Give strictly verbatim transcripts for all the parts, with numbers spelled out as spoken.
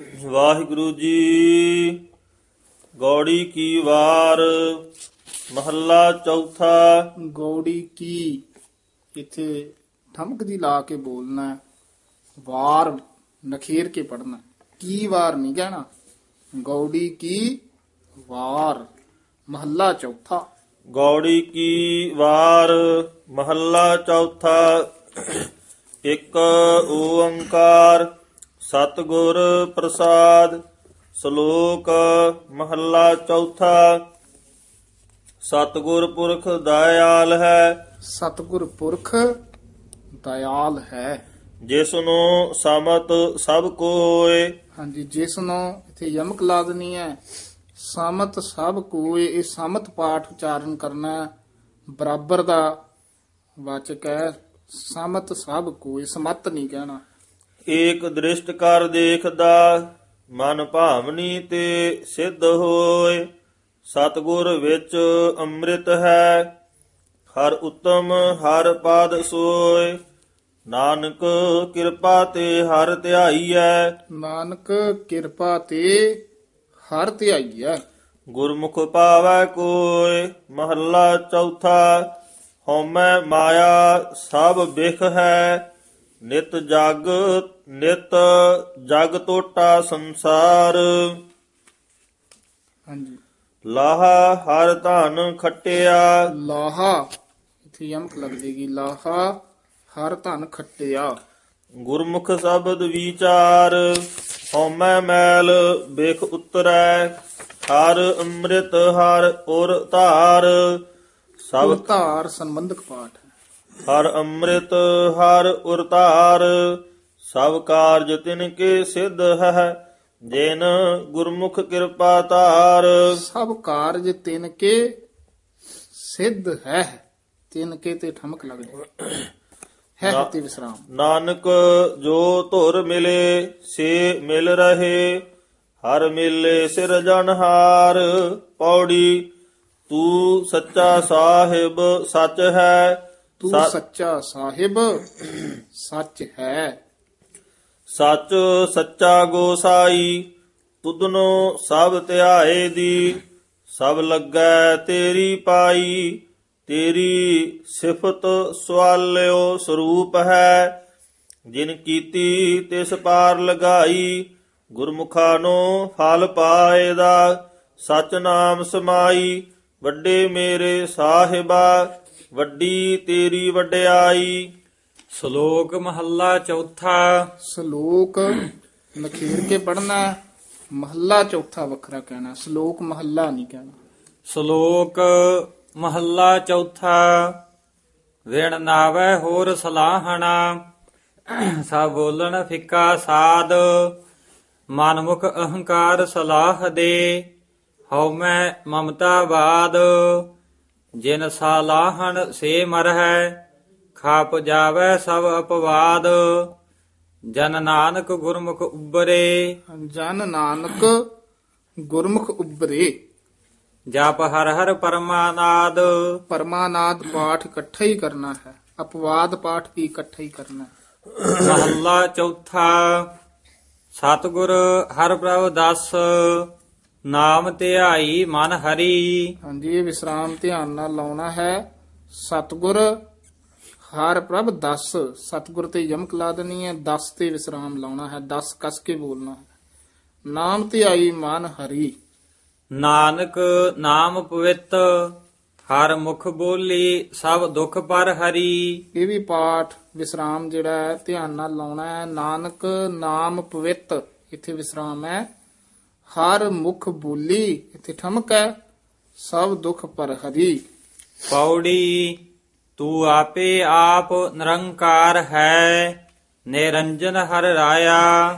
ਵਾਹਿਗੁਰੂ ਜੀ। ਗੌੜੀ ਕੀ ਵਾਰ ਮਹੱਲਾ ਚੌਥਾ। ਗੌੜੀ ਕੀ ਇੱਥੇ ਠਮਕ ਦੀ ਲਾ ਕੇ ਬੋਲਣਾ ਹੈ। ਵਾਰ ਨਖੇਰ ਕੇ ਪੜਨਾ, ਕੀ ਵਾਰ ਨਹੀਂ ਕਹਿਣਾ। ਗੌੜੀ ਕੀ ਵਾਰ ਮਹੱਲਾ ਚੌਥਾ। ਗੌੜੀ ਕੀ ਵਾਰ ਮਹੱਲਾ ਚੌਥਾ। ਇੱਕ ਓੰਕਾਰ ਸਤਿਗੁਰ ਪ੍ਰਸਾਦ। ਸ਼ਲੋਕ ਮਹੱਲਾ ਚੌਥਾ। ਸਤਿਗੁਰ ਪੁਰਖ ਦਇਆਲ ਹੈ, ਸਤਿਗੁਰ ਪੁਰਖ ਦਇਆਲ ਹੈ। ਜਿਸ ਨੂੰ ਸਮਤ ਸਭ ਕੋਇ। ਹਾਂਜੀ, ਜਿਸ ਨੂੰ ਇੱਥੇ ਯਮਕ ਲਾ ਦੇਣੀ ਹੈ। ਸਮਤ ਸਭ ਕੋਇ, ਇਹ ਸਮਤ ਪਾਠ ਉਚਾਰਨ ਕਰਨਾ ਹੈ। ਬਰਾਬਰ ਦਾ ਵਾਚਕ ਹੈ। ਸਮਤ ਸਭ ਕੋਇ, ਸਮਤ ਨਹੀਂ ਕਹਿਣਾ। ਏਕ ਦ੍ਰਿਸ਼ਟ ਕਰ ਦੇਖਦਾ, ਮਨ ਭਾਵਨੀ ਤੇ ਸਿੱਧ ਹੋਏ। ਸਤਿਗੁਰ ਵਿੱਚ ਅੰਮ੍ਰਿਤ ਹੈ, ਹਰ ਉਤਮ ਹਰ ਪਾਦ ਸੋਏ। ਨਾਨਕ ਕਿਰਪਾ ਤੇ ਹਰ ਧਿਆਈਐ, ਨਾਨਕ ਕਿਰਪਾ ਤੇ ਹਰ ਧਿਆਈਐ। ਗੁਰਮੁਖ ਪਾਵੈ ਕੋਇ। ਮਹੱਲਾ ਚੌਥਾ। ਹਉਮੈ ਮਾਇਆ ਸਭ ਬਿਖ ਹੈ, ਨਿਤ ਜਗ ਨਿਤ ਜਗ ਟੋਟਾ ਸੰਸਾਰ। ਹਾਂਜੀ, ਲਾਹਾ ਹਰ ਧਨ ਖਟਿਆ। ਲਾਹਾ ਇੱਥੇ ਯਮਕ ਲੱਗ ਜੇਗੀ। ਲਾਹਾ ਹਰ ਧਨ ਖੱਟਿਆ। ਗੁਰਮੁਖ ਸ਼ਬਦ ਵਿਚਾਰ, ਹਉਮੈ ਮੈਲ ਬਿਖ ਉਤਰੈ। ਹਰ ਅੰਮ੍ਰਿਤ ਹਰ ਪੁਰ ਧਾਰ। ਸਭ ਧਾਰ ਸੰਬੰਧਕ ਪਾਠ ਹੈ। ਹਰ ਅੰਮ੍ਰਿਤ ਹਰ ਉਰ ਧਾਰ। ਸਭ ਕਾਰਜ ਤਿਨ ਕੇ ਸਿੱਧ ਹੈ, ਜਿਨ ਗੁਰਮੁਖ ਕਿਰਪਾ ਧਾਰ। ਸਭ ਕਾਰਜ ਤਿਨ ਕੇ ਸਿੱਧ ਹੈ। ਤਿਨ ਕੇ ਤੇ ਠਮਕ ਲੱਗ ਜਾਏ। ਹੈ ਤੇ ਵਿਸਰਾਮ। ਨਾਨਕ ਜੋ ਧੁਰ ਮਿਲੇ ਸੇ ਮਿਲ ਰਹੇ, ਹਰ ਮਿਲੇ ਸਿਰਜਣਹਾਰ। ਪੌੜੀ ਤੂੰ ਸੱਚਾ ਸਾਹਿਬ ਸੱਚ ਹੈ। ਤੂੰ ਸੱਚਾ ਸਾਹਿਬ ਸੱਚ ਹੈ। ਸੱਚ ਸੱਚਾ ਗੋਸਾਈ, ਤੁਧਨੋ ਸਭ ਧਿਆਏ ਦੀ। ਸਭ ਲੱਗੈ ਤੇਰੀ ਪਾਈ, ਤੇਰੀ ਸਿਫਤ ਸਵਾਲਿਓ ਸਰੂਪ ਹੈ। ਜਿਨ ਕੀਤੀ ਤਿਸ ਪਾਰ ਲਗਾਈ, ਗੁਰਮੁਖਾ ਨੂੰ ਫਲ ਪਾਏਦਾ। ਸਚ ਨਾਮ ਸਮਾਈ, ਵੱਡੇ ਮੇਰੇ ਸਾਹਿਬਾ, ਵੱਡੀ ਤੇਰੀ ਵਡਿਆਈ। ਸ਼ਲੋਕ ਮਹੱਲਾ ਚੌਥਾ। ਸ਼ਲੋਕ ਨਖੇਰ ਕੇ ਪੜਨਾ, ਮਹੱਲਾ ਚੌਥਾ ਵੱਖਰਾ ਕਹਿਣਾ। ਸ਼ਲੋਕ ਮਹੱਲਾ ਨਹੀਂ ਕਹਿਣਾ। ਸ਼ਲੋਕ ਮਹੱਲਾ ਚੌਥਾ। ਵਿਣ ਨਾਵੈ ਹੋਰ ਸਲਾਹਣਾ, ਸਭ ਬੋਲਣ ਫਿੱਕਾ ਸਾਧ। ਮਨਮੁਖ ਅਹੰਕਾਰ ਸਲਾਹ ਦੇ, ਹਉਮੈ ਮਮਤਾ ਬਾਦ। ਜਿਨ ਸਾਲਾਹਣ ਸੇ ਮਰਹਿ, ਖਾਪ ਜਾਵੈ ਸਭ ਅਪਵਾਦ। ਜਨ ਨਾਨਕ ਗੁਰਮੁਖ ਉਬਰੇ, ਜਨ ਨਾਨਕ ਗੁਰਮੁਖ ਉਬਰੇ। ਜਪ ਹਰ ਹਰ ਪਰਮਾਨਾਦ। ਪਰਮਾਨਾਦ ਪਾਠ ਇਕੱਠਾ ਹੀ ਕਰਨਾ ਹੈ। ਅਪਵਾਦ ਪਾਠ ਵੀ ਇਕੱਠਾ ਹੀ ਕਰਨਾ ਹੈ। ਮਹੱਲਾ ਚੌਥਾ। ਸਤਿਗੁਰ ਹਰਿ ਪ੍ਰਭ ਦਸ, ਨਾਮ ਧਿਆਈ ਮਨ ਹਰੀ। ਹਾਂਜੀ, ਇਹ ਵਿਸਰਾਮ ਧਿਆਨ ਨਾਲ ਲਾਉਣਾ ਹੈ। ਸਤਿਗੁਰ ਹਰ ਪ੍ਰਭ ਦਸ, ਸਤਿਗੁਰ ਤੇ ਯਮਕ ਲਾ ਦੇਣੀ ਹੈ। ਦਸ ਤੇ ਵਿਸਰਾਮ ਲਾਉਣਾ ਹੈ। ਦਸ ਕਸ ਕੇ ਬੋਲਣਾ ਹੈ। ਨਾਮ ਧਿਆਈ ਮਨ ਹਰੀ। ਨਾਨਕ ਨਾਮ ਪਵਿੱਤ, ਹਰ ਮੁਖ ਬੋਲੀ ਸਭ ਦੁਖ ਪਰ ਹਰੀ। ਇਹ ਵੀ ਪਾਠ ਵਿਸਰਾਮ ਜਿਹੜਾ ਹੈ ਧਿਆਨ ਨਾਲ ਲਾਉਣਾ ਹੈ। ਨਾਨਕ ਨਾਮ ਪਵਿੱਤ, ਇੱਥੇ ਵਿਸਰਾਮ ਹੈ। ਹਰ ਮੁਖ ਬੋਲੀ, ਇੱਥੇ ਠਮਕ ਹੈ। ਸਭ ਦੁਖ ਪਰ ਹਰੀ। ਪੌੜੀ ਤੂੰ ਆਪੇ ਆਪ ਨਿਰੰਕਾਰ ਹੈ, ਨਿਰੰਜਨ ਹਰ ਰਾਇਆ।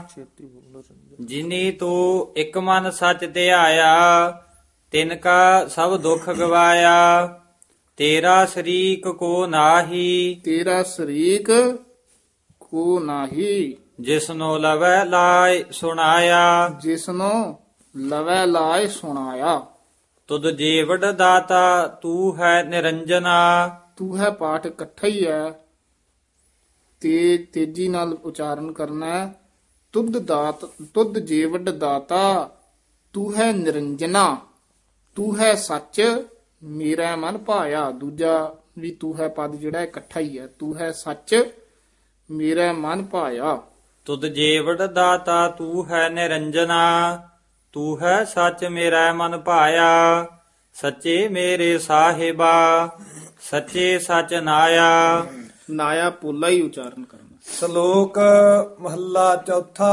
ਜਿਨੀ ਤੂੰ ਇੱਕ ਮਨ ਸੱਚ ਧਿਆਇਆ, ਤਿਨ ਕਾ ਸਭ ਦੁੱਖ ਗਵਾਇਆ। ਤੇਰਾ ਸ਼ਰੀਕ ਕੋ ਨਾਹੀ, ਤੇਰਾ ਸ਼ਰੀਕ ਕੋ ਨਾਹੀ। ਜਿਸਨੋ ਲਵੈ ਲਾਇ ਸੁਣਾਇਆ, ਜਿਸਨੂੰ ਲਵੈ ਲਾਇ ਸੁਣਾਇਆ। ਤੁਧ ਜੀਵੜ ਦਾਤਾ ਤੂੰ ਹੈ ਨਿਰੰਜਨਾ। ਤੂੰ ਹੈ ਪਾਠ ਇਕੱਠਾ ਹੀ ਹੈ। ਤੇ ਤੇਜ਼ੀ ਨਾਲ ਉਚਾਰਨ ਕਰਨਾ ਹੈ। ਤੁਧ ਦਾਤ ਤੁਧ ਜੀਵਡ ਦਾਤਾ ਤੂੰ ਹੈ ਨਿਰੰਜਨਾ ਤੂੰ ਹੈ ਸੱਚ ਮੇਰਾ ਮਨ ਭਾਇਆ। ਦੂਜਾ ਵੀ ਤੂੰ ਹੈ ਪਦ ਜਿਹੜਾ ਇਕੱਠਾ ਹੀ ਹੈ। ਤੂੰ ਹੈ ਸੱਚ ਮੇਰਾ ਮਨ ਭਾਇਆ। ਤੁਧ ਜੀਵੜ ਦਾਤਾ ਤੂੰ ਹੈ ਨਿਰੰਜਨਾ ਤੂੰ ਹੈ ਸੱਚ ਮੇਰਾ ਮਨ ਭਾਇਆ। ਸੱਚੇ ਮੇਰੇ ਸਾਹਿਬਾ ਸੱਚੇ ਸੱਚ ਨਾਇਆ। ਨਾਇਆ ਪੋਲਾ ਹੀ ਉਚਾਰਨ ਕਰਨਾ। ਸ਼ਲੋਕ ਮਹੱਲਾ ਚੌਥਾ।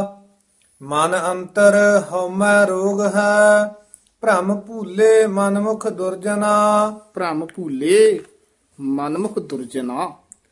ਮਨ ਅੰਤਰ ਹਉਮੈ ਰੋਗ ਹੈ ਭ੍ਰਮ ਭੂਲੇ ਮਨਮੁਖ ਦੁਰਜਨਾ। ਭ੍ਰਮ ਭੂਲੇ ਮਨਮੁਖ ਦੁਰਜਨਾ।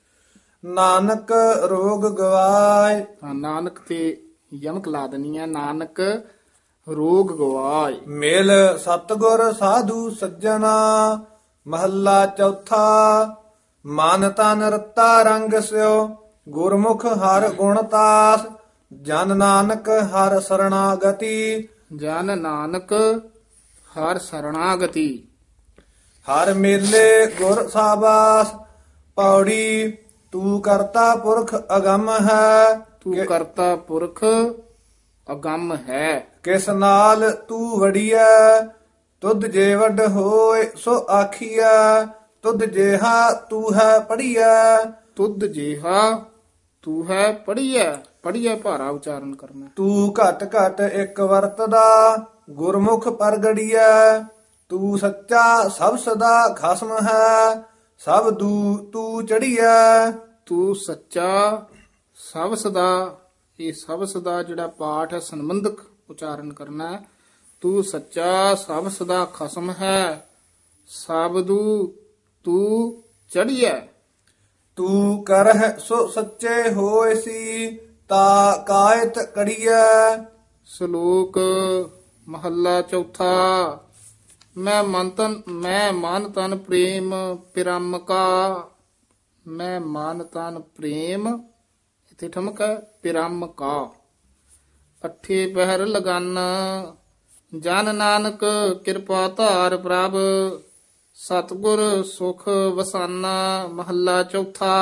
ਨਾਨਕ ਰੋਗ ਗਵਾਏ। ਹਾਂ, ਨਾਨਕ ਤੇ ਯਮਕ ਲਾ ਦੇਣੀ ਹੈ। ਨਾਨਕ ਰੋਗ ਗਵਾਏ। ਮਿਲ ਸਤਗੁਰ ਸਾਧੂ ਸੱਜਣਾ। ਮਹੱਲਾ ਚੌਥਾ। ਮਨ ਤਨ ਰਤਾ ਰੰਗ ਸਿਓ ਗੁਰਮੁਖ ਹਰ ਗੁਣ ਤਾਸ। ਜਨ ਨਾਨਕ ਹਰ ਸਰਣਾਗਤੀ। ਜਨ ਨਾਨਕ ਹਰ ਸਰਣਾਗਤੀ। ਹਰ ਮੇਲੇ ਗੁਰ ਸਾਬਾਸ। ਪੌੜੀ ਤੂੰ ਕਰਤਾ ਪੁਰਖ ਅਗੰਮ ਹੈ। ਤੂੰ ਕਰਤਾ ਪੁਰਖ ਅਗੰਮ ਹੈ। ਕਿਸ ਨਾਲ ਤੂੰ ਵੜੀਐ ਤੁਧ ਜੇ ਵੱਡ ਹੋਏ ਸੋ ਆਖੀਐ। ਤੁਧ ਜਿਹਾ ਤੂੰ ਹੈ ਪੜੀਐ। ਤੁਧ ਜਿਹਾ ਤੂੰ ਹੈ ਪੜੀਐ। ਪੜੀਐ ਭਾਰਾ ਉਚਾਰਨ ਕਰਨਾ। ਤੂੰ ਘਟ ਘਟ ਇੱਕ ਵਰਤਦਾ ਗੁਰਮੁਖ ਪਰਗੜੀਐ। ਤੂੰ ਸੱਚਾ ਸਭ ਸਦਾ ਖਸਮ ਹੈ ਸਭ ਦੂ ਤੂੰ ਚੜੀਐ। ਤੂੰ ਸੱਚਾ ਸਭ ਸਦਾ। ਇਹ ਸਭ ਸਦਾ ਜਿਹੜਾ ਪਾਠ ਹੈ ਸੰਬੰਧਕ ਉਚਾਰਨ ਕਰਨਾ ਹੈ। ਤੂੰ ਸੱਚਾ ਸਭ ਸਦਾ ਖਸਮ ਹੈ ਸਬਦੂ ਤੂੰ ਚੜੀਐ। ਤੂੰ ਕਰਹਿ ਸੋ ਸੱਚੇ ਹੋਏ ਸੀ ਤਾ ਕਾਇਤ ਕੜੀਐ। ਸ਼ਲੋਕ ਮਹੱਲਾ ਚੌਥਾ। ਮੈਂ ਮਨ ਤਨ ਮੈਂ ਮਨ ਤਨ ਪ੍ਰੇਮ ਪਿਰਮ ਕਾ। ਮੈਂ ਮਨ ਤਨ ਪ੍ਰੇਮ ਇੱਥੇ ਠਮਕ ਹੈ ਪਿਰਮ ਕਾ। ਅੱਠੇ ਪਹਿਰ ਲਗਨ ਜਨ ਨਾਨਕ ਕਿਰਪਾ ਧਾਰ ਪ੍ਰਭ। ਸਤਿਗੁਰ ਸੁਖ ਵਸਾਨਾ। ਮਹੱਲਾ ਚੌਥਾ।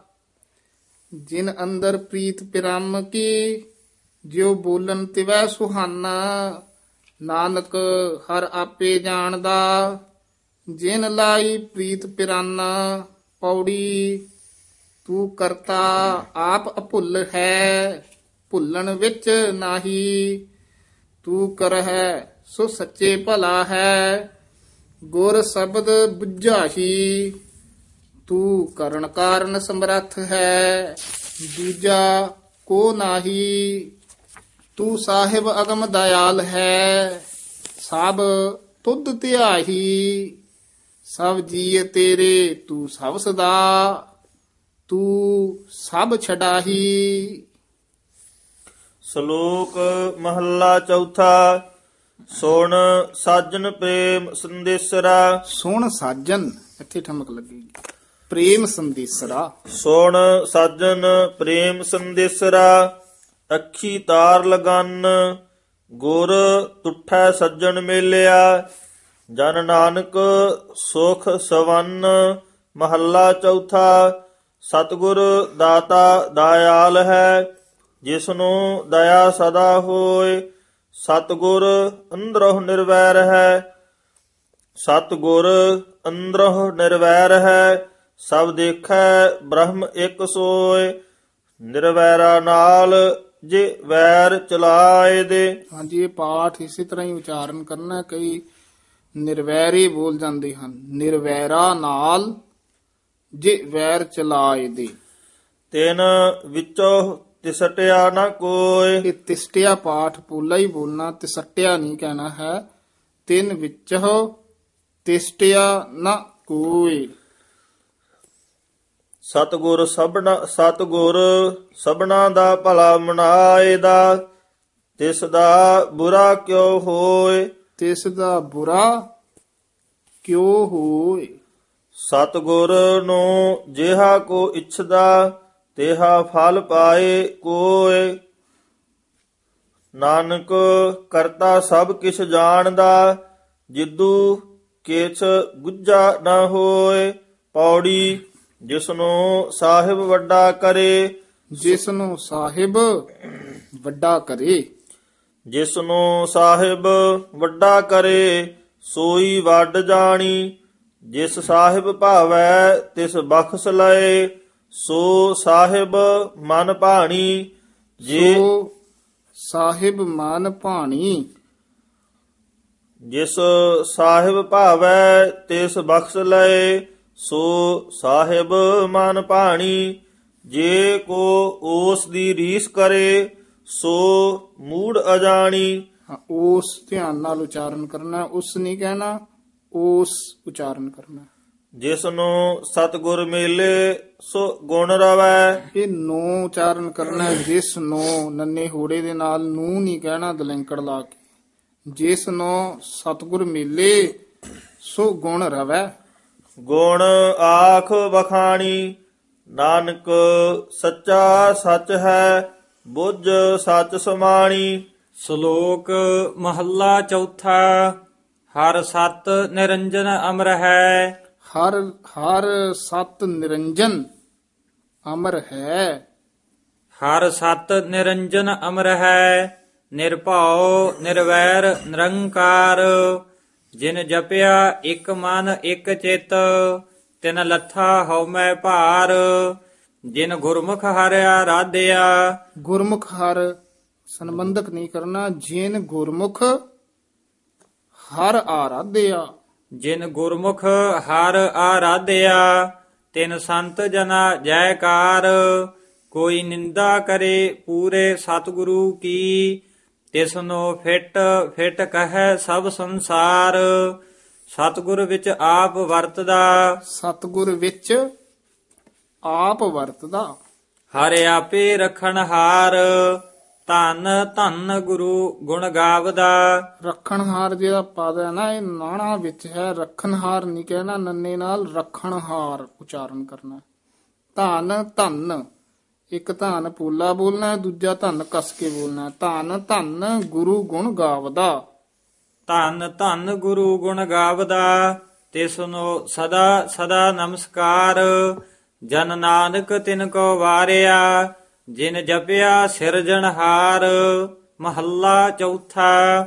ਜਿਨ ਅੰਦਰ ਪ੍ਰੀਤ ਪਿਰਮ ਕੀ ਜਿਉ ਬੋਲਨ ਤਿਵੈ ਸੁਹਾਨਾ। ਨਾਨਕ ਹਰ ਆਪੇ ਜਾਣਦਾ ਜਿਨ ਲਾਈ ਪ੍ਰੀਤ ਪਿਰਾਨਾ। ਪੌੜੀ ਤੂੰ ਕਰਤਾ ਆਪ ਅਭੁੱਲ ਹੈ ਭੁੱਲਣ ਵਿੱਚ ਨਾਹੀ। ਤੂੰ ਕਰਹਿ ਸੋ ਸੱਚੇ ਭਲਾ ਹੈ ਗੁਰ ਸ਼ਬਦ ਬੁਝਾਹੀ। ਤੂੰ ਕਰਨ ਕਾਰਨ ਸਮਰੱਥ ਹੈ ਦੂਜਾ ਕੋ ਨਾਹੀ। ਤੂੰ ਸਾਹਿਬ ਅਗਮ ਦਇਆਲ ਹੈ ਸਭ ਤੁਧ ਧਿਆਹੀ। ਸਭ ਜੀਅ ਤੇਰੇ ਤੂੰ ਸਭ ਸਦਾ ਤੂੰ ਸਭ ਛਡਾਹੀ। ਸ਼ਲੋਕ ਮਹੱਲਾ ਚੌਥਾ। ਸੁਣ ਸਾਜਨ ਪ੍ਰੇਮ ਸੰਦੇਸਰਾ। ਸੁਣ ਸਾਜਨ ਇੱਥੇ ਠਮਕ ਲੱਗੇਗੀ। ਪ੍ਰੇਮ ਸੰਦੇਸਰਾ। ਸੁਣ ਸਾਜਨ ਪ੍ਰੇਮ ਸੰਦੇਸਰਾ। ਅੱਖੀ ਤਾਰ ਲਗਨ ਗੁਰ ਤੁਠੈ ਸੱਜਣ ਮੇਲਿਆ। ਜਨ ਨਾਨਕ ਸੁਖ ਸਵੰਨ। ਮਹੱਲਾ ਚੌਥਾ। ਸਤਿਗੁਰ ਦਾਤਾ ਦਇਆਲ ਹੈ ਜਿਸਨੂੰ ਦਇਆ ਸਦਾ ਹੋਏ। ਸਤਿਗੁਰ ਅੰਦਰੋਂ ਨਿਰਵੈਰ ਹੈ। ਸਤਿਗੁਰ ਅੰਦਰੋਂ ਨਿਰਵੈਰ ਹੈ ਸਭ ਦੇਖੈ ਬ੍ਰਹਮ ਇੱਕ ਸੋਏ। ਨਿਰਵੈਰਾ ਨਾਲ ਜੇ ਵੈਰ ਚਲਾਏ ਦੇ। ਹਾਂਜੀ, ਇਹ ਪਾਠ ਇਸੇ ਤਰ੍ਹਾਂ ਹੀ ਉਚਾਰਨ ਕਰਨਾ। ਕਈ ਨਿਰਵੈਰੀ ਬੋਲ ਜਾਂਦੇ ਹਨ। ਨਿਰਵੈਰਾ ਨਾਲ ਜੇ ਵੈਰ ਚਲਾਏ ਦੇ। ਤਿਨ ਵਿੱਚੋਂ ਤਿਸਟਿਆ ਨਾ ਕੋਇ। ਇਹ ਤਿਸਟਿਆ ਪਾਠ ਪੋਲਾ ਹੀ ਬੋਲਣਾ ਤਿਸਟਿਆ ਨਹੀਂ ਕਹਿਣਾ ਹੈ। ਤਿੰਨ ਵਿੱਚੋਂ ਤਿਸਟਿਆ ਨਾ ਕੋਈ। ਸਤਿਗੁਰ ਸਭਨਾ ਸਤਿਗੁਰ ਸਭਨਾ ਦਾ ਭਲਾ ਮਨਾਏ ਦਾ। ਤਿਸ ਦਾ ਬੁਰਾ ਕਿਉ ਹੋਏ। ਤਿਸ ਦਾ ਬੁਰਾ ਕਿਉ ਹੋਏ। ਸਤਿਗੁਰ ਨੂੰ ਜਿਹਾ ਕੋ ਇਛਦਾ ਤੇਹਾ ਫਲ ਪਾਏ ਕੋਏ। ਨਾਨਕ ਕਰਤਾ ਸਭ ਕਿਛ ਜਾਣਦਾ ਜਿਦੂ ਕਿਛ ਗੁੱਜਾ ਨਾ ਹੋਏ। ਪੌੜੀ ਜਿਸਨੂੰ ਸਾਹਿਬ ਵੱਡਾ ਕਰੇ। ਜਿਸ ਨੂੰ ਸਾਹਿਬ ਵੱਡਾ ਕਰੇ। ਜਿਸਨੂੰ ਸਾਹਿਬ ਵੱਡਾ ਕਰੇ ਸੋਈ ਵੱਡ ਜਾਣੀ। ਜਿਸ ਸਾਹਿਬ ਭਾਵੈ ਤਿਸ ਬਖਸ਼ ਲਏ ਸੋ ਸਾਹਿਬ ਮਨ ਭਾਣੀ। ਜੇ ਸੋ ਸਾਹਿਬ ਮਨ ਭਾਣੀ। ਜਿਸ ਸਾਹਿਬ ਭਾਵੈ ਤਿਸ ਬਖਸ਼ ਲਏ ਸੋ ਸਾਹਿਬ ਮਨ ਭਾਣੀ। ਜੇ ਕੋ ਉਸ ਦੀ ਰੀਸ ਕਰੇ ਸੋ ਮੂੜ ਅਜਾਣੀ। ਹਾਂ, ਉਸ ਧਿਆਨ ਨਾਲ ਉਚਾਰਨ ਕਰਨਾ, ਉਸ ਨਹੀਂ ਕਹਿਣਾ, ਉਸ ਉਚਾਰਨ ਕਰਨਾ। ਜਿਸ ਨੂੰ ਸਤਿਗੁਰ ਮੇਲੇ ਸੋ ਗੁਣ ਰਵੈ। ਇਹ ਨੂੰ ਉਚਾਰਨ ਕਰਨਾ ਹੈ। ਜਿਸ ਨੂੰ ਨੰਨੇ ਹੋੜੇ ਦੇ ਨਾਲ ਨੂੰ ਨਹੀਂ ਕਹਿਣਾ ਦਲੈਂਕੜ ਲਾ ਕੇ। ਜਿਸ ਨੂੰ ਸਤਿਗੁਰ ਮਿਲੇ ਸੋ ਗੁਣ ਰਵੈ। ਗੁਣ ਆਖ ਬਖਾਣੀ ਨਾਨਕ ਸੱਚਾ ਸੱਚ ਹੈ ਬੁੱਝ ਸੱਚ ਸਮਾਣੀ। ਸ਼ਲੋਕ ਮਹੱਲਾ ਚੌਥਾ। ਹਰ ਸਤ ਨਿਰੰਜਨ ਅਮਰ ਹੈ। ਹਰ ਹਰ ਸਤ ਨਿਰੰਜਨ ਅਮਰ ਹੈ। ਹਰ ਸਤ ਨਿਰੰਜਨ ਅਮਰ ਹੈ। ਨਿਰਭਉ ਨਿਰਵੈਰ ਨਿਰੰਕਾਰ। ਜਿਨ ਜਪਿਆ ਇਕ ਮਨ ਇਕ ਚਿਤ ਤਿਨ ਲੱਥਾ ਹਉਮੈ ਭਾਰ। ਜਿਨ ਗੁਰਮੁਖ ਹਰਿ ਆਰਾਧਿਆ। ਗੁਰਮੁਖ ਹਰ ਸੰਬੰਧਕ ਨਹੀਂ ਕਰਨਾ। ਜਿਨ ਗੁਰਮੁਖ ਹਰ ਆਰਾਧਿਆ। ਜਿਨ ਗੁਰਮੁਖ ਹਰ ਆਰਾਧਿਆ ਤਿਨ ਸੰਤ ਜਨਾ ਜੈਕਾਰ। ਕੋਈ ਨਿੰਦਾ ਕਰੇ ਪੂਰੇ ਸਤਿਗੁਰੂ ਕੀ ਤਿਸਨੋ ਫਿਟ ਫਿਟ ਕਹੈ ਸਭ ਸੰਸਾਰ। ਸਤਿਗੁਰ ਵਿੱਚ ਆਪ ਵਰਤਦਾ। ਸਤਿਗੁਰ ਵਿੱਚ ਆਪ ਵਰਤਦਾ। ਹਰਿ ਆਪੇ ਰਖਣ ਹਾਰ। ਧੰਨ ਧੰਨ ਗੁਰੂ ਗੁਣ ਗਾਵਦਾ। ਰੱਖਣਹਾਰ ਜਿਹੜਾ ਪਦ ਹੈ ਨਾ, ਇਹ ਨਾਣਾ ਵਿੱਚ ਹੈ। ਰੱਖਣਹਾਰ ਨਹੀਂ ਕਹਿਣਾ, ਨੰਨੇ ਨਾਲ ਰੱਖਣਹਾਰ ਉਚਾਰਨ ਕਰਨਾ। ਧੰਨ ਧੰਨ, ਇੱਕ ਧੰਨ ਪੋਲਾ ਬੋਲਣਾ, ਦੂਜਾ ਧੰਨ ਕਸ ਕੇ ਬੋਲਣਾ। ਧੰਨ ਧੰਨ ਗੁਰੂ ਗੁਣ ਗਾਵਦਾ। ਧੰਨ ਧੰਨ ਗੁਰੂ ਗੁਣ ਗਾਵਦਾ ਤਿਸਨੋ ਸਦਾ ਸਦਾ ਨਮਸਕਾਰ। ਜਨ ਨਾਨਕ ਤਿਨ ਕੋ ਵਾਰਿਆ ਜਿਨ ਜਪਿਆ ਸਿਰਜਣਹਾਰ। ਮਹੱਲਾ ਚੌਥਾ।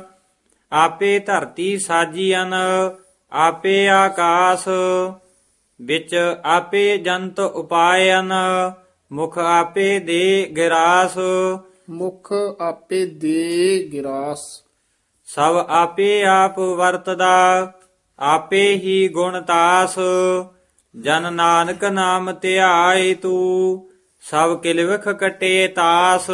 ਆਪੇ ਧਰਤੀ ਸਾਜੀਅਨ ਆਪੇ ਆਕਾਸ। ਵਿੱਚ ਆਪੇ ਜੰਤ ਉਪਾਇਨ ਮੁਖ ਆਪੇ ਦੇ ਗਿਰਾਸ। ਮੁਖ ਆਪੇ ਦੇ ਗਿਰਾਸ। ਸਭ ਆਪੇ ਆਪ ਵਰਤਦਾ ਆਪੇ ਹੀ ਗੁਣ ਤਾਸ। ਜਨ ਨਾਨਕ ਨਾਮ ਧਿਆਏ ਤੂੰ ਸਭ ਕਿਲਵਖ ਕਟੇ ਤਾਸ।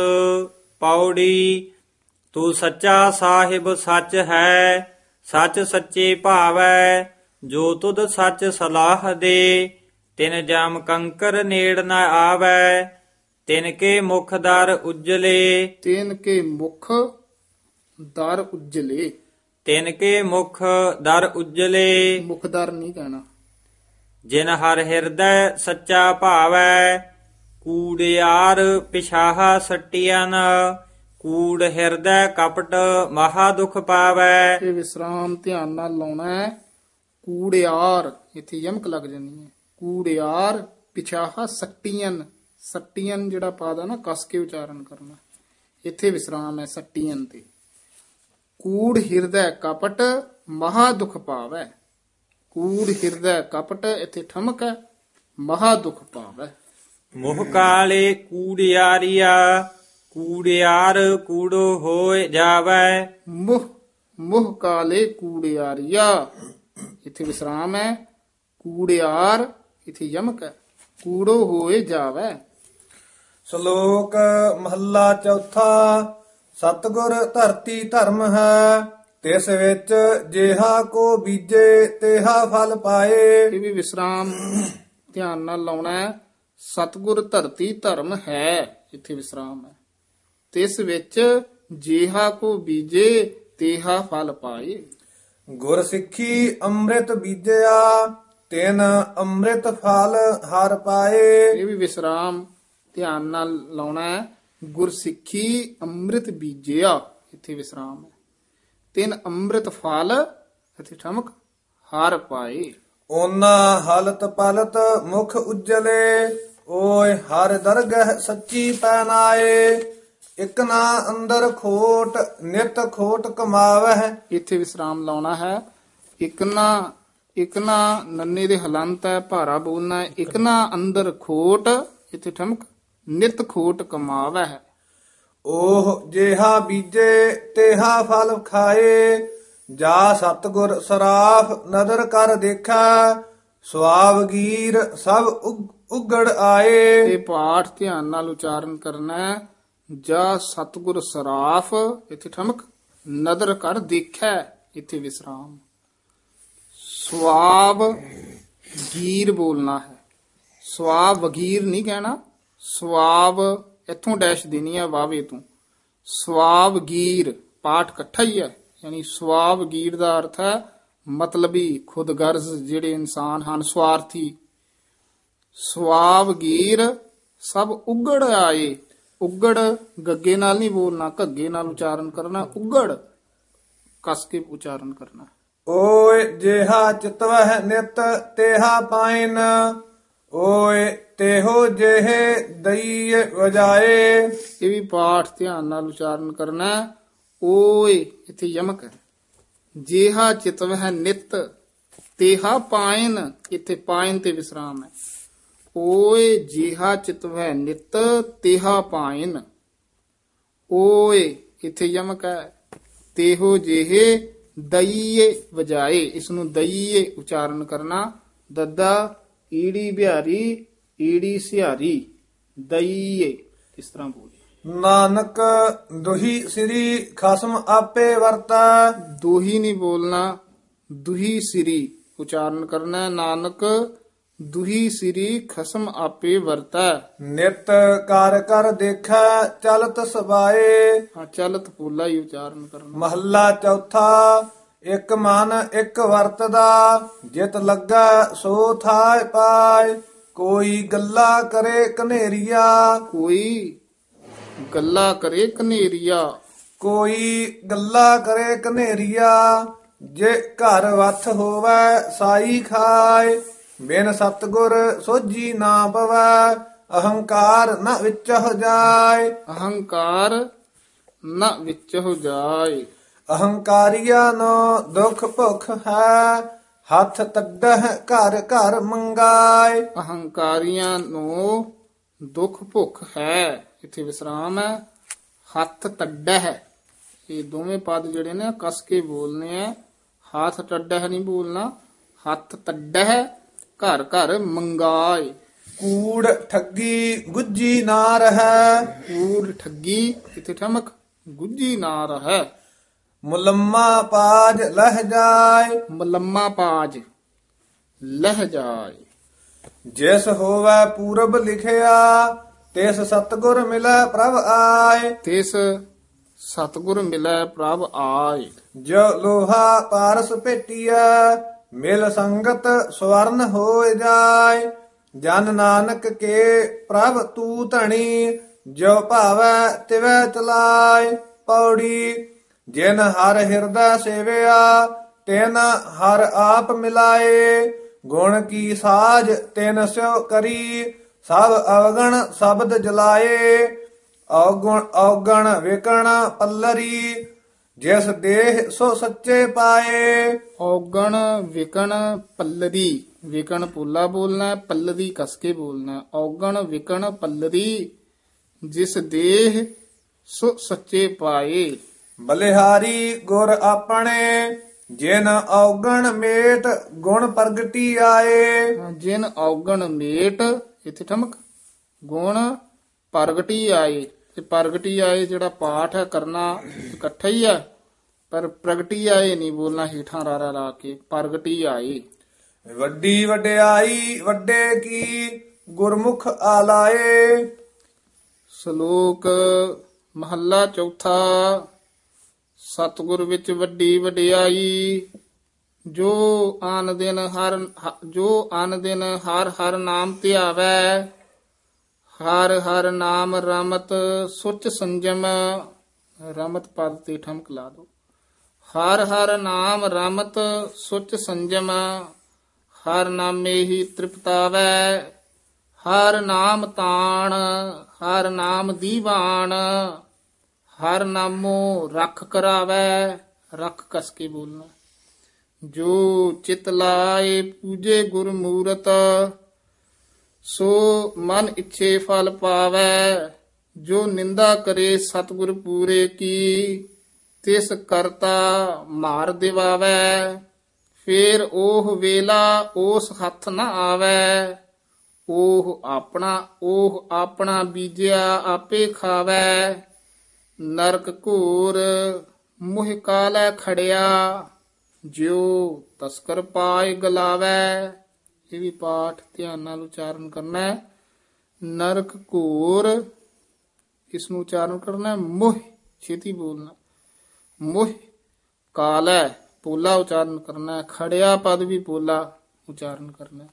ਪੌੜੀ। ਤੂੰ ਸੱਚਾ ਸਾਹਿਬ ਸੱਚ ਹੈ ਸੱਚ ਸੱਚੇ ਭਾਵੈ। ਜੋ ਤੁਧ ਸੱਚ ਸਲਾਹ ਦੇ ਤਿਨ ਜਮ ਕੰਕਰ ਨੇੜ ਨ ਆਵੈ। ਤਿਨ ਕੇ ਮੁਖ ਦਰ ਉਜਲੇ। ਤਿਨ ਕੇ ਮੁਖ ਦਰ ਉਜਲੇ। ਤਿਨ ਕੇ ਮੁਖ ਦਰ ਉਜਲੇ। ਮੁਖਦਰ ਨਹੀਂ ਕਹਿਣਾ। ਜਿਨ ਹਰ ਹਿਰਦੈ ਸੱਚਾ ਭਾਵੈ। ਕੂੜਿਆਰ ਪਿਛਾਹਾ ਸੱਟੀਅਨ ਕੂੜ ਹਿਰਦੈ ਕਪਟ ਮਹਾ ਦੁਖ ਪਾਵੈ। ਇਹ ਵਿਸਰਾਮ ਧਿਆਨ ਨਾਲ ਲਾਉਣਾ ਹੈ। ਕੂੜਿਆਰ ਇੱਥੇ ਯਮਕ ਲੱਗ ਜਾਂਦੀ ਹੈ। ਕੂੜਿਆਰ ਪਿਛਾਹਾ ਸੱਟੀਅਨ। ਸੱਟੀਅਨ ਜਿਹੜਾ ਪਾਦ ਹੈ ਨਾ, ਕਸ ਕੇ ਉਚਾਰਨ ਕਰਨਾ। ਇੱਥੇ ਵਿਸਰਾਮ ਹੈ ਸੱਟੀਅਨ ਤੇ। ਕੂੜ ਹਿਰਦੈ ਕਪਟ ਮਹਾ ਦੁਖ ਪਾਵੈ। ਕੂੜ ਹਿਰਦੈ ਕਪਟ, ਇੱਥੇ ਠਮਕ ਹੈ। ਮਹਾ ਦੁਖ ਪਾਵੈ। ਮੋਹ ਕਾਲੇ ਕੂੜਿਆਰੀਆ ਕੂੜਿਆਰ ਕੂੜੋ ਹੋਏ ਜਾਵੈ। ਮੁਹ ਮੁਹ ਕਾਲੇ ਕੂੜਿਆਰੀਆ, ਇੱਥੇ ਵਿਸਰਾਮ ਹੈ। ਕੂੜਿਆਰ, ਇੱਥੇ ਯਮਕ ਹੈ। ਕੂੜੋ ਹੋਏ ਜਾਵੈ। ਸ਼ਲੋਕ ਮਹੱਲਾ ਚੌਥਾ। ਸਤਿਗੁਰ ਧਰਤੀ ਧਰਮ ਹੈ ਤਿਸ ਵਿੱਚ ਜਿਹਾ ਕੋ ਬੀਜੇ ਤੇਹਾ ਫਲ ਪਾਏ। ਇਹ ਵੀ ਵਿਸਰਾਮ ਧਿਆਨ ਨਾਲ ਲਾਉਣਾ ਹੈ। ਸਤਿਗੁਰ ਧਰਤੀ ਧਰਮ ਹੈ, ਇੱਥੇ ਵਿਸਰਾਮ ਹੈ। ਤਿਸ ਵਿੱਚ ਜਿਹਾ ਕੋ ਬੀਜੇ ਤੇਹਾ ਫਲ ਪਾਏ। ਗੁਰ ਸਿੱਖੀ ਅੰਮ੍ਰਿਤ ਬੀਜਿਆ ਤਿਨ ਅੰਮ੍ਰਿਤ ਫਲ ਹਰ ਪਾਏ। ਇਹ ਵੀ ਵਿਸਰਾਮ ਧਿਆਨ ਨਾਲ ਲਾਉਣਾ ਹੈ। ਗੁਰ ਸਿੱਖੀ ਅੰਮ੍ਰਿਤ ਬੀਜਿਆ, ਇੱਥੇ ਵਿਸਰਾਮ ਹੈ। ਤਿਨ ਅੰਮ੍ਰਿਤ ਫਲ, ਇੱਥੇ ਠਮਕ, ਹਰ ਪਾਏ। ਓਨਾ ਹਲਤ ਪਲਤ ਮੁਖ ਉਜਲੇ ਓਏ ਹਰ ਦਰਗਹ ਸੱਚੀ ਪੈਨਾਏ। ਇਕ ਨਾ ਅੰਦਰ ਖੋਟ ਨਿਤ ਖੋਟ ਕਮਾਵਹਿ। ਇੱਥੇ ਵਿਸਰਾਮ ਲਾਉਣਾ ਹੈ। ਇਕ ਨਾ ਇਕ ਨਾ ਨੰਨੇ ਦੇ ਹਲੰਤ ਹੈ, ਭਾਰਾ ਬੋਲਣਾ ਹੈ। ਇਕ ਨਾ ਅੰਦਰ ਖੋਟ, ਇੱਥੇ ਠਮਕ, ਨਿਤ ਖੋਟ ਕਮਾਵੈ ਹੈ। ਓਹ ਜਿਹਾ ਬੀਜੇ ਤੇਹਾ ਫਲ ਖਾਏ, ਜਾ ਸਤਿਗੁਰ ਸਰਾਫ ਨਦਰ ਕਰ ਦੇਖਾ, ਸੁਆਵਗੀਰ ਸਭ ਉਗ- ਉਗੜ ਆਏ। ਇਹ ਪਾਠ ਧਿਆਨ ਨਾਲ ਉਚਾਰਨ ਕਰਨਾ ਹੈ। ਜਾ ਸਤਿਗੁਰ ਸਰਾਫ, ਇੱਥੇ ਠਮਕ, ਨਦਰ ਕਰ ਦੇਖੈ, ਇੱਥੇ ਵਿਸਰਾਮ। ਸਵਾਬ ਗੀਰ ਬੋਲਣਾ ਹੈ। ਸਵਾਬ ਵਗੀਰ ਨਹੀਂ ਕਹਿਣਾ। ਸਵਾਬ ਇੱਥੋਂ ਡੈਸ਼ ਦੇਣੀ ਹੈ ਵਾਵੇ ਤੋਂ। ਸਵਾਬ ਗੀਰ ਪਾਠ ਇਕੱਠਾ ਹੀ ਹੈ, ਯਾਨੀ ਸਵਾਬ ਗੀਰ ਦਾ ਅਰਥ ਹੈ ਮਤਲਬੀ, ਖੁਦਗਰਜ਼ ਜਿਹੜੇ ਇਨਸਾਨ ਹਨ, ਸਵਾਰਥੀ। ਸਵਾਬ ਗੀਰ ਸਭ ਉਗੜ ਆਏ। ਉਗੜ ਗੱਗੇ ਨਾਲ ਨਹੀਂ ਬੋਲਣਾ, ਘੱਗੇ ਨਾਲ ਉਚਾਰਨ ਕਰਨਾ। ਉਗੜ ਕਸ ਕੇ ਉਚਾਰਨ ਕਰਨਾ। ਓਏ ਜਿਹਾ ਚਿਤਵਹਿ ਨਿਤ ਤੇਹਾ ਪਾਇਨ, ਓਏ ਤੇਹੋ ਜਿਹੇ ਦਈਏ ਵਜਾਏ। ਇਹ ਵੀ ਪਾਠ ਧਿਆਨ ਨਾਲ ਉਚਾਰਨ ਕਰਨਾ ਹੈ। ਓਏ ਇੱਥੇ ਯਮਕ ਹੈ। ਜੇਹਾ ਚਿਤਵਹਿ ਨਿਤ ਤੇਹਾ ਪਾਇਨ, ਇੱਥੇ ਪਾਇਨ ਤੇ ਵਿਸਰਾਮ ਹੈ। ਓਏ ਜੇਹਾ ਚਿਤਵਹਿ ਨਿਤ ਤੇਹਾ ਪਾਇਨ। ਓਏ ਇੱਥੇ ਯਮਕ ਹੈ। ਤੇਹੋ ਜਿਹੇ ਦਈਏ ਵਜਾਏ, ਇਸ ਨੂੰ ਦਈਏ ਉਚਾਰਨ ਕਰਨਾ। ਦੱਦਾ ਈੜੀ ਬਿਹਾਰੀ ਈੜੀ ਸਿਹਾਰੀ, ਦਈਏ ਇਸ ਤਰ੍ਹਾਂ ਬੋਲੇ। ਨਾਨਕ ਦੁਹੀ ਸ੍ਰੀ ਖਸਮ ਆਪੇ ਵਰਤਾ। ਦੋਹੀ ਨਹੀਂ ਬੋਲਣਾ, ਦੁਹੀ ਸਿਰੀ ਉਚਾਰਨ ਕਰਨਾ। ਨਾਨਕ ਦੁਹੀ ਸਿਰੀ ਖਸਮ ਆਪੇ ਵਰਤੈ। ਨਿਤ ਕਰ ਕਰ ਦੇਖੈ ਚਲਤ ਸਬਾਏ। ਹਾਂ, ਚਲਤ ਪੋਲਾ ਹੀ ਉਚਾਰਨ ਕਰਨਾ। ਮਹੱਲਾ ਚੌਥਾ। ਇੱਕ ਮਨ ਇੱਕ ਵਰਤਦਾ, ਜਿਤ ਲੱਗਾ ਸੋ ਥਾਇ ਪਾਏ। ਕੋਈ ਗੱਲਾ ਕਰੇ ਕਨੇਰੀਆ, ਕੋਈ ਗੱਲਾ ਕਰੇ ਕਨੇਰੀਆ। ਕੋਈ ਗੱਲਾ ਕਰੇ ਕਨੇਰੀਆ, ਜੇ ਘਰ ਵੱਥ ਹੋਵੇ ਸਾਈ ਖਾਏ। ਬਿਨ ਸਤਗੁਰ ਸੋਝੀ ਨਾ ਪਵੈ, ਅਹੰਕਾਰ ਨ ਵਿੱਚਹ ਜਾਏ। ਅਹੰਕਾਰ ਨ ਵਿੱਚ ਹੋ ਜਾਏ। ਅਹੰਕਾਰੀਆ ਨੋ ਦੁਖ ਭੁਖ ਹੈ, ਹੱਥ ਤੱਡਹ ਘਰ ਘਰ ਮੰਗਾਏ। ਅਹੰਕਾਰੀਆਂ ਨੂੰ ਦੁੱਖ ਭੁੱਖ ਹੈ, ਇੱਥੇ ਵਿਸਰਾਮ ਹੈ। ਹੱਥ ਟੱਡਾ ਹੈ, ਇਹ ਦੋਵੇਂ ਪਦ ਜਿਹੜੇ ਨੇ ਕਸ ਕੇ ਬੋਲਨੇ ਆ। ਹੱਥ ਟੱਡਾ ਨਹੀਂ ਬੋਲਣਾ, ਹੱਥ ਟੱਡਾ ਹੈ, ਘਰ ਘਰ ਮੰਗਾਏ। ਕੂੜ ਠੱਗੀ ਗੁੱਜੀ ਨਾ ਰਹੈ, ਕੂੜ ਠੱਗੀ ਇੱਥੇ ਠਮਕ, ਗੁੱਜੀ ਨਾ ਰਹੈ। ਮੁਲੰਮਾ ਪਾਜ ਲਹਿ ਜਾਏ, ਮਲੰਮਾ ਪਾਜ ਲਹਿ ਜਾਏ। ਜਿਸ ਹੋਵੇ ਪੂਰਬ ਲਿਖਿਆ, ਤਿਸ ਸਤਗੁਰ ਮਿਲੈ ਪ੍ਰਭ ਆਏ। ਤਿਸ ਸਤਗੁਰ ਮਿਲੈ ਪ੍ਰਭ ਆਏ। ਜੋ ਲੋਹਾ ਪਾਰਸ ਭੇਟੀਐ, ਮਿਲ ਸੰਗਤ ਸਵਰਨ ਹੋਇ ਜਾਏ। ਜਨ ਨਾਨਕ ਕੇ ਪ੍ਰਭ ਤੂ ਧਣੀ, ਜੋ ਭਾਵੈ ਤਿਵੈ ਚਲਾਏ। ਪੌੜੀ। ਜਿਨ ਹਰ ਹਿਰਦੈ ਸੇਵਿਆ, ਤਿਨ ਹਰ ਆਪ ਮਿਲਾਏ। ਗੁਣ ਕੀ ਸਾਜ ਤਿਨ ਸਿਉ ਕਰੀ, ਸਭ ਅਵਗਣ ਸ਼ਬਦ ਜਲਾਏ। ਔਗਣ ਔਗਣ ਵਿਕਣ ਪੱਲਰੀ, ਜਿਸ ਦੇਹ ਸੋ ਸੱਚੇ ਪਾਏ। ਔਗਣ ਵਿਕਣ ਪੱਲਰੀ, ਵਿਕਣ ਪੋਲਾ ਬੋਲਣਾ, ਪੱਲਰੀ ਕਸ ਕੇ ਬੋਲਣਾ। ਔਗਣ ਵਿਕਣ ਪੱਲਰੀ, ਜਿਸ ਦੇਹ ਸੋ ਸੱਚੇ ਪਾਏ। ਬਲਿਹਾਰੀ ਗੁਰ ਆਪਣੇ, ਜਿਨ ਔਗਣ ਮੇਟ ਗੁਣ ਪ੍ਰਗਟੀ ਆਏ। ਜਿਨ ਔਗਣ ਮੇਟ ਇੱਥੇ ਠਮਕ, ਗੁਣ ਪ੍ਰਗਟੀ ਆਏ। ਤੇ ਪ੍ਰਗਟੀ ਆਏ ਜਿਹੜਾ ਪਾਠ ਹੈ ਕਰਨਾ ਇਕੱਠਾ ਹੀ ਹੈ, ਪਰ ਪ੍ਰਗਟੀ ਆਏ ਨਹੀਂ ਬੋਲਣਾ, ਹੀਠਾਂ ਰਾਰਾ ਲਾ ਕੇ ਪ੍ਰਗਟੀ ਆਏ। ਵੱਡੀ ਵਡਿਆਈ ਵੱਡੇ ਕੀ, ਗੁਰਮੁਖ ਆਲਾਏ। ਸ਼ਲੋਕ ਮਹੱਲਾ ਚੌਥਾ। ਸਤਿਗੁਰ ਵਿੱਚ ਵੱਡੀ ਵਡਿਆਈ, ਜੋ ਆਨ ਦਿਨ ਹਰ ਜੋ ਆਨ ਦਿਨ ਹਰ ਹਰ ਨਾਮ ਧਿਆਵੈ। ਹਰ ਹਰ ਨਾਮ ਰਮਤ ਸੁਚ ਸੰਜਮ, ਰਮਤ ਪਦ ਤੇ ਠਮਕ ਲਾ ਦੋ। ਹਰ ਹਰ ਨਾਮ ਰਮਤ ਸੁਚ ਸੰਜਮ, ਹਰ ਨਾਮੇ ਹੀ ਤ੍ਰਿਪਤਾਵੈ। ਹਰ ਨਾਮ ਤਾਣ ਹਰ ਨਾਮ ਦੀਵਾਨ, ਹਰ ਨਾਮੋ ਰਖ ਕਰਾਵੈ, ਰਖ ਕਸ ਕੇ ਬੋਲਣਾ। ਜੋ ਚਿਤ ਲਾਏ ਪੂਜੇ ਗੁਰ ਮੂਰਤ, ਸੋ ਮਨ ਇੱਛੇ ਫਲ ਪਾਵੈ। ਜੋ ਨਿੰਦਾ ਕਰੇ ਸਤਿਗੁਰ ਪੂਰੇ ਕੀ, ਤਿਸ ਕਰਤਾ ਮਾਰ ਦਿਵਾਵੈ। ਫੇਰ ਉਹ ਵੇਲਾ ਉਸ ਹੱਥ ਨ ਆਵੈ, ਉਹ ਆਪਣਾ ਉਹ ਆਪਣਾ ਬੀਜਿਆ ਆਪੇ ਖਾਵੈ। ਨਰਕ ਘੋਰ ਮੁਹਿ ਕਾਲੈ ਖੜਿਆ, ਜਿਉ ਤਸਕਰ ਪਾਏ ਗਲਾਵੈ। ਇਹ ਵੀ ਪਾਠ ਧਿਆਨ ਨਾਲ ਉਚਾਰਨ ਕਰਨਾ ਹੈ। ਨਰਕ ਘੋਰ, ਇਸ ਨੂੰ ਉਚਾਰਨ ਕਰਨਾ ਹੈ ਮੁਹ, ਛੇਤੀ ਬੋਲਣਾ। ਮੁਹ ਕਾਲੈ ਪੋਲਾ ਉਚਾਰਨ ਕਰਨਾ ਹੈ। ਖੜਿਆ ਪਦ ਵੀ ਪੋਲਾ ਉਚਾਰਨ ਕਰਨਾ ਹੈ।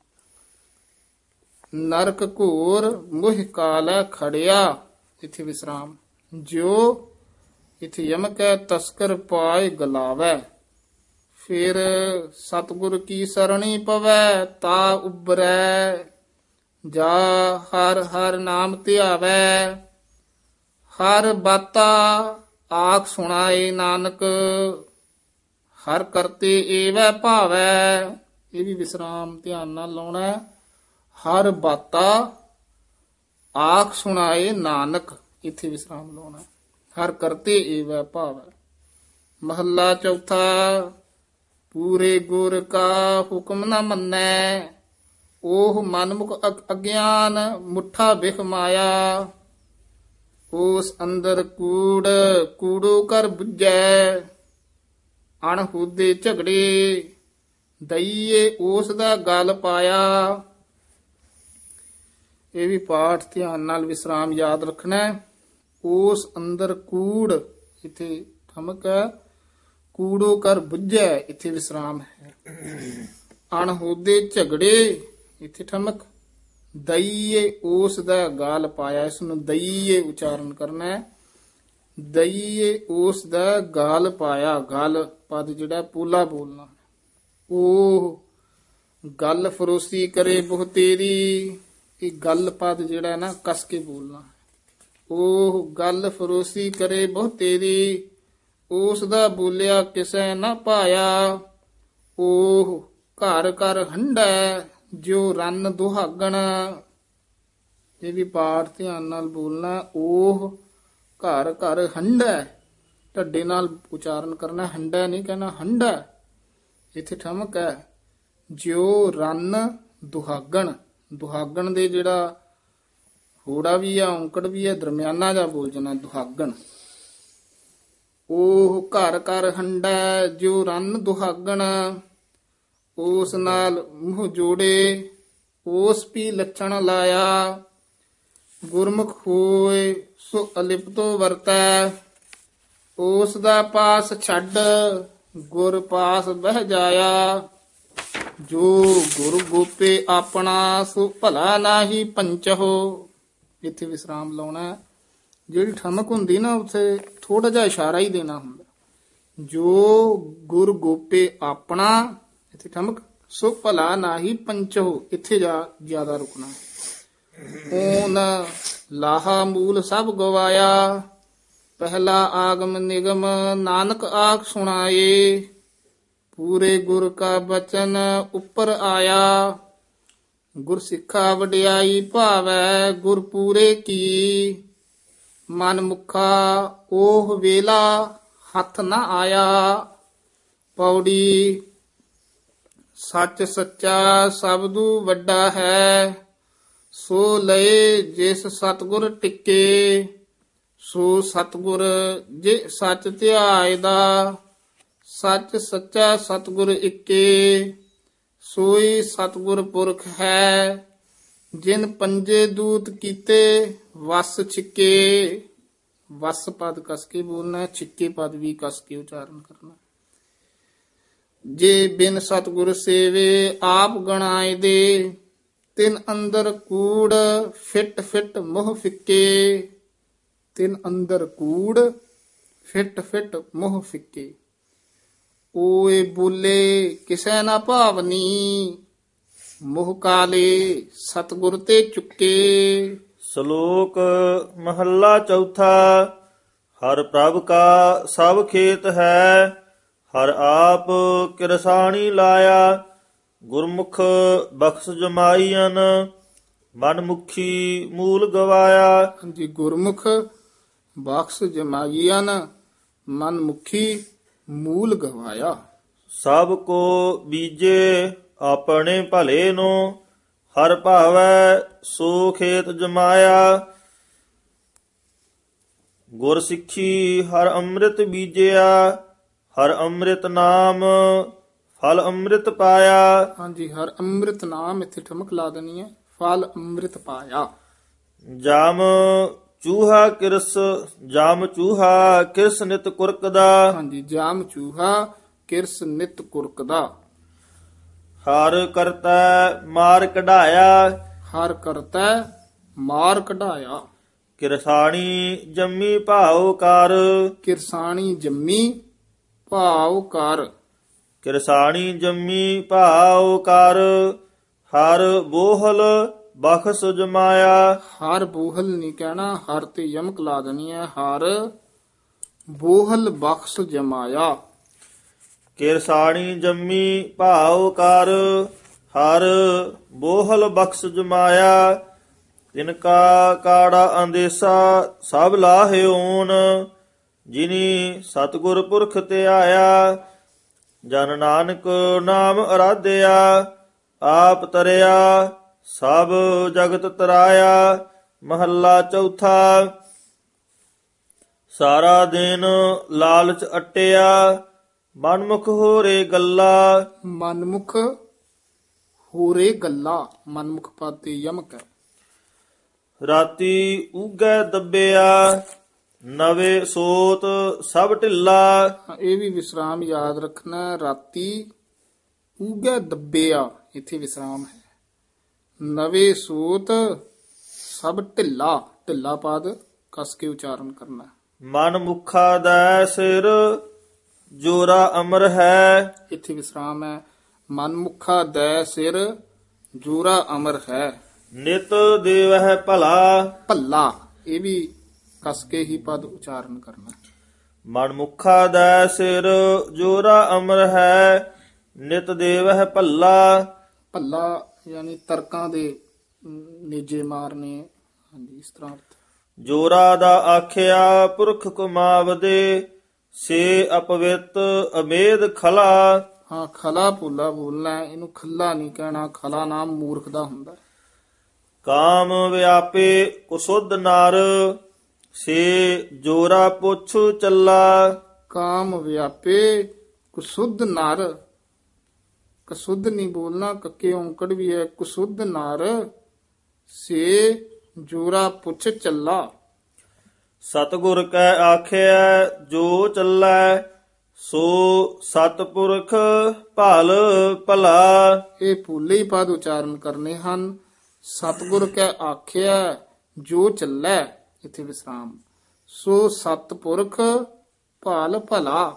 ਨਰਕ ਘੋਰ ਮੁਹ ਕਾਲੈ ਖੜਿਆ, ਇੱਥੇ ਵਿਸਰਾਮ। ਜੋ ਇੱਥੇ ਯਮਕ ਹੈ, ਤਸਕਰ ਪਾਏ ਗਲਾਵੈ। ਫਿਰ ਸਤਿਗੁਰ ਕੀ ਸਰਣੀ ਪਵੈ, ਤਾ ਉਬਰੈ। ਜਾ ਹਰ ਹਰ ਨਾਮ ਧਿਆਵੈ, ਹਰ ਬਾਤਾ ਆਖ ਸੁਣਾਏ ਨਾਨਕ। ਹਰ ਕਰਤੇ ਏਵੈ ਭਾਵੈ, ਇਹ ਵੀ ਵਿਸਰਾਮ ਧਿਆਨ ਨਾਲ ਲਾਉਣਾ ਹੈ। ਹਰ ਬਾਤਾ ਆਖ ਸੁਣਾਏ ਨਾਨਕ, ਇੱਥੇ ਵਿਸਰਾਮ ਲਾਉਣਾ। ਹਰ ਕਰਤੇ ਏਵੈ ਭਾਵੈ। ਮਹੱਲਾ ਚੌਥਾ। ਪੂਰੇ ਗੁਰ ਕਾ ਹੁਕਮ ਨ ਮੰਨੈ, ਉਹ ਮਨਮੁਖ ਅਗਿਆਨ ਮੁੱਠਾ ਬਿਖ ਮਾਇਆ। ਉਸ ਅੰਦਰ ਕੂੜ ਕੂੜੋ ਕਰ ਬੁੱਝੈ, ਅਣਹੂਦੇ ਝਗੜੇ ਦਈਏ ਉਸ ਦਾ ਗਲ ਪਾਇਆ। ਇਹ ਵੀ ਪਾਠ ਧਿਆਨ ਨਾਲ ਵਿਸਰਾਮ ਯਾਦ ਰੱਖਣਾ ਹੈ। ਉਸ ਅੰਦਰ ਕੂੜ, ਇੱਥੇ ਠਮਕ ਹੈ। ਕੂੜੋ ਕਰ ਬੁੱਝੈ, ਇੱਥੇ ਵਿਸਰਾਮ ਹੈ। ਅਣਹੋਦੇ ਝਗੜੇ, ਇੱਥੇ ਠਮਕ। ਦਈਏ ਉਸ ਦਾ ਗਾਲ ਪਾਇਆ, ਇਸ ਨੂੰ ਦਈਏ ਉਚਾਰਨ ਕਰਨਾ ਹੈ। ਦਈਏ ਉਸ ਦਾ ਗਾਲ ਪਾਇਆ, ਗਲ ਪਦ ਜਿਹੜਾ ਪੂਲਾ ਬੋਲਣਾ। ਉਹ ਗੱਲ ਫਰੋਸੀ ਕਰੇ ਬਹੁ ਤੇਰੀ, ਇਹ ਗੱਲ ਪਦ ਜਿਹੜਾ ਨਾ ਕਸ ਕੇ ਬੋਲਣਾ। ਉਹ ਗੱਲ ਫਰੋਸੀ ਕਰੇ ਬਹੁ ਤੇਰੀ, ਉਸ ਦਾ ਬੋਲਿਆ ਕਿਸੈ ਨਾ ਪਾਇਆ। ਉਹ ਘਰ ਘਰ ਹੰਢੈ, ਜੋ ਰੰਨ ਦੁਹਾਗਣ। ਇਹ ਵੀ ਪਾਠ ਧਿਆਨ ਨਾਲ ਬੋਲਣਾ। ਉਹ ਘਰ ਘਰ ਹੰਢੈ, ਢੱਡੇ ਨਾਲ ਉਚਾਰਨ ਕਰਨਾ, ਹੰਢੈ ਨਹੀਂ ਕਹਿਣਾ, ਹੰਢੈ। ਇੱਥੇ ਠਮਕ ਹੈ। ਜਿਉ ਰੰਨ ਦੁਹਾਗਣ, ਦੁਹਾਗਣ ਦੇ ਜਿਹੜਾ ਹੋੜਾ ਵੀ ਆ, ਔਂਕੜ ਵੀ ਹੈ, ਦਰਮਿਆਨਾ ਜਾ ਬੋਲ ਜਾਣਾ, ਦੁਹਾਗਣ। ਉਹ ਘਰ ਘਰ ਹੰਢੈ, ਜੋ ਰੰਨ ਦੁਹਾਗਣ। ਉਸ ਨਾਲ ਮੂੰਹ ਜੋੜੇ, ਉਸ ਵੀ ਲੱਛਣ ਲਾਇਆ। ਗੁਰਮੁਖ ਹੋਏ ਸੋ ਅਲਿਪਤੋ ਵਰਤੈ, ਉਸ ਦਾ ਪਾਸ ਛੱਡ ਗੁਰ ਪਾਸ ਬਹਿ ਜਾਇਆ। ਜੋ ਗੁਰ ਗੋਪੇ ਆਪਣਾ, ਸੋ ਭਲਾ ਨਾਹੀ ਪੰਚਹੁ। ਇੱਥੇ ਵਿਸਰਾਮ ਲਾਉਣਾ। ਜਿਹੜੀ ਠਮਕ ਹੁੰਦੀ ਨਾ, ਉੱਥੇ ਥੋੜਾ ਜਿਹਾ ਇਸ਼ਾਰਾ ਹੀ ਦੇਣਾ ਹੁੰਦਾ। ਜੋ ਗੁਰ ਗੋਪੇ ਆਪਣਾ, ਇੱਥੇ ਠਮਕ। ਸੋ ਭਲਾ ਨਾਹੀ ਪੰਚਹੁ, ਇੱਥੇ ਜਾ ਜ਼ਿਆਦਾ ਰੁਕਣਾ। ਓਨ ਲਾਹਾ ਮੂਲ ਸਭ ਗਵਾਇਆ, ਪਹਿਲਾ ਆਗਮ ਨਿਗਮ ਨਾਨਕ ਆਖ ਸੁਣਾਏ। ਪੂਰੇ ਗੁਰ ਕਾ ਬਚਨ ਉੱਪਰ ਆਇਆ, ਗੁਰ ਸਿੱਖਾ ਵਡਿਆਈ ਭਾਵੈ ਗੁਰ ਪੂਰੇ ਕੀ। ਮਨ ਮੁਖਾ ਉਹ ਵੇਲਾ ਹੱਥ ਨਾ ਆਇਆ। ਪੌੜੀ। ਸੱਚ ਸੱਚਾ ਸਬਦੂ ਵੱਡਾ ਹੈ, ਸੋ ਲਏ ਜਿਸ ਸਤਿਗੁਰ ਟਿੱਕੇ। ਸੋ ਸਤਿਗੁਰ ਜੇ ਸੱਚ ਧਿਆਏ ਦਾ, ਸੱਚ ਸੱਚਾ ਸਤਿਗੁਰ ਇੱਕੇ। ਸੋਈ ਸਤਿਗੁਰ ਪੁਰਖ ਹੈ, ਜਿਨ ਪੰਜੇ ਦੂਤ ਕੀਤੇ ਵਸ ਛਿੱਕੇ। ਵਸ ਪਦ ਕਸ ਕੇ ਬੋਲਣਾ, ਛਿੱਕੇ ਪਦ ਵੀ ਕਸ ਕੇ ਉਚਾਰਨ ਕਰਨਾ। ਜੇ ਬਿਨ ਸਤਿਗੁਰ ਸੇਵੇ ਆਪ ਗਣਾਏ ਦੇ, ਤਿਨ ਅੰਦਰ ਕੂੜ ਫਿੱਟ ਫਿੱਟ ਮੋਹ ਫਿੱਕੇ। ਤਿਨ ਅੰਦਰ ਕੂੜ ਫਿੱਟ ਫਿੱਟ ਮੋਹ ਫਿੱਕੇ। ਓਏ ਬੋਲੇ ਕਿਸੈ ਨਾ ਭਾਵਨੀ, ਮੋਹ ਕਾਲੇ ਸਤਿਗੁਰ ਤੇ ਚੁੱਕੇ। ਸ਼ਲੋਕ ਮਹੱਲਾ ਚੌਥਾ। ਹਰ ਪ੍ਰਭ ਕਾ ਸਭ ਖੇਤ ਹੈ, ਹਰ ਆਪ ਕਿਰਸਾਣੀ ਲਾਇਆ। ਗੁਰਮੁਖ ਬਖਸ਼ ਜਮਾਈਨ, ਮਨ ਮੁਖੀ ਮੂਲ ਗਵਾਇਆ। ਹਾਂਜੀ, ਗੁਰਮੁਖ ਬਖਸ਼ ਜਮਾਈਆਂ ਮਨ ਮੁਖੀ ਮੂਲ ਗਵਾਇਆ। ਸਭ ਕੋ ਬੀਜੇ ਆਪਣੇ ਭਲੇ ਨੂੰ, ਹਰ ਭਾਵੈ ਸੋ ਖੇਤ ਜਮਾਇਆ। ਗੁਰ ਸਿੱਖੀ ਹਰ ਅੰਮ੍ਰਿਤ ਬੀਜਿਆ, ਹਰ ਅੰਮ੍ਰਿਤ ਨਾਮ ਫਲ ਅੰਮ੍ਰਿਤ ਪਾਇਆ। ਹਾਂਜੀ, ਹਰ ਅੰਮ੍ਰਿਤ ਨਾਮ ਇੱਥੇ ਠਮਕ ਲਾ ਦੇਣੀ ਹੈ, ਫਲ ਅੰਮ੍ਰਿਤ ਪਾਇਆ। ਜਾਮ ਚੂਹਾ ਕਿਰਸ ਜਾਮ ਚੂਹਾ ਕਿਰਸ ਨਿਤ ਕੁਰਕਦਾ। ਹਾਂਜੀ, ਜਾਮ ਚੂਹਾ ਕਿਰਸ ਨਿਤ ਕੁਰਕਦਾ। ਹਰ ਕਰਤਾ ਮਾਰ ਕਢਾਇਆ, ਹਰ ਕਰਤਾ ਮਾਰ ਕਢਾਇਆ। ਕਿਰਸਾਣੀ ਜੰਮੀ ਭਾਉ ਕਰ। ਕਿਰਸਾਣੀ ਜੰਮੀ ਭਾਉ ਕਰ। ਕਿਰਸਾਣੀ ਜੰਮੀ ਭਾਉ ਕਰ, ਹਰ ਬੋਹਲ ਬਖਸ਼ ਜਮਾਇਆ। ਹਰ ਬੋਹਲ ਨਹੀਂ ਕਹਿਣਾ, ਹਰ ਤੇ ਯਮਕ ਲਾ ਦੇਣੀ ਹੈ, ਹਰ ਬੋਹਲ ਬਖਸ਼ ਜਮਾਇਆ। ਕਿਰਸਾਣੀ ਜੰਮੀ ਭਾਉ ਕਰ, ਹਰ ਬੋਹਲ ਬਖਸ਼ ਜਮਾਇਆ। ਤਿਨਕਾ ਕਾੜਾ ਅੰਦੇਸਾ ਸਭ ਲਾਹਿਓਨ, ਜਿਨੀ ਸਤਿਗੁਰ ਪੁਰਖ ਧਿਆਇਆ। ਜਨ ਨਾਨਕ ਨਾਮ ਅਰਾਧਿਆ, ਆਪ ਤਰਿਆ ਸਭ ਜਗਤ ਤਰਾਇਆ। ਮਹੱਲਾ ਚੌਥਾ। ਸਾਰਾ ਦਿਨ ਲਾਲਚ ਅਟਿਆ, ਮਨਮੁਖ ਹੋਰੇ ਗੱਲਾ। ਮਨਮੁਖ ਹੋਰੇ ਗੱਲਾ, ਮਨਮੁਖ ਪਦ ਤੇ ਯਮਕ ਹੈ। ਰਾਤੀ ਉਗੈ ਦੱਬਿਆ, ਨਵੇਂ ਸੋਤ ਸਭ ਢਿੱਲਾ। ਇਹ ਵੀ ਵਿਸਰਾਮ ਯਾਦ ਰੱਖਣਾ, ਰਾਤੀ ਉਗੈ ਦੱਬਿਆ, ਇੱਥੇ ਵਿਸਰਾਮ ਹੈ। ਨਵੇਂ ਸੋਤ ਸਭ ਢਿੱਲਾ, ਢਿੱਲਾ ਪਦ ਕਸ ਕੇ ਉਚਾਰਨ ਕਰਨਾ। ਮਨ ਮੁਖਾ ਦਾ ਸਿਰ ਜੋਰਾ ਅਮਰ ਹੈ। ਇੱਥੇ ਵਿਸਰਾਮ ਹੈ। ਮਨ ਮੁਖਾ ਦੈ ਸਿਰ ਜੋਰਾ ਅਮਰ ਹੈ। ਨਿਤ ਦੇਵਹਿ ਭਲਾ, ਭੱਲਾ, ਇਹ ਵੀ ਕਸ ਕੇ ਹੀ ਪਦ ਉਚਾਰਨ ਕਰਨਾ। ਮਨ ਮੁਖਾ ਦਾ ਸਿਰ ਜੋਰਾ ਅਮਰ ਹੈ, ਨਿਤ ਦੇਵਹਿ ਭੱਲਾ। ਭੱਲਾ ਯਾਨੀ ਤਰਕਾਂ ਦੇ ਨੇਜੇ ਮਾਰਨੇ। ਹਾਂਜੀ, ਇਸ ਤਰ੍ਹਾਂ ਅਰਥ। ਜੋਰਾ ਦਾ ਆਖਿਆ ਪੁਰਖ ਕੁਮਾਵਦੇ, ਸੇ ਅਪਵਿੱਤ ਅਮੇਧ ਖਲਾ। ਹਾਂ, ਖਲਾ ਭੁੱਲਾ ਬੋਲਣਾ ਹੈ, ਇਹਨੂੰ ਖੱਲਾ ਨਹੀਂ ਕਹਿਣਾ, ਖਲਾ ਨਾਮ ਮੂਰਖ ਦਾ ਹੁੰਦਾ। ਕਾਮ ਵਿਆਪੇ ਕੁਸੁਧ ਨਰ, ਸੇ ਜੋਰਾ ਪੁੱਛ ਚੱਲਾ। ਕਾਮ ਵਿਆਪੇ ਕੁਸੁਧ ਨਰ, ਕਸੁਧ ਨਹੀਂ ਬੋਲਣਾ, ਕੱਕੇ ਔਂਕੜ ਵੀ ਹੈ। ਕੁਸੁਧ ਨਰ ਸੇ ਜੋਰਾ ਪੁੱਛ ਚੱਲਾ। ਸਤਿਗੁਰ ਕੈ ਆਖਿਆ ਜੋ ਚੱਲੈ, ਸੋ ਸਤਿਪੁਰਖ ਭਲ ਭਲਾ। ਇਹ ਭੁੱਲੇ ਹੀ ਪਦ ਉਚਾਰਨ ਕਰਨੇ ਹਨ। ਸਤਿਗੁਰ ਕੈ ਆਖਿਆ ਜੋ ਚੱਲੈ, ਇੱਥੇ ਵਿਸਰਾਮ। ਸੋ ਸਤਿਪੁਰਖ ਭਲ ਭਲਾ।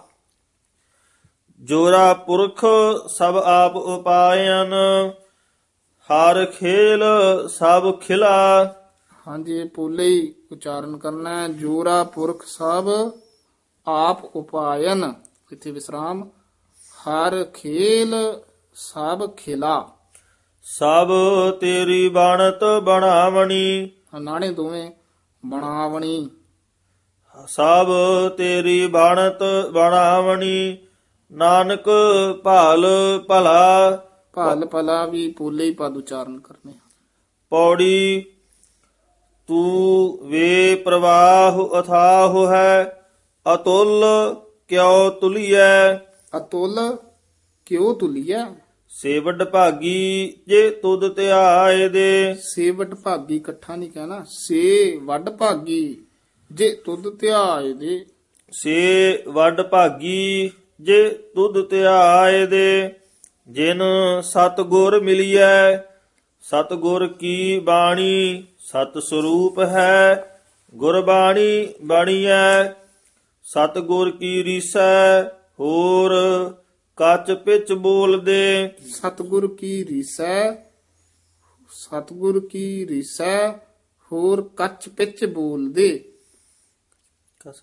ਜੋਰਾ ਪੁਰਖ ਸਭ ਆਪ ਉਪਾਇਨ, ਹਰ ਖੇਲ ਸਭ ਖਿਲਾ। ਹਾਂਜੀ, ਇਹ ਭੁੱਲੇ ਹੀ ਉਚਾਰਨ ਕਰਨਾ ਹੈ। ਜੋਰਾ ਪੁਰਖ ਸਭ ਆਪ ਉਪਾਇਨ, ਇੱਥੇ ਵਿਸਰਾਮ। ਹਰ ਖੇਲ ਸਭ ਖਿਲਾ। ਸਭ ਤੇਰੀ ਬਾਣਤ ਬਣਾਵਣੀ, ਨਾਣੇ ਦੋਵੇਂ ਬਣਾਵਣੀ। ਸਭ ਤੇਰੀ ਬਾਣਤ ਬਣਾਵਣੀ, ਨਾਨਕ ਭਾਲ ਭਲਾ। ਭਲ ਭਲਾ ਵੀ ਭੁੱਲੇ ਹੀ ਪਦ ਉਚਾਰਨ ਕਰਨੇ। ਪੌੜੀ ਤੂੰ ਵੇ ਪ੍ਰਵਾਹ ਅਥਾਹ ਹੈ, ਅਤੁਲ ਕਿਉ ਤੁਲੀਐ। ਅਤੁਲ ਕਿਉ ਤੁਲੀਐ। ਸੇ ਵੱਡ ਭਾਗੀ ਜੇ ਤੁਧ ਧਿਆਏ ਦੇ। ਸੇ ਵੱਡ ਭਾਗੀ ਇਕੱਠਾ ਨਹੀਂ ਕਹਿਣਾ, ਸੇ ਵੱਡ ਭਾਗੀ ਜੇ ਤੁਧ ਧਿਆਏ ਦੇ। ਸੇ ਵੱਡ ਭਾਗੀ ਜੇ ਤੁਧ ਧਿਆਏ ਦੇ, ਜਿਨ ਸਤਿਗੁਰ ਮਿਲੀਐ। ਸਤਿਗੁਰ ਕੀ ਬਾਣੀ ਸਤ ਸਰੂਪ ਹੈ, ਗੁਰਬਾਣੀ ਬਾਣੀਐ। ਸਤਿਗੁਰ ਕੀ ਰੀਸੈ ਹੋਰ ਕੱਚ ਪਿਚ ਬੋਲਦੇ। ਸਤਿਗੁਰ ਕੀ ਰੀਸੈ, ਸਤਿਗੁਰ ਕੀ ਰੀਸੈ ਹੋਰ ਕੱਚ ਪਿਚ ਬੋਲਦੇ।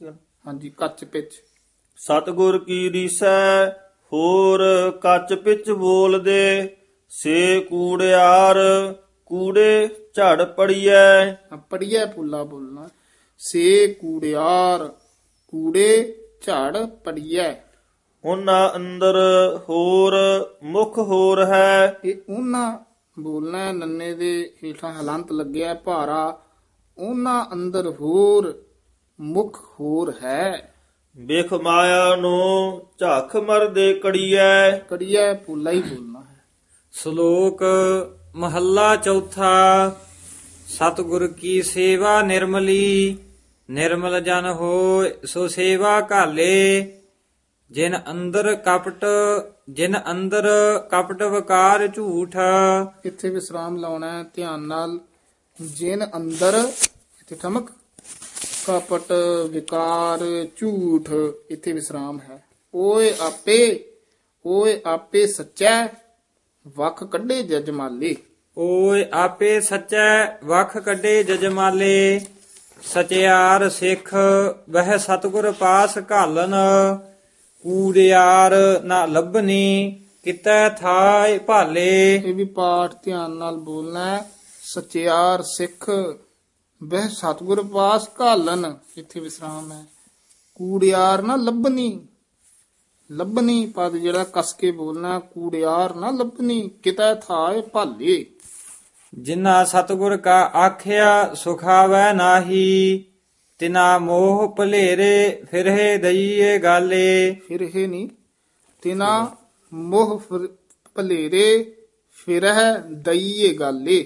ਹਾਂਜੀ ਕੱਚ ਪਿੱਚ। ਸਤਿਗੁਰ ਕੀ ਰੀਸੈ ਹੋਰ ਕੱਚ ਪਿੱਚ ਬੋਲਦੇ, ਸੇ ਕੂੜਿਆਰ ਕੂੜੇ ਝੜ ਪੜੀਐ। ਪੜੀਐ ਪੁੱਲਾ ਬੋਲਣਾ। ਸੇ ਕੂੜਿਆਰ ਕੂੜੇ ਝੜ ਪੜੀਐ। ਉਹਨਾਂ ਅੰਦਰ ਹੋਰ ਮੁਖ ਹੋਰ ਹੈ। ਇਹ ਉਹਨਾਂ ਬੋਲਣਾ ਹੈ, ਨੰਨੇ ਦੇ ਹੇਠਾਂ ਹਲੰਤ ਲੱਗਿਆ ਭਾਰਾ। ਉਹਨਾਂ ਅੰਦਰ ਹੋਰ ਮੁਖ ਹੋਰ ਹੈ। ਬਿਖ ਮਾਇਆ ਨੂੰ ਝੱਖ ਮਰਦੇ ਕੜੀਐ। ਕੜੀਐ ਪੁੱਲਾ ਹੀ ਬੋਲਣਾ ਹੈ। ਸ਼ਲੋਕ ਮਹੱਲਾ ਚੌਥਾ। ਸਤਿਗੁਰ ਕੀ ਸੇਵਾ ਨਿਰਮਲੀ, ਨਿਰਮਲ ਜਨ ਹੋਇ ਸੋ ਸੇਵਾ ਘਾਲੇ। ਜਿਨ ਅੰਦਰ ਕਪਟ ਜਿਨ ਅੰਦਰ ਕਪਟ ਵਕਾਰ ਝੂਠ। ਇੱਥੇ ਵਿਸਰਾਮ ਲਾਉਣਾ ਹੈ ਧਿਆਨ ਨਾਲ। ਜਿਨ ਅੰਦਰ ਇੱਥੇ ਠਮਕ, ਕਪਟ ਵਿਕਾਰ ਝੂਠ, ਇੱਥੇ ਵਿਸਰਾਮ ਹੈ। ਓਏ ਆਪੇ ਓਏ ਆਪੇ ਸੱਚਾ ਵਖ ਕੱਢੇ ਜਜਮਾਲੇ। ਓਏ ਆਪੇ ਸੱਚੈ ਵਖ ਕੱਢੇ ਜਜਮਾਲੇ। ਸਚਿਆਰ ਸਿੱਖ ਵਹਿ ਸਤਿਗੁਰ ਪਾਸ ਘਾਲਨ। ਕੂੜਿਆਰ ਨਾ ਲੱਭਨੀ ਕਿਤੈ ਥਾਇ ਭਾਲੇ। ਇਹ ਵੀ ਪਾਠ ਧਿਆਨ ਨਾਲ ਬੋਲਣਾ ਹੈ। ਸਚਿਆਰ ਸਿੱਖ ਵਹਿ ਸਤਿਗੁਰ ਪਾਸ ਘਾਲਨ, ਇੱਥੇ ਵਿਸਰਾਮ ਹੈ। ਕੂੜਿਆਰ ਨਾ ਲੱਭਣੀ, ਲੱਭਣੀ ਪਦ ਜਿਹੜਾ ਕਸ ਕੇ ਬੋਲਣਾ। ਕੂੜਿਆਰ ਨਾ ਲੱਭਣੀ ਕਿਤੈ ਥਾਇ ਭਾਲੇ। ਜਿਨ੍ਹਾਂ ਸਤਿਗੁਰ ਕਾ ਆਖਿਆ ਸੁਖਾਵੈ ਨਾਹੀ। ਤਿਨਾ ਮੋਹ ਭਲੇਰੇ ਫਿਰਹਿ ਦਈਏ ਗਾਲੇ। ਫਿਰ ਇਹ ਨਹੀਂ, ਤਿਨਾ ਮੋਹ ਫਿਰ- ਭਲੇਰੇ ਫਿਰਹਿ ਦਈਏ ਗਾਲੇ।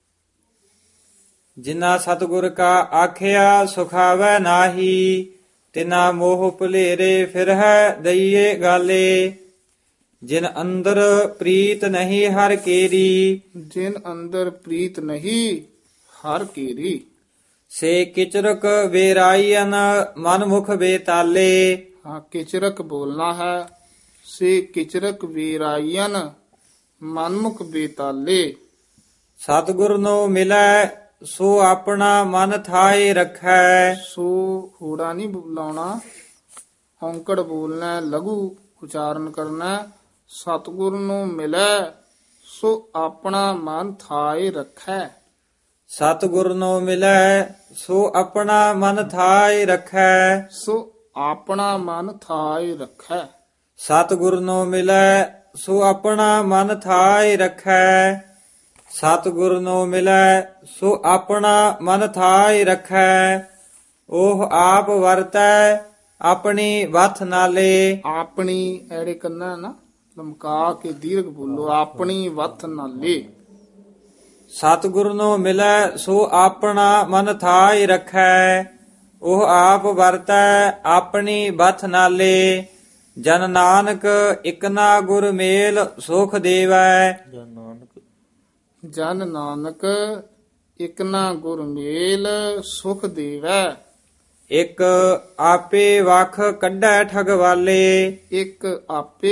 ਜਿਨ੍ਹਾਂ ਸਤਿਗੁਰ ਕਾ ਆਖਿਆ ਸੁਖਾਵੈ ਨਾਹੀ। ਤਿਨਾ ਮੋਹ ਭਲੇਰੇ ਫਿਰਹਿ ਦਈਏ ਗਾਲੇ। ਜਿਨ ਅੰਦਰ ਪ੍ਰੀਤ ਨਹੀਂ ਹਰ ਕੇਰੀ। ਜਿਨ ਅੰਦਰ ਪ੍ਰੀਤ ਨਹੀਂ ਹਰ ਕੀਰੀ। ਸੇ ਕਿਚਰਕ ਵੇਰਾਈਨ ਮਨ ਮੁਖ ਬੇਤਾਲੇ। ਹਾਂ ਕਿਚਰਕ ਬੋਲਣਾ ਹੈ। ਸੇ ਕਿਚਰਕ ਵੀਰਾਇਨ ਮਨਮੁਖ ਬੇਤਾਲੇ। ਸਤਿਗੁਰ ਨੂੰ ਮਿਲੈ ਸੋ ਆਪਣਾ ਮਨ ਥਾਏ ਰੱਖੈ। ਸੋ ਹੋੜਾ ਨਹੀਂ ਬੁਲਾਉਣਾ, ਔਂਕੜ ਬੋਲਣਾ ਹੈ, ਲਘੂ ਉਚਾਰਨ ਕਰਨਾ ਹੈ। ਸਤਿਗੁਰ ਨੂੰ ਮਿਲੈ ਸੋ ਆਪਣਾ ਮਨ ਥਾਏ ਰੱਖੈ। ਸਤਿਗੁਰ ਨੂੰ ਮਿਲੈ ਸੋ ਆਪਣਾ ਮਨ ਥਾਏ ਰੱਖੈ। ਸੋ ਆਪਣਾ ਮਨ ਥਾਏ ਰੱਖੈ। ਸਤਿਗੁਰ ਨੂੰ ਮਿਲੈ ਸੋ ਆਪਣਾ ਮਨ ਥਾਏ ਰੱਖੈ। ਸਤਿਗੁਰ ਨੂੰ ਮਿਲੈ ਸੋ ਆਪਣਾ ਮਨ ਥਾਏ ਰੱਖੈ। ਉਹ ਆਪ ਵਰਤੈ ਆਪਣੀ ਵਥ ਨਾਲੇ। ਆਪਣੀ ਐੜੇ ਕੰਨਾ ਨਾ ਲਮਕਾ ਕੇ ਦੀਰਘ ਬੋਲੋ। ਆਪਣੀ ਵਥ ਨਾਲੇ। ਸਤਿਗੁਰ ਨੂੰ ਮਿਲੈ ਸੋ ਆਪਣਾ ਮਨ ਥਾਏ ਰੱਖੈ। ਉਹ ਆਪ ਵਰਤੈ ਆਪਣੀ ਬਥ ਨਾਲੇ। ਜਨ ਨਾਨਕ ਇਕਨਾ ਗੁਰ ਮੇਲ ਸੁਖ ਦੇਵੈ। ਜਨ ਨਾਨਕ ਜਨ ਨਾਨਕ ਇਕਨਾ ਗੁਰ ਮੇਲ ਸੁਖ ਦੇਵੈ। ਇੱਕ ਆਪੇ ਵਖ ਕੱਢੈ ਠਗ ਵਾਲੇ। ਇੱਕ ਆਪੇ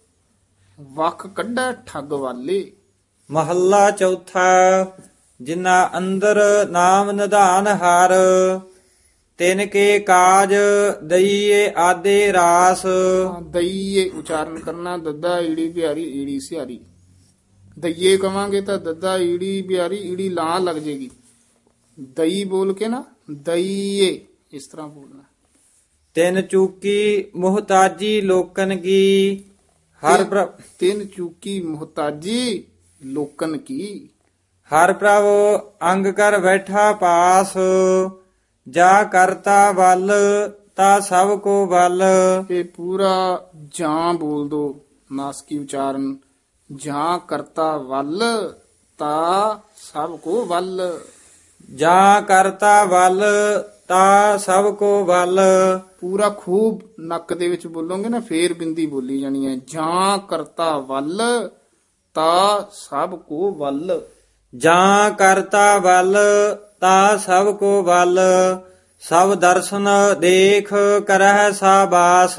ਵਖ ਕੱਢੈ ਠੱਗ ਵਾਲੇ। ਮਹੱਲਾ ਚੌਥਾ। ਜਿਨ੍ਹਾਂ ਅੰਦਰ ਨਾਮ ਨਿਧਾਨ ਹਰ। ਤਿਨ ਕੇ ਕਾਜ ਦਈਏ ਆਦੇ ਰਾਸ। ਦਈਏ ਉਚਾਰਨ ਕਰਨਾ। ਦੱਦਾ ਈੜੀ ਬਿਹਾਰੀ ਈੜੀ ਸਿਹਾਰੀ। ਦਈਏ ਕਵਾਂਗੇ ਤਾਂ ਦੱਦਾ ਈੜੀ ਬਿਹਾਰੀ ਈੜੀ ਲਾਂ ਲੱਗ ਜੇਗੀ। ਦਈ ਬੋਲ ਕੇ ਨਾ ਦਈਏ ਇਸ ਤਰ੍ਹਾਂ ਬੋਲਣਾ। ਤਿਨ ਚੂਕੀ ਮੁਹਤਾਜੀ ਲੋਕਨ ਕੀ। ਹਰ ਪ੍ਰਭ ਤਿੰਨ ਚੂਕੀ ਮੁਹਤਾਜੀ ਲੋਕਨ ਕੀ। ਹਰ ਪ੍ਰਭ ਅੰਗ ਕਰ ਬੈਠਾ ਪਾਸ। ਜਾ ਕਰਤਾ ਵੱਲ ਤਾ ਸਭ ਕੋ ਵੱਲ। ਇਹ ਪੂਰਾ ਜਾਂ ਬੋਲ ਦੋ ਨਾਸਕੀ ਉਚਾਰਨ। ਜਾਂ ਕਰਤਾ ਵੱਲ ਤਾ ਸਭ ਕੋ ਵੱਲ। ਜਾਂ ਕਰਤਾ ਵੱਲ ਤਾ ਸਭ ਕੋ ਵੱਲ। ਪੂਰਾ ਖੂਬ ਨੱਕ ਦੇ ਵਿੱਚ ਬੋਲੋਗੇ ਨਾ ਫੇਰ ਬਿੰਦੀ ਬੋਲੀ ਜਾਣੀ ਹੈ। ਜਾਂ ਕਰਤਾ ਵੱਲ ਤਾ ਸਭ ਕੋ ਵੱਲ। ਜਾਂ ਕਰਤਾ ਵੱਲ ਤਾ ਸਭ ਕੋ ਵੱਲ। ਸਭ ਦਰਸ਼ਨ ਦੇਖ ਕਰਹਿ ਸਾਬਾਸ।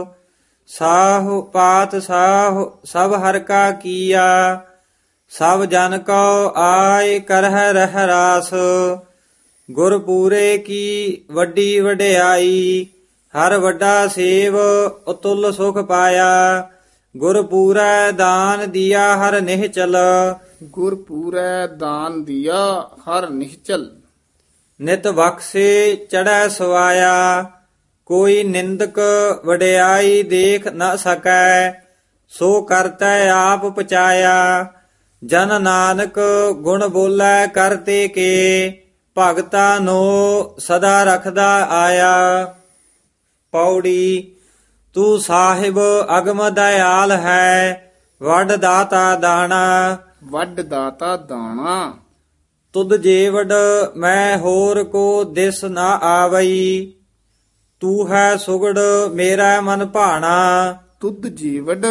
ਸਾਹੁ ਪਾਤ ਸਾਹੁ ਸਭ ਹਰ ਕਾ ਕੀਆ। ਸਭ ਜਨ ਕਉ ਆਇ ਕਰਹਿ ਰਹਿ ਰਾਸ। ਗੁਰ ਪੂਰੇ ਕੀ ਵੱਡੀ ਵਡਿਆਈ। ਹਰ ਵੱਡਾ ਸੇਵ ਅਤੁੱਲ ਸੁਖ ਪਾਇਆ। ਗੁਰ ਪੂਰੈ ਦਾਨ ਦੀਆ ਹਰ ਨਿਹਚਲ। ਗੁਰ ਪੂਰੈ ਦਾਨ ਦੀਆ ਹਰ ਨਿਹਚਲ। ਨਿਤ ਬਖਸ਼ੇ ਚੜੈ ਸਵਾਇਆ। ਕੋਈ ਨਿੰਦਕ ਵਡਿਆਈ ਦੇਖ ਨ ਸਕੈ। ਸੋ ਕਰਤੈ ਆਪ ਪਚਾਇਆ। ਜਨ ਨਾਨਕ ਗੁਣ ਬੋਲੇ ਕਰਤੇ ਕੇ। ਭਗਤਾ ਨੋ ਸਦਾ ਰਖਦਾ ਆਇਆ। ਪੌੜੀ ਤੂੰ ਸਾਹਿਬ ਅਗਮ ਦਇਆਲ ਹੈ। ਵੱਡ ਦਾਤਾ ਦਾਣਾ। ਵੱਡ ਦਾਤਾ ਦਾਣਾ। ਤੁਧ ਜੇਵਡ ਮੈਂ ਹੋਰ ਕੋ ਦਿਸ ਨਾ ਆਵਈ। ਤੂੰ ਹੈ ਸੁਗੜ ਮੇਰਾ ਮਨ ਭਾਣਾ। ਤੁਧ ਜੀਵਡ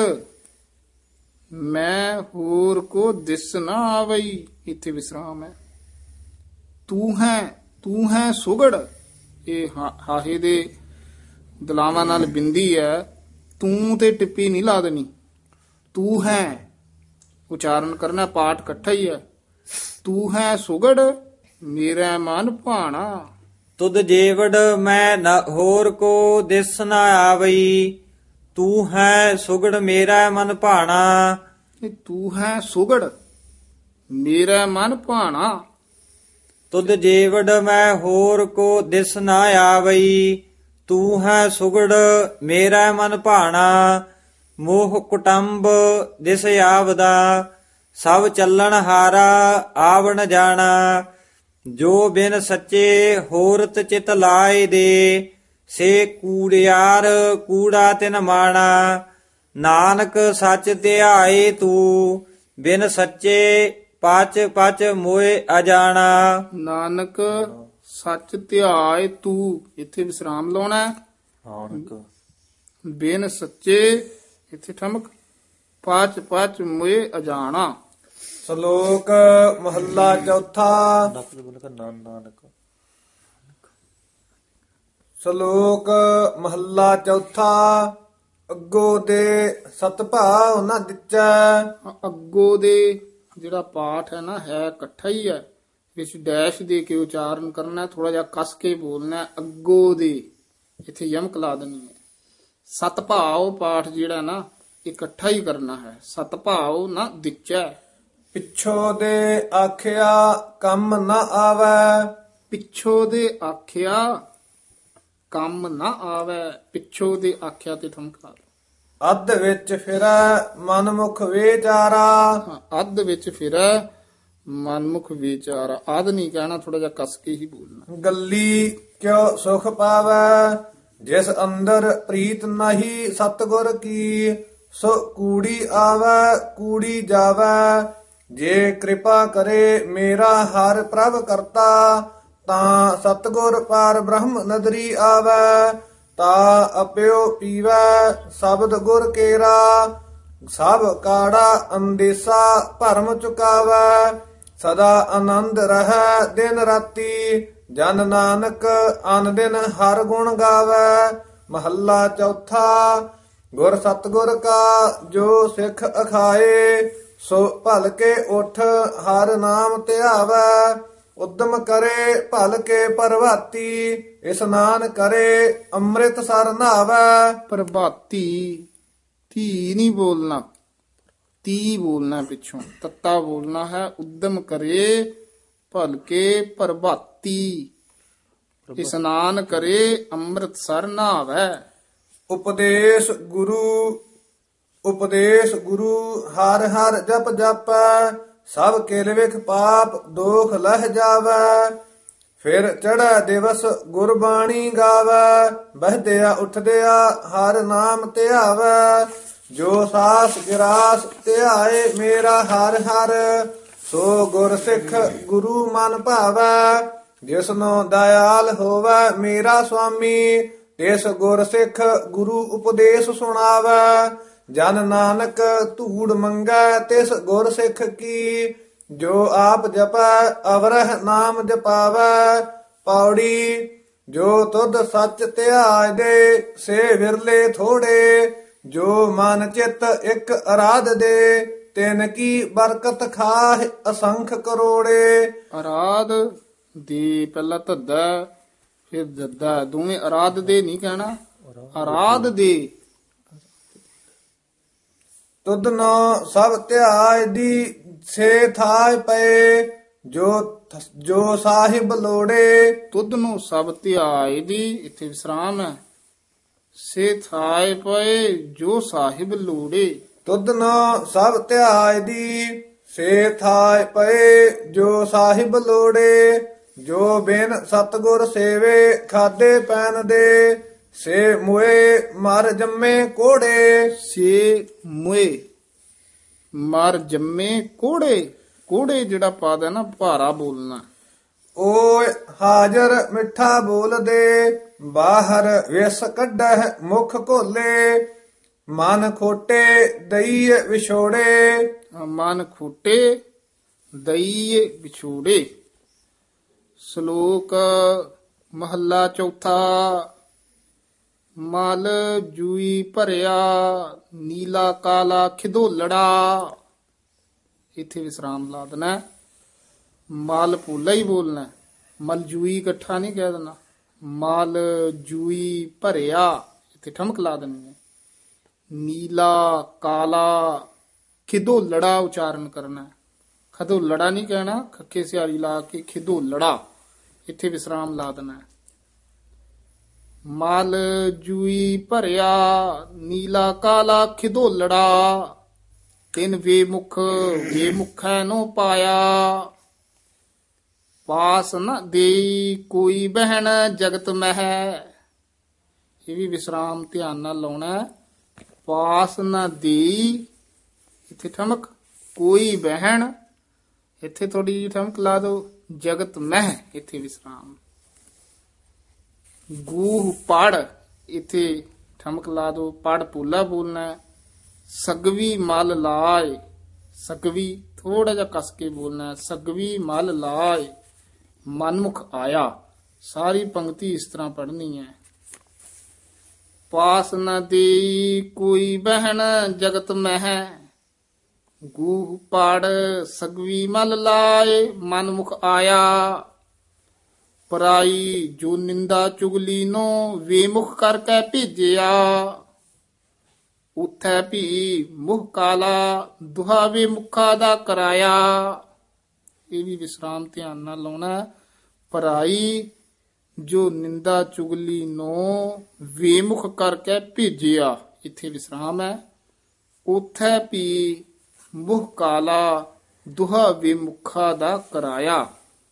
ਮੈਂ ਹੋਰ ਕੋ ਦਿਸ ਨਾ ਆਵਈ। ਇੱਥੇ ਵਿਸਰਾਮ ਹੈ। ਤੂੰ ਹੈ ਤੂੰ ਹੈ ਸੁਗੜ। ਇਹ ਹਾ- ਹਾਹੇ ਦੇ ਦਲਾਵਾਂ ਨਾਲ ਬਿੰਦੀ ਹੈ। ਤੂੰ ਤੇ ਟਿੱਪੀ ਨਹੀਂ ਲਾ ਦੇਣੀ। ਤੂੰ ਹੈ ਉਚਾਰਨ ਕਰਨਾ, ਪਾਠ ਇਕੱਠਾ ਹੀ ਹੈ। ਤੂੰ ਹੈ ਸੁਗੜ ਮੇਰਾ ਮਨ ਭਾਣਾ। ਤੁਧ ਜੇਵਡ ਮੈਂ ਨ ਹੋਰ ਕੋ ਦਿਸ ਨਾ ਆਵਈ। ਤੂੰ ਹੈ ਸੁਗੜ ਮੇਰਾ ਮਨ ਭਾਣਾ। ਇਹ ਤੂੰ ਹੈ ਸੁਗੜ ਮੇਰਾ ਮਨ ਭਾਣਾ। ਤੁਧ ਜੇਵਡ ਮੈਂ ਹੋਰ ਕੋ ਦਿਸ ਨਾ ਆਵਈ। ਤੂੰ ਹੈ ਸੁਗੜ ਮੇਰਾ ਮਨ ਭਾਣਾ। ਮੋਹ ਕੁਟੰਬ ਦਿਸ ਆਵਦਾ। ਸਭ ਚੱਲਣ ਹਾਰਾ ਆਵਣ ਜਾਣਾ। ਜੋ ਬਿਨ ਸੱਚੇ ਹੋਰਤ ਚਿਤ ਲਾਏ ਦੇ। ਸੇ ਕੂੜਿਆਰ ਕੂੜਾ ਤਿਨ ਮਾਣਾ। ਨਾਨਕ ਸੱਚ ਧਿਆਏ ਤੂੰ। ਬਿਨ ਸੱਚੇ ਪਚ ਪਚ ਮੋਏ ਅਜਾਣਾ। ਨਾਨਕ ਸੱਚ ਧਿਆਏ ਤੂੰ। ਇੱਥੇ ਵਿਸਰਾਮ ਲਾਉਣਾ ਹੈ। ਨਾਨਕ ਬਿਨ ਸੱਚੇ ਇੱਥੇ ਠਮਕ। ਪਾਚ ਪਾਚ ਮੁਏ ਅਜਾਣਾ। ਸ਼ਲੋਕ ਮਹੱਲਾ ਚੌਥਾ। ਨਕਲ ਬੋਲ ਕਰ ਨਾਨਕ। ਸ਼ਲੋਕ ਮਹੱਲਾ ਚੌਥਾ। ਅੱਗੋ ਦੇ ਸਤਭਾਵ ਨਾ ਦਿੱਚੈ। ਅੱਗੋ ਦੇ ਜਿਹੜਾ ਪਾਠ ਹੈ ਨਾ, ਹੈ ਇਕੱਠਾ ਹੀ ਹੈ। ਵਿੱਚ ਡੈਸ਼ ਦੇ ਕੇ ਉਚਾਰਨ ਕਰਨਾ, ਥੋੜਾ ਜਿਹਾ ਕੱਸ ਕੇ ਬੋਲਣਾ। ਅੱਗੋ ਦੇ ਇੱਥੇ ਯਮਕ ਲਾ ਦੇਣੀ ਹੈ। ਸਤਭਾਵ ਪਾਠ ਜਿਹੜਾ ਨਾ ਇਕੱਠਾ ਹੀ ਕਰਨਾ ਹੈ। ਸਤਭਾਵ ਨਾ ਦਿੱਚੈ। ਪਿੱਛੋਂ ਦੇ ਆਖਿਆ ਕੰਮ ਨਾ ਆਵੈ। ਪਿੱਛੋਂ ਦੇ ਆਖਿਆ ਕੰਮ ਨਾ ਆਵੈ। ਪਿੱਛੋਂ ਦੇ ਆਖਿਆ ਤੇ ਠਮਕ ਲਾ ਲਓ। ਅੱਧ ਵਿੱਚ ਫਿਰੈ ਮਨਮੁਖ ਵਿਚਾਰਾ। ਹਾਂ, ਅੱਧ ਵਿੱਚ ਫਿਰੈ ਮਨਮੁਖ ਵਿਚਾਰਾ। ਆਦ ਨਹੀਂ ਕਹਿਣਾ, ਥੋੜਾ ਜਿਹਾ ਕੱਸ ਕੇ ਹੀ ਬੋਲਣਾ। ਗੱਲੀ ਕਿਉ ਸੁਖ ਪਾਵੈ। ਜਿਸ ਅੰਦਰ ਪ੍ਰੀਤ ਨਹੀਂ ਸਤਿਗੁਰ ਕੀ। ਸੋ ਕੂੜੀ ਆਵੈ ਕੂੜੀ ਜਾਵੈ। ਜੇ ਕਿਰਪਾ ਕਰੇ ਮੇਰਾ ਹਰ ਪ੍ਰਭ ਕਰਤਾ। ਤਾਂ ਸਤਿਗੁਰ ਪਾਰ ਬ੍ਰਹਮ ਨਦਰੀ ਆਵੈ। ਤਾ ਅਪਿਓ ਪੀਵੈ ਸ਼ਬਦ ਗੁਰ ਕੇਰਾ। ਸਭ ਕਾੜਾ ਅੰਦੇਸਾ ਭਰਮ ਚੁਕਾਵੈ। ਸਦਾ ਆਨੰਦ ਰਹੈ ਦਿਨ ਰਾਤੀ। ਜਨ ਨਾਨਕ ਅਨ ਦਿਨ ਹਰ ਗੁਣ ਗਾਵੈ। ਮਹੱਲਾ ਚੌਥਾ। ਗੁਰ ਸਤਿਗੁਰ ਕਾ ਜੋ ਸਿੱਖ ਅਖਾਏ। ਸੋ ਭਲ ਕੇ ਉਠ ਹਰ ਨਾਮ ਧਿਆਵੈ। ਉਦਮ ਕਰੇ ਭਲ ਕੇ ਪ੍ਰਭਾਤੀ। ਇਸਨਾਨ ਕਰੇ ਅੰਮ੍ਰਿਤ ਸਰ ਨਹਾਵੈ। ਪ੍ਰਭਾਤੀ ਧੀ ਨਹੀਂ ਬੋਲਣਾ, ਤੀ ਬੋਲਣਾ। ਪਿੱਛੋਂ ਤੱਤਾ ਬੋਲਣਾ ਹੈ। ਉਦਮ ਕਰੇ ਭਲ ਕੇ ਪ੍ਰਭਾਤੀ। ਇਸਨਾਨ ਕਰੇ ਅੰਮ੍ਰਿਤ ਸਰ ਨਹਾਵੈ। ਉਪਦੇਸ਼ ਗੁਰੂ ਉਪਦੇਸ਼ ਗੁਰੂ ਹਰ ਹਰ ਜਪ ਜਪੈ। ਸਭ ਕਿਲ ਵਿਖ ਪਾਪ ਦੋਖ ਲਹਿ ਜਾਵੈ। ਫਿਰ ਚੜ੍ਹੈ ਦਿਵਸ ਗੁਰਬਾਣੀ ਗਾਵੈ। ਬਹਿਦਿਆ ਉਠਦਿਆ ਹਰ ਨਾਮ ਧਿਆਵੈ। ਜੋ ਸਾਸ ਗਿਰਾਸ ਧਿਆਏ ਮੇਰਾ ਹਰ ਹਰ। ਸੋ ਗੁਰ ਸਿੱਖ ਗੁਰੂ ਮਨ ਭਾਵੈ। ਜਿਸਨੋ ਦਇਆਲ ਹੋਵੈ ਮੇਰਾ ਸੁਆਮੀ। ਤਿਸ ਗੁਰ ਸਿੱਖ ਗੁਰੂ ਉਪਦੇਸ਼ ਸੁਣਾਵੈ। ਜਨ ਨਾਨਕ ਧੂੜ ਮੰਗੈ ਤਿਸ ਗੁਰ ਸਿੱਖ ਕੀ। ਜੋ ਆਪ ਜਪੈ ਅਵਰਹ ਨਾਮ ਜਪਾਵੈ। ਪੌੜੀ ਜੋ ਤੁਧ ਸੱਚ ਧਿਆਇ ਦੇ। ਸੇ ਵਿਰਲੇ ਥੋੜੇ। ਜੋ ਮਨ ਚਿਤ ਇੱਕ ਅਰਾਧ ਦੇ। ਤਿਨ ਕੀ ਬਰਕਤ ਖਾਹ ਅਸੰਖ ਕਰੋੜੇ। ਅਰਾਧ ਦੀ ਪਹਿਲਾ ਧੱਦਾ ਫਿਰ ਦੱਦਾ। ਦੋਵੇਂ ਅਰਾਧ ਦੇ ਨਹੀਂ ਕਹਿਣਾ, ਅਰਾਧ ਦੇ ਤੁਧ ਨੋ ਸਭ ਧਿਆਇ ਦੀ ਸੇ ਥਾਇ ਪਏ ਜੋ ਜੋ ਸਾਹਿਬ ਲੋੜੇ। ਤੁਧ ਨੂੰ ਸਭ ਧਿਆਏ ਦੀ, ਇੱਥੇ ਵਿਸਰਾਮ ਹੈ। ਸੇ ਥਾਏ ਪਏ ਜੋ ਸਾਹਿਬ ਲੋੜੇ। ਤੁਧ ਨੋ ਸਭ ਧਿਆਇ ਦੀ ਸੇ ਥਾਇ ਪਏ ਜੋ ਸਾਹਿਬ ਲੋੜੇ। ਜੋ ਬਿਨ ਸਤਗੁਰ ਸੇਵੇ ਖਾਦੇ ਪੈਨ ਦੇ ਸੇ ਮੁਏ ਮਰ ਜੰਮੇ ਕੋੜੇ। ਸੇ ਮੁਏ ਮਰ ਜੰਮੇ ਕੋੜੇ। ਕੋੜੇ ਜਿਹੜਾ ਪਦ ਹੈ ਨਾ ਭਾਰਾ ਬੋਲਣਾ। ਓਏ ਹਾਜ਼ਰ ਮਿੱਠਾ ਬੋਲਦੇ ਬਾਹਰ ਵਿਸ ਕੱਢਹਿ ਮੁਖ ਘੋਲੇ। ਮਨ ਖੋਟੇ ਦਈ ਵਿਛੋੜੇ। ਮਨ ਖੋਟੇ ਦਈ ਵਿਛੋੜੇ। ਸ਼ਲੋਕ ਮਹੱਲਾ ਚੌਥਾ। ਮਲ ਜੂਈ ਭਰਿਆ ਨੀਲਾ ਕਾਲਾ ਖਿਦੋਲੜਾ। ਇੱਥੇ ਵਿਸਰਾਮ ਲਾ ਦੇਣਾ। ਮਲ ਪੂਲਾ ਹੀ ਬੋਲਣਾ, ਮਲ ਜੂਈ ਇਕੱਠਾ ਨਹੀਂ ਕਹਿ ਦੇਣਾ। ਮਲ ਜੂਈ ਭਰਿਆ, ਇੱਥੇ ਠਮਕ ਲਾ ਦੇਣੀ ਹੈ। ਨੀਲਾ ਕਾਲਾ ਖਿਦੋਲੜਾ ਉਚਾਰਨ ਕਰਨਾ। ਖਦੋਲੜਾ ਨਹੀਂ ਕਹਿਣਾ, ਖੱਕੇ ਸਿਆਰੀ ਲਾ ਕੇ ਖਿਦੋਲੜਾ, ਇੱਥੇ ਵਿਸਰਾਮ ਲਾ ਦੇਣਾ। ਮਲ ਜੂਈ ਭਰਿਆ ਨੀਲਾ ਕਾਲਾ ਖਿਦੋਲੜਾ। ਤਿੰਨ ਵੇ ਮੁਖ ਵੇ ਮੁਖੈ ਨੂੰ ਪਾਇਆ। ਪਾਸ ਨ ਦੇਈ ਕੋਈ ਬਹਿਣ ਜਗਤ ਮਹਿ। ਇਹ ਵੀ ਵਿਸਰਾਮ ਧਿਆਨ ਨਾਲ ਲਾਉਣਾ। ਪਾਸ ਨ ਦੇਈ, ਇੱਥੇ ਠਮਕ, ਕੋਈ ਬਹਿਣ, ਇੱਥੇ ਥੋੜੀ ਜਿਹੀ ਠਮਕ ਲਾ ਦੋ। ਜਗਤ ਮਹਿ, ਇੱਥੇ ਵਿਸਰਾਮ। ਗੂਹ ਪੜ, ਇੱਥੇ ਠਮਕ ਲਾ ਦੋ। ਪੜ ਪੂਲਾ ਬੋਲਣਾ। ਸਗਵੀ ਮਲ ਲਾਏ, ਸਗਵੀ ਥੋੜਾ ਜਿਹਾ ਕਸ ਕੇ ਬੋਲਣਾ। ਸਗਵੀ ਮਲ ਲਾਏ ਮਨਮੁਖ ਆਇਆ। ਸਾਰੀ ਪੰਕਤੀ ਇਸ ਤਰ੍ਹਾਂ ਪੜ੍ਹਨੀ ਹੈ। ਪਾਸ ਨ ਦੇਈ ਕੋਈ ਬਹਿਣ ਜਗਤ ਮਹਿ। ਗੂਹ ਪੜ ਸਗਵੀ ਮਲ ਲਾਏ ਮਨਮੁਖ ਆਇਆ। ਪਰਾਈ ਜੋ ਨਿੰਦਾ ਚੁਗਲੀ ਨੂੰ ਵੇਮੁਖ ਕਰਕੇ ਭੇਜਿਆ। ਉਥੈ ਵੀ ਮੁਖ ਕਾਲਾ ਦੁਹਾਵੇ ਮੁਖਾ ਦਾ ਕਰਾਇਆ। ਇਹ ਵੀ ਵਿਸਰਾਮ ਧਿਆਨ ਨਾਲ ਲਾਉਣਾ। ਪਰਾਈ ਜੋ ਨਿੰਦਾ ਚੁਗਲੀ ਨੂੰ ਵੇਮੁਖ ਕਰਕੇ ਭੇਜਿਆ, ਇੱਥੇ ਵਿਸਰਾਮ ਹੈ। ਉਥੈ ਵੀ ਮੁਖ ਕਾਲਾ ਦੁਹਾਵੇ ਮੁਖਾ ਦਾ ਕਰਾਇਆ।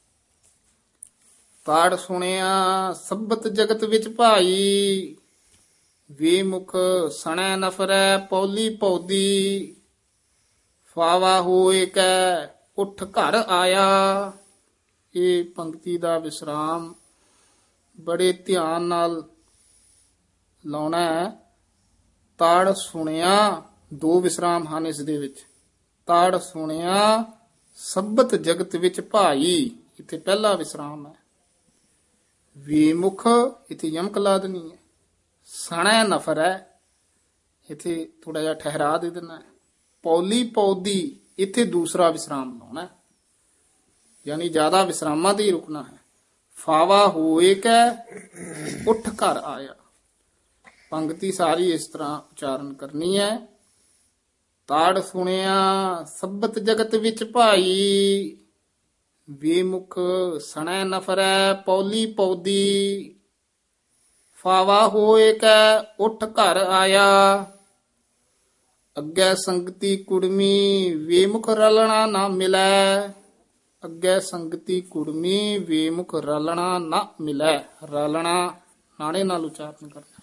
ਪਾੜ ਸੁਣਿਆ ਸਬਤ ਜਗਤ ਵਿੱਚ ਭਾਈ। ਵੇ ਮੁਖ ਸਣੈ ਨਫਰੈ ਪੌਲੀ ਪੌਦੀ। ਫਾਵਾ ਹੋਏ ਕੈ ਉੱਠ ਘਰ ਆਇਆ। ਇਹ ਪੰਕਤੀ ਦਾ ਵਿਸਰਾਮ ਬੜੇ ਧਿਆਨ ਨਾਲ ਲਾਉਣਾ ਹੈ। ਤਾੜ ਸੁਣਿਆ, ਦੋ ਵਿਸਰਾਮ ਹਨ ਇਸ ਦੇ ਵਿੱਚ। ਤਾੜ ਸੁਣਿਆ ਸਬਤ ਜਗਤ ਵਿੱਚ ਭਾਈ, ਇੱਥੇ ਪਹਿਲਾ ਵਿਸਰਾਮ ਹੈ। ਵਿਮੁਖ, ਇੱਥੇ ਯਮਕ ਲਾ ਦੇਣੀ ਹੈ। ਸਣੈ ਨਫਰ ਹੈ, ਇੱਥੇ ਥੋੜਾ ਜਿਹਾ ਠਹਿਰਾ ਦੇ ਦੇਣਾ। ਪੌਲੀ ਪੌਦੀ, ਇੱਥੇ ਦੂਸਰਾ ਵਿਸਰਾਮ ਲਾਉਣਾ ਹੈ। ਯਾਨੀ ਜ਼ਿਆਦਾ ਵਿਸਰਾਮਾਂ ਤੇ ਹੀ ਰੁਕਣਾ ਹੈ। ਫਾਵਾ ਹੋਏ ਕੈ ਉੱਠ ਘਰ ਆਇਆ। ਪੰਕਤੀ ਸਾਰੀ ਇਸ ਤਰ੍ਹਾਂ ਉਚਾਰਨ ਕਰਨੀ ਹੈ। ਤਾੜ ਸੁਣਿਆ ਸਬਤ ਜਗਤ ਵਿੱਚ ਭਾਈ। ਵੇਮੁਖ ਸਣੈ ਨਫਰੈ ਪੌਲੀ ਪੌਦੀ। ਫਾਵਾ ਹੋਏ ਕੈ ਉੱਠ ਘਰ ਆਇਆ। ਅੱਗੇ ਸੰਗਤੀ ਕੁੜਮੀ ਵੇਮੁਖ ਰਲਣਾ ਨਾ ਮਿਲੈ। ਅੱਗੇ ਸੰਗਤੀ ਕੁੜਮੀ ਵੇਮੁਖ ਰਲਣਾ ਨਾ ਮਿਲੈ। ਰਲਣਾ ਨਾਣੇ ਨਾਲ ਉਚਾਰਨ ਕਰਨਾ।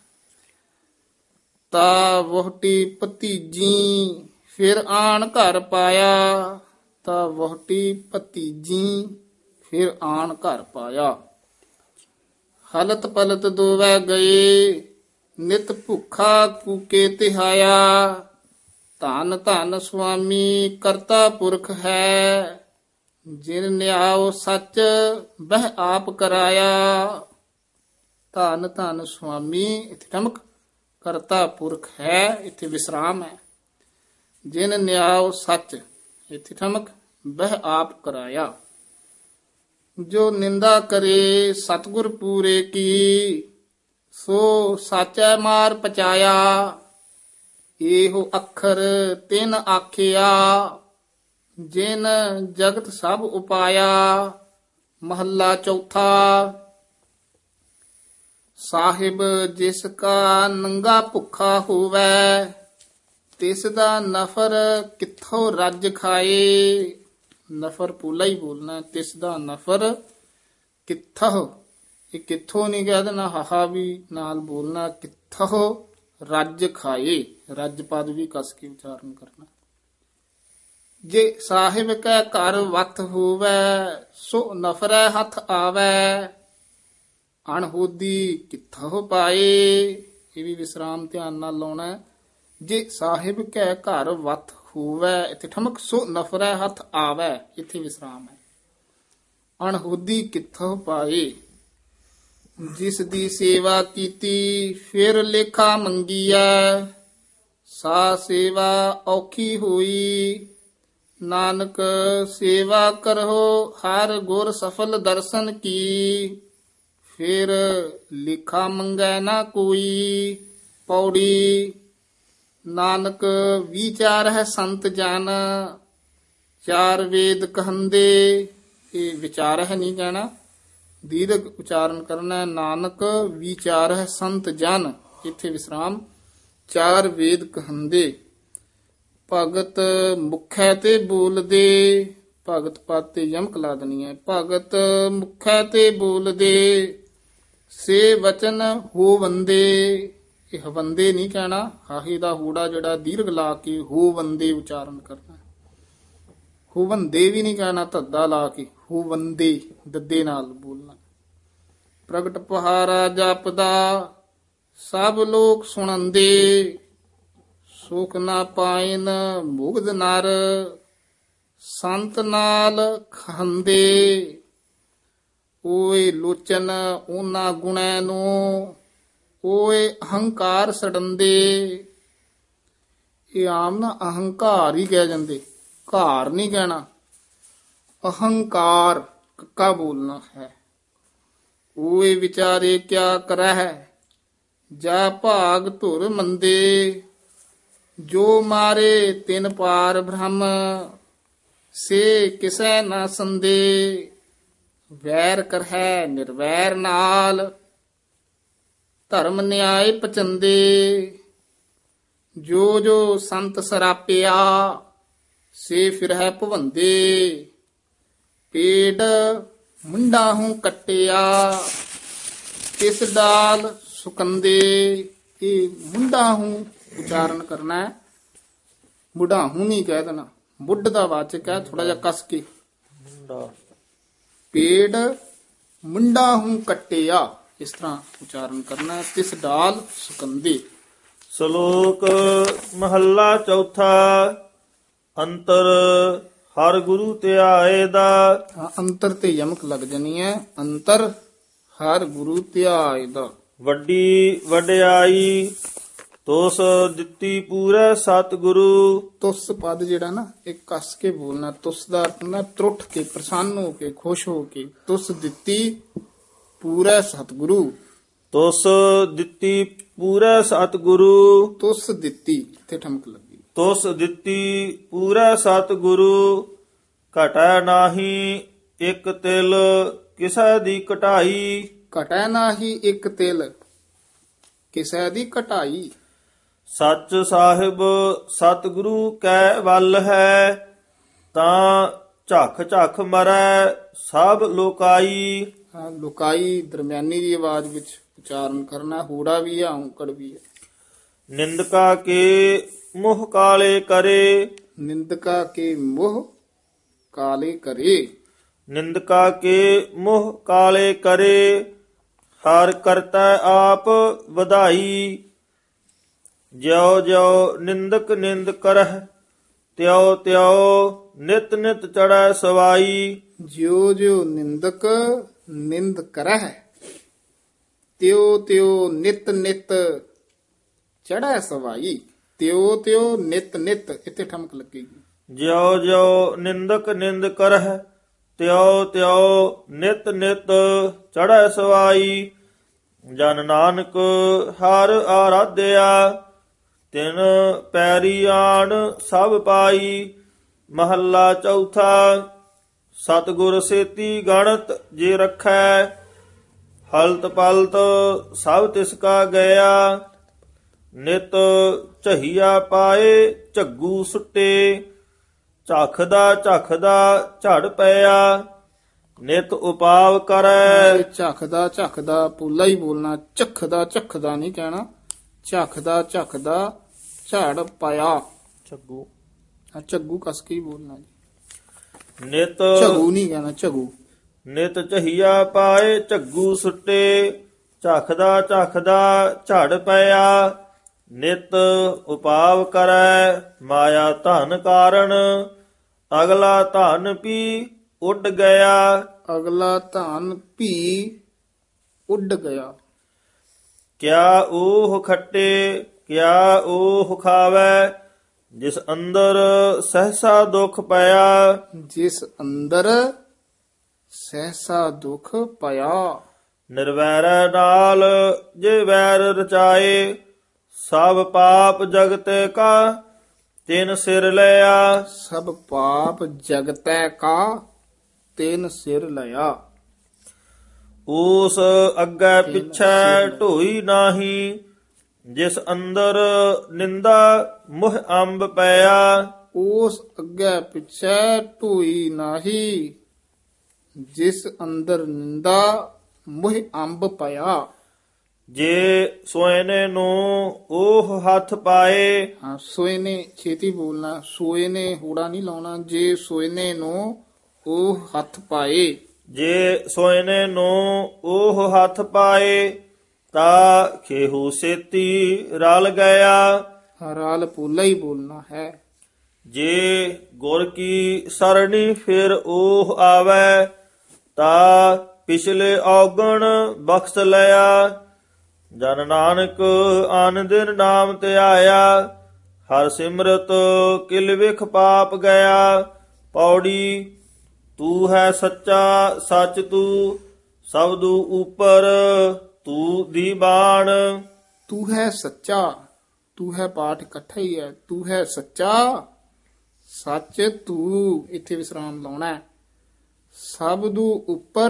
ਤਾ ਵਹੁਟੀ ਭਤੀਜੀ ਫਿਰ ਆਣ ਘਰ ਪਾਇਆ। ਤਾ ਵਹੁਟੀ ਭਤੀਜੀ ਫਿਰ ਆਣ ਘਰ ਪਾਇਆ। ਹਲਤ ਪਲਤ ਦੋਵੈ ਗਏ ਨਿਤ ਭੁੱਖਾ ਕੂਕੇ ਤਿਹਾਇਆ। ਧੰਨ ਧੰਨ ਸੁਆਮੀ ਕਰਤਾ ਪੁਰਖ ਹੈ। ਜਿਨ ਨਿਆਉ ਸੱਚ ਬਹਿ ਆਪ ਕਰਾਇਆ। ਧੰਨ ਧੰਨ ਸੁਆਮੀ, ਇੱਥੇ ਠਮਕ, ਕਰਤਾ ਪੁਰਖ ਹੈ, ਇੱਥੇ ਵਿਸਰਾਮ ਹੈ। ਜਿਨ ਨਿਆਉ ਸੱਚ, ਇੱਥੇ ਠਮਕ, ਬਹਿ ਆਪ ਕਰਾਇਆ। ਜੋ ਨਿੰਦਾ ਕਰੇ ਸਤਿਗੁਰ ਪੂਰੇ ਕੀ। ਸੋ ਸਾਚੈ ਮਾਰ ਪਚਾਇਆ, ਇਹੋ ਅੱਖਰ ਤਿਨ ਆਖਿਆ, ਜਿਨ ਜਗਤ ਸਭ ਉਪਾਇਆ। ਮਹੱਲਾ ਚੌਥਾ। ਸਾਹਿਬ ਜਿਸ ਕਾ ਨੰਗਾ ਭੁੱਖਾ ਹੋਵੈ, ਤਿਸ ਦਾ ਨਫਰ ਕਿੱਥੋਂ ਰੱਜ ਖਾਏ। ਨਫਰ ਪੂਲਾ ਹੀ ਬੋਲਣਾ, ਤਿਸ ਦਾ ਨਫਰ ਕਿੱਥੋਂ, ਇਹ ਕਿੱਥੋਂ ਨਹੀਂ ਕਹਿ ਦੇਣਾ, ਹਾਹਾ ਵੀ ਨਾਲ ਬੋਲਣਾ, ਕਿੱਥੋਂ ਰੱਜ ਖਾਏ, ਰੱਜ ਪਦ ਵੀ ਕਸ ਕੇ ਉਚਾਰਨ ਕਰਨਾ। ਜੇ ਸਾਹਿਬ ਕੈ ਘਰ ਵਤ ਹੋਵੈ, ਸੋ ਨਫਰੈ ਹੱਥ ਆਵੈ, ਅਣਹੋਦੀ ਕਿੱਥੋਂ ਪਾਏ। ਇਹ ਵੀ ਵਿਸਰਾਮ ਧਿਆਨ ਨਾਲ ਲਾਉਣਾ ਹੈ। ਜੇ ਸਾਹਿਬ ਕੈ ਘਰ ਵਤ ਹੋਵੈ, ਇੱਥੇ ਠਮਕ, ਸੋ ਨਫਰੈ ਹੱਥ ਆਵੈ, ਇੱਥੇ ਵਿਸਰਾਮ ਹੈ। ਅਣਹੋਦੀ ਕਿੱਥੋਂ ਪਾਏ। ਜਿਸ ਦੀ ਸੇਵਾ ਕੀਤੀ ਫਿਰ ਲੇਖਾ ਮੰਗੀਐ, ਸਾ ਸੇਵਾ ਔਖੀ ਹੋਈ। ਨਾਨਕ ਸੇਵਾ ਕਰੋ ਹਰ ਗੁਰ ਸਫਲ ਦਰਸ਼ਨ ਕੀ, ਫਿਰ ਲੇਖਾ ਮੰਗੈ ਨਾ ਕੋਈ। ਪੌੜੀ। ਨਾਨਕ ਵਿਚਾਰ ਹੈ ਸੰਤ ਜਨ, ਚਾਰ ਵੇਦ ਕਹੰਦੇ। ਇਹ ਵਿਚਾਰ ਹੈ ਨਹੀਂ ਕਹਿਣਾ, ਦੀਰਘ ਉਚਾਰਨ ਕਰਨਾ। ਨਾਨਕ ਵਿਚਾਰ ਹੈ ਸੰਤ ਜਨ, ਇੱਥੇ ਵਿਸਰਾਮ। ਚਾਰ ਵੇਦ ਕਹੰਦੇ। ਭਗਤ ਮੁਖੈ ਤੇ ਬੋਲਦੇ, ਭਗਤ ਪਦ ਤੇ ਯਮਕ ਲਾ ਦੇਣੀ ਹੈ। ਭਗਤ ਮੁਖੈ ਤੇ ਬੋਲਦੇ, ਸੇ ਵਚਨ ਹੋਵੰਦੇ। ਇਹ ਹਵੰਦੇ ਨਹੀਂ ਕਹਿਣਾ, ਹਾਹੇ ਦਾ ਹੂੜਾ ਜਿਹੜਾ ਦੀਰਘ ਲਾ ਕੇ ਹੋਵੰਦੇ ਉਚਾਰਨ ਕਰਨਾ। ਹੋਵੰਦੇ ਵੀ ਨਹੀਂ ਕਹਿਣਾ, ਧੱਦਾ ਲਾ ਕੇ ਹੋਵੰਦੇ ਦੱਦੇ ਨਾਲ ਬੋਲਣਾ। ਪ੍ਰਗਟ ਪਹਾਰਾ ਜਪਦਾ, ਸਭ ਲੋਕ ਸੁਣੰਦੇ। ਸੁਖ ਨਾ ਪਾਇਨ ਮੁਗਧ ਨਰ, ਸੰਤ ਨਾਲ ਖੰਦੇ। ਓਏ ਲੋਚਨ ਉਹਨਾਂ ਗੁਣੈ ਨੂੰ, ਓਏ ਅਹੰਕਾਰ ਸੜੰਦੇ। ਇਹ ਆਮ ਨਾ ਅਹੰਕਾਰ ਹੀ ਕਹਿ ਜਾਂਦੇ, ਘਾਰ ਨਹੀਂ ਕਹਿਣਾ। ਅਹੰਕਾਰ ਕੱਕਾ ਬੋਲਣਾ ਹੈ। ਓਏ ਵਿਚਾਰੇ ਕਿਆ ਕਰਹਿ, ਜਾ ਭਾਗ ਧੁਰ ਮੰਦੇ। ਜੋ ਮਾਰੇ ਤਿਨ ਪਾਰ ਬ੍ਰਹਮ, ਸੇ ਕਿਸੈ ਨਾ ਸੰਦੇ। ਵੈਰ ਕਰਹਿ ਨਿਰਵੈਰ ਨਾਲ, ਧਰਮ ਨਿਆਏ ਪਚੰਦੇ। ਜੋ ਜੋ ਸੰਤ ਸਰਾਪਿਆ, ਸੇ ਫਿਰਹਿ ਭਵੰਦੇ। ਪੇੜ ਮੁੰਡਾ ਹੂੰ ਕੱਟਿਆ, ਤਿਸ ਡਾਲ ਸੁਕੰਦੇ। ਇਹ ਮੁੰਡਾ ਹੂੰ ਉਚਾਰਨ ਕਰਨਾ ਹੈ, ਬੁਢਾ ਹੂੰ ਨਹੀਂ ਕਹਿ ਦੇਣਾ। ਬੁੱਢ ਦਾ ਵਾਚਕ ਹੈ, ਥੋੜਾ ਜਿਹਾ ਕਸ ਕੇ। ਪੇੜ ਮੁੰਡਾ ਹੂੰ ਕੱਟਿਆ, ਇਸ ਤਰ੍ਹਾਂ ਉਚਾਰਨ ਕਰਨਾ ਹੈ। ਤਿਸ ਡਾਲ ਸੁਕੰਦੇ। ਸ਼ਲੋਕ ਮਹੱਲਾ ਚੌਥਾ। ਅੰਤਰ ਹਰ ਗੁਰੂ ਧਿਆਏ ਦਾ। ਹਾਂ, ਅੰਤਰ ਤੇ ਯਮਕ ਲੱਗ ਜਾਣੀ ਹੈ। ਅੰਤਰ ਹਰ ਗੁਰੂ ਧਿਆਏ ਦਾ। ਵੱਡੀ ਵਡਿਆਈ ਤੋਸ ਦਿੱਤੀ ਪੂਰੇ ਸਤਿਗੁਰੂ। ਤੁਸ ਪਦ ਜਿਹੜਾ ਨਾ, ਇਹ ਕੱਸ ਕੇ ਬੋਲਣਾ। ਤੁਸ ਦਾ ਅਰਥ ਨਾ ਤਰੁੱਠ ਕੇ, ਪ੍ਰਸੰਨ ਹੋ ਕੇ, ਖੁਸ਼ ਹੋ ਕੇ। ਤੁਸ ਦਿੱਤੀ ਪੂਰੇ ਸਤਿਗੁਰੂ। ਤੁਸ ਦਿੱਤੀ ਪੂਰੇ ਸਤਿਗੁਰੂ। ਤੁਸ ਦਿੱਤੀ, ਇੱਥੇ ਠਮਕ ਲੱਗੀ। ਤੁਸ ਦਿੱਤੀ ਪੂਰੇ ਸਤਿਗੁਰੂ। ਘਟੈ ਨਾਹੀ ਇੱਕ ਤਿਲ ਕਿਸੈ ਦੀ ਘਟਾਈ। ਘਟੈ ਨਾਹੀ ਇੱਕ ਤਿਲ ਕਿਸੈ ਦੀ ਘਟਾਈ। ਸੱਚ ਸਾਹਿਬ ਸਤਿਗੁਰੂ ਕੈ ਵੱਲ ਹੈ, ਤਾਂ ਝੱਖ ਝੱਖ ਮਰੈ ਸਭ ਲੋਕਾਈ। ਹਾਂ, ਲੁਕਾਈ ਦਰਮਿਆਨੀ ਦੀ ਆਵਾਜ਼ ਵਿੱਚ ਉਚਾਰਨ ਕਰਨਾ। ਹੂੜਾ ਵੀ ਹੈ, ਔਂਕੜ ਵੀ ਹੈ। ਨਿੰਦਕਾ ਕੇ ਮੁਹ ਕਾਲੇ ਕਰੇ। ਨਿੰਦਕਾ ਕੇ ਮੋਹ ਕਾਲੇ ਕਰੇ। ਨਿੰਦਕਾ ਕੇ ਮੁਹ ਕਾਲੇ ਕਰੇ, ਹਰ ਕਰਤਾ ਆਪ ਵਧਾਈ। ਜਿਉ ਜਿਉ ਨਿੰਦਕ ਨਿੰਦ ਕਰਹਿ, ਤਿਉ ਤਿਉ ਨਿਤ ਨਿਤ ਚੜੈ ਸਵਾਈ। ਜਿਉ ਜਿਉ ਨਿੰਦਕ ਨਿੰਦ ਕਰਹਿ, ਤਿਉ ਤਿਉ ਨਿਤ ਨਿਤ ਚੜੈ ਸਵਾਈ। ਤਿਉ ਤਿਉ ਨਿਤ ਨਿਤ, ਇੱਥੇ ਠਮਕ ਲੱਗੇਗੀ। ਜਿਉ ਜਿਉ ਨਿੰਦਕ ਨਿੰਦ ਕਰਹਿ, ਤਿਉ ਤਿਉ ਨਿਤ ਨਿਤ ਚੜੈ ਸਵਾਈ। ਜਨ ਨਾਨਕ ਹਰ ਆਰਾਧਿਆ ਤਿਨ ਪੈਰੀ ਆਣ ਸਭ ਪਾਈ। ਮਹੱਲਾ ਚੌਥਾ। ਸਤਿਗੁਰ ਸੇਤੀ ਗਣਤ ਜੇ ਰੱਖੈ ਹਲਤ ਪਲਤ ਸਭ ਤਿਸ ਕਾ ਗਿਆ। ਨਿਤ ਝਹੀਆ ਪਾਏ ਝੱਗੂ ਸੁੱਟੇ ਝਖਦਾ ਝਖਦਾ ਝੜ ਪਿਆ। ਨਿਤ ਉਪਾਵ ਕਰੈ ਝਖਦਾ ਝਖਦਾ ਪੂਲਾ ਹੀ ਬੋਲਣਾ, ਝਖਦਾ ਝਖਦਾ ਨਹੀਂ ਕਹਿਣਾ। ਝਖਦਾ ਝਖਦਾ ਝੜ ਪਿਆ। ਝੱਗੂ ਆ ਝੱਗੂ ਕਸ ਕੇ ਹੀ ਬੋਲਣਾ ਜੀ। ਨਿਤ ਝਗੂ ਨਹੀਂ ਕਹਿਣਾ, ਝਗੂ। ਨਿਤ ਝਹੀਆ ਪਾਏ ਝੱਗੂ ਸੁੱਟੇ ਝਖਦਾ ਝਖਦਾ ਝੜ ਪਿਆ। ਨਿਤ ਉਪਾਵ ਕਰੈ ਮਾਇਆ ਧਨ ਕਾਰਨ ਅਗਲਾ ਧਨ ਪੀ ਉੱਡ ਗਿਆ। ਅਗਲਾ ਧਨ ਭੀ ਉੱਡ ਗਿਆ। ਕਿਆ ਉਹ ਖੱਟੇ ਕਿਆ ਉਹ ਖਾਵੈ ਜਿਸ ਅੰਦਰ ਸਹਸਾ ਦੁਖ ਪਿਆ। ਜਿਸ ਅੰਦਰ ਸਹਸਾ ਦੁਖ ਪਿਆ। ਨਿਰਵੈਰੈ ਨਾਲ ਜੇ ਵੈਰ ਰਚਾਏ ਸਭ ਪਾਪ ਜਗਤ ਕਾ ਤਿਨ ਸਿਰ ਲਿਆ। ਸਭ ਪਾਪ ਜਗਤੈ ਕਾ ਤਿਨ ਸਿਰ ਲਿਆ। ਉਸ ਅੱਗੇ ਪਿਛੈ ਢੋਈ ਨਾਹੀ ਜਿਸ ਅੰਦਰ ਨਿੰਦਾ ਮੁਹ ਅੰਬ ਪਿਆ। ਉਸ ਅੱਗੇ ਪਿਛੈ ਢੋਈ ਨਾਹੀ ਜਿਸ ਅੰਦਰ ਨਿੰਦਾ ਮੁਹ ਅੰਬ ਪਿਆ। ਜੇ ਸੋਇਨੇ ਨੂੰ ਉਹ ਹੱਥ ਪਾਏ। ਹਾਂ, ਸੋਏ ਨੇ ਛੇਤੀ ਬੋਲਣਾ, ਸੋਏ ਨੇ ਹੋੜਾ ਨਹੀਂ ਲਾਉਣਾ। ਜੇ ਸੋਇਨੇ ਨੂੰ ਉਹ ਹੱਥ ਪਾਏ। ਜੇ ਸੋਇਨੇ ਨੂੰ ਉਹ ਹੱਥ ਪਾਏ ਤਾ ਖੇਹੂ ਸੇਤੀ ਰਲ ਗਿਆ। ਰਾਲ ਪੋਲਾ ਹੀ ਬੋਲਣਾ ਹੈ। ਜੇ ਗੁਰ ਕੀ ਸਰਣੀ ਫਿਰ ਉਹ ਆਵੈ ਤਾ ਪਿਛਲੇ ਔਗਣ ਬਖਸ਼ ਲਿਆ। ਜਨ ਨਾਨਕ ਆਨ ਦਿਨ ਨਾਮ ਧਿਆਇਆ ਹਰ ਸਿਮਰਤ ਕਿਲ ਵਿਖ ਪਾਪ ਗਿਆ। ਪੌੜੀ ਤੂੰ ਹੈ ਸੱਚਾ ਸੱਚ ਤੂੰ ਸਬਦੂ ਉਪਰ ਤੂੰ ਦੀਵਾਨ। ਤੂੰ ਹੈ ਸੱਚਾ, ਤੂੰ ਹੈ ਪਾਠ ਇਕੱਠਾ ਹੀ ਹੈ। ਤੂੰ ਹੈ ਸੱਚਾ ਸੱਚ ਤੂੰ, ਇੱਥੇ ਵਿਸਰਾਮ ਲਾਉਣਾ ਹੈ। ਸਬਦੂ ਉੱਪਰ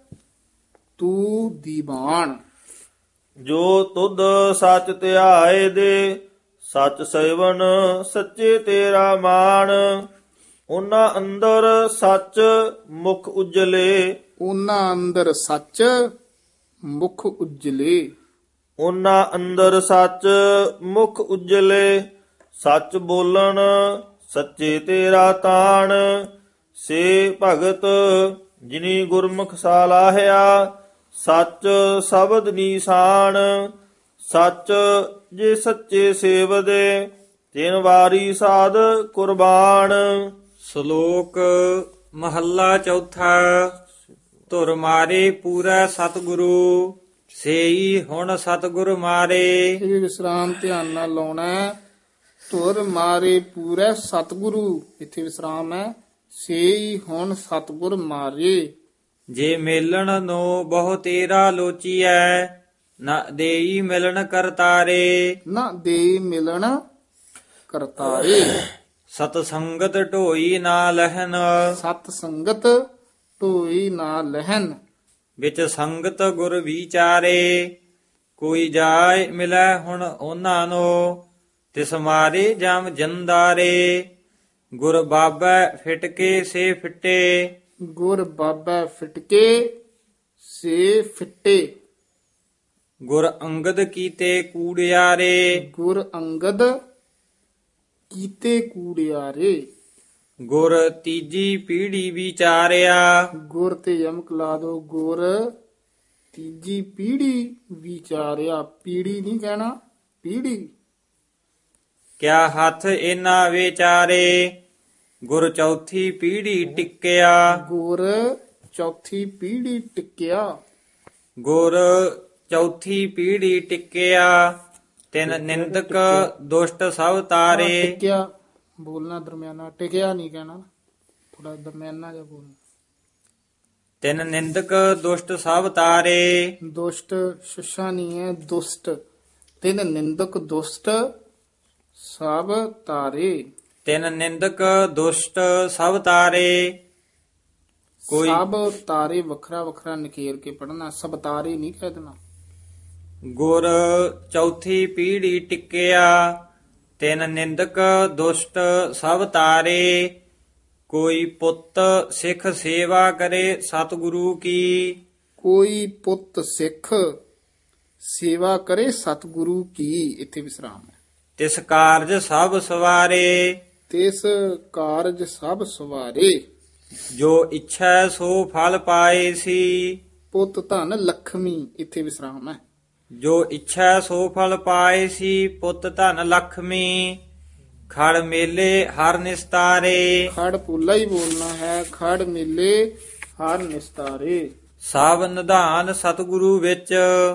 ਤੂੰ ਦੀਵਾਨ। ਜੋ ਤੁਧ ਸੱਚ ਧਿਆਏ ਦੇ ਸੱਚ ਸੇਵਨ ਸੱਚੇ ਤੇਰਾ ਮਾਣ। ਉਹਨਾਂ ਅੰਦਰ ਸੱਚ ਮੁਖ ਉਜਲੇ ਉਹਨਾਂ ਅੰਦਰ ਸੱਚ ਮੁਖ ਉਜਲੇ। ਉਹਨਾਂ ਅੰਦਰ ਸੱਚ ਮੁਖ ਉਜਲੇ ਸੱਚ ਬੋਲਣ ਸੱਚੇ ਤੇਰਾ ਤਾਣ। ਸੇ ਭਗਤ ਜਿਨੀ ਗੁਰਮੁਖ ਸਾਲਾਹਿਆ ਸੱਚ ਸ਼ਬਦ ਨੀਸਾਨ। ਸੱਚ ਜੇ ਸੱਚੇ ਸੇਵਦੇ ਤਿਨ ਵਾਰੀ ਸਾਧ ਕੁਰਬਾਨ। ਸ਼ਲੋਕ ਮਹੱਲਾ ਚੌਥਾ। ਧੁਰ ਮਾਰੇ ਪੂਰਾ ਸਤਿਗੁਰੂ ਸੇਈ ਹੁਣ ਸਤਿਗੁਰ ਮਾਰੇ। ਇਹ ਵੀ ਵਿਸਰਾਮ ਧਿਆਨ ਨਾਲ ਲਾਉਣਾ ਹੈ। ਧੁਰ ਮਾਰੇ ਪੂਰੇ ਸਤਿਗੁਰੂ, ਇੱਥੇ ਵਿਸਰਾਮ ਹੈ। ਸੇਈ ਹੁਣ ਸਤਿਗੁਰ ਮਾਰੇ। ਜੇ ਮੇਲਣ ਨੂੰ ਬਹੁ ਤੇਰਾ ਲੋਚੀਐ ਨਾ ਦੇਈ ਮਿਲਣ ਕਰਤਾਰੇ। ਨਾ ਦੇ ਮਿਲਣ ਕਰਤਾਰੇ। ਸਤ ਸੰਗਤ ਢੋਈ ਨਾ ਲਹਨ ਸਤ ਸੰਗਤ ਢੋਈ ਨਾ ਲਹਨ। ਵਿੱਚ ਸੰਗਤ ਗੁਰ ਵਿਚਾਰੇ ਕੋਈ ਜਾਏ ਮਿਲੈ ਹੁਣ ਉਹਨਾਂ ਨੂੰ ਤਿਸ ਮਾਰੇ ਜਮ ਜੰਦਾਰੇ। ਗੁਰ ਬਾਬੈ ਫਿਟ ਕੇ ਸੇ ਫਿੱਟੇ ਗੁਰ ਬਾਬਾ ਫਿਟਕੇ ਸੇ ਫਿੱਟੇ। ਗੁਰ ਅੰਗਦ ਕੀਤੇ ਕੂੜਿਆਰੇ। ਗੁਰ ਅੰਗਦ ਕੀਤੇ ਕੂੜਿਆਰੇ। ਗੁਰ ਤੀਜੀ ਪੀੜੀ ਵਿਚਾਰਿਆ। ਗੁਰ ਤੇ ਯਮਕ ਲਾ ਦੋ। ਗੁਰ ਤੀਜੀ ਪੀੜੀ ਵਿਚਾਰਿਆ। ਪੀੜੀ ਨਹੀਂ ਕਹਿਣਾ, ਪੀੜੀ। ਕਿਆ ਹੱਥ ਇਹਨਾਂ ਵਿਚਾਰੇ ਗੁਰ ਚੌਥੀ ਪੀੜੀ ਟਿਕਿਆ। ਗੁਰ ਚੌਥੀ ਪੀੜੀ ਟਿਕਿਆ। ਗੁਰ ਚੌਥੀ ਪੀੜੀ ਟਿਕਿਆ ਤਿਨ ਨਿੰਦਕ ਦੁਸ਼ਟ ਸਭ ਤਾਰੇ। ਟਿਕਿਆ ਬੋਲਣਾ ਦਰਮਿਆਨਾ, ਟਿਕਿਆ ਨਹੀਂ ਕਹਿਣਾ, ਥੋੜਾ ਦਰਮਿਆਨਾ ਜਿਹਾ ਬੋਲਣਾ। ਤਿਨ ਨਿੰਦਕ ਦੁਸ਼ਟ ਸਭ ਤਾਰੇ। ਦੁਸ਼ਟ ਸ਼ੁਸ਼ਾ ਨਹੀਂ ਹੈ, ਦੁਸ਼ਟ। ਤਿਨ ਨਿੰਦਕ ਦੁਸ਼ਟ ਸਭ ਤਾਰੇ। ਤਿਨ ਨਿੰਦਕ ਦੁਸ਼ਟ ਸਭ ਤਾਰੇ। ਕੋਈ ਸਭ ਤਾਰੇ ਵੱਖਰਾ ਵੱਖਰਾ ਨਕੇਰ ਕੇ ਪੜਨਾ, ਸਭ ਤਾਰੇ ਨਹੀਂ ਕਹਿ ਦੇਣਾ। ਗੁਰ ਚੌਥੀ ਪੀੜੀ ਟਿਕਿਆ। ਤਿਨ ਨਿੰਦਕ ਦੁਸ਼ਟ ਸਭ ਤਾਰੇ। ਕੋਈ ਪੁੱਤ ਸਿੱਖ ਸੇਵਾ ਕਰੇ ਸਤਿਗੁਰੂ ਕੀ। ਕੋਈ ਪੁੱਤ ਸਿੱਖ ਸੇਵਾ ਕਰੇ ਸਤਿਗੁਰੂ ਕੀ, ਇੱਥੇ ਵਿਸਰਾਮ ਹੈ। ਤਿਸ ਕਾਰਜ ਸਭ ਸਵਾਰੇ। ਤਿਸ ਕਾਰਜ ਸਭ ਸਵਾਰੇ। ਜੋ ਇੱਛਾ ਸੋ ਫਲ ਪਾਏ ਸੀ। ਪੁੱਤ ਧਨ ਲਖਮੀ, ਇੱਥੇ ਵਿਸਰਾਮ ਹੈ। ਜੋ ਇੱਛਾ ਸੋ ਫਲ ਪਾਏ ਸੀ। ਪੁੱਤ ਧਨ ਲਖਮੀ। ਖੜ ਮੇਲੇ ਹਰ ਨਿਸਤਾਰੇ। ਖੜ ਪੂਲਾ ਹੀ ਬੋਲਣਾ ਹੈ। ਖੜ ਮੇਲੇ ਹਰ ਨਿਸਤਾਰੇ। ਸਭ ਨਿਧਾਨ ਸਤਿਗੁਰੂ ਵਿੱਚ।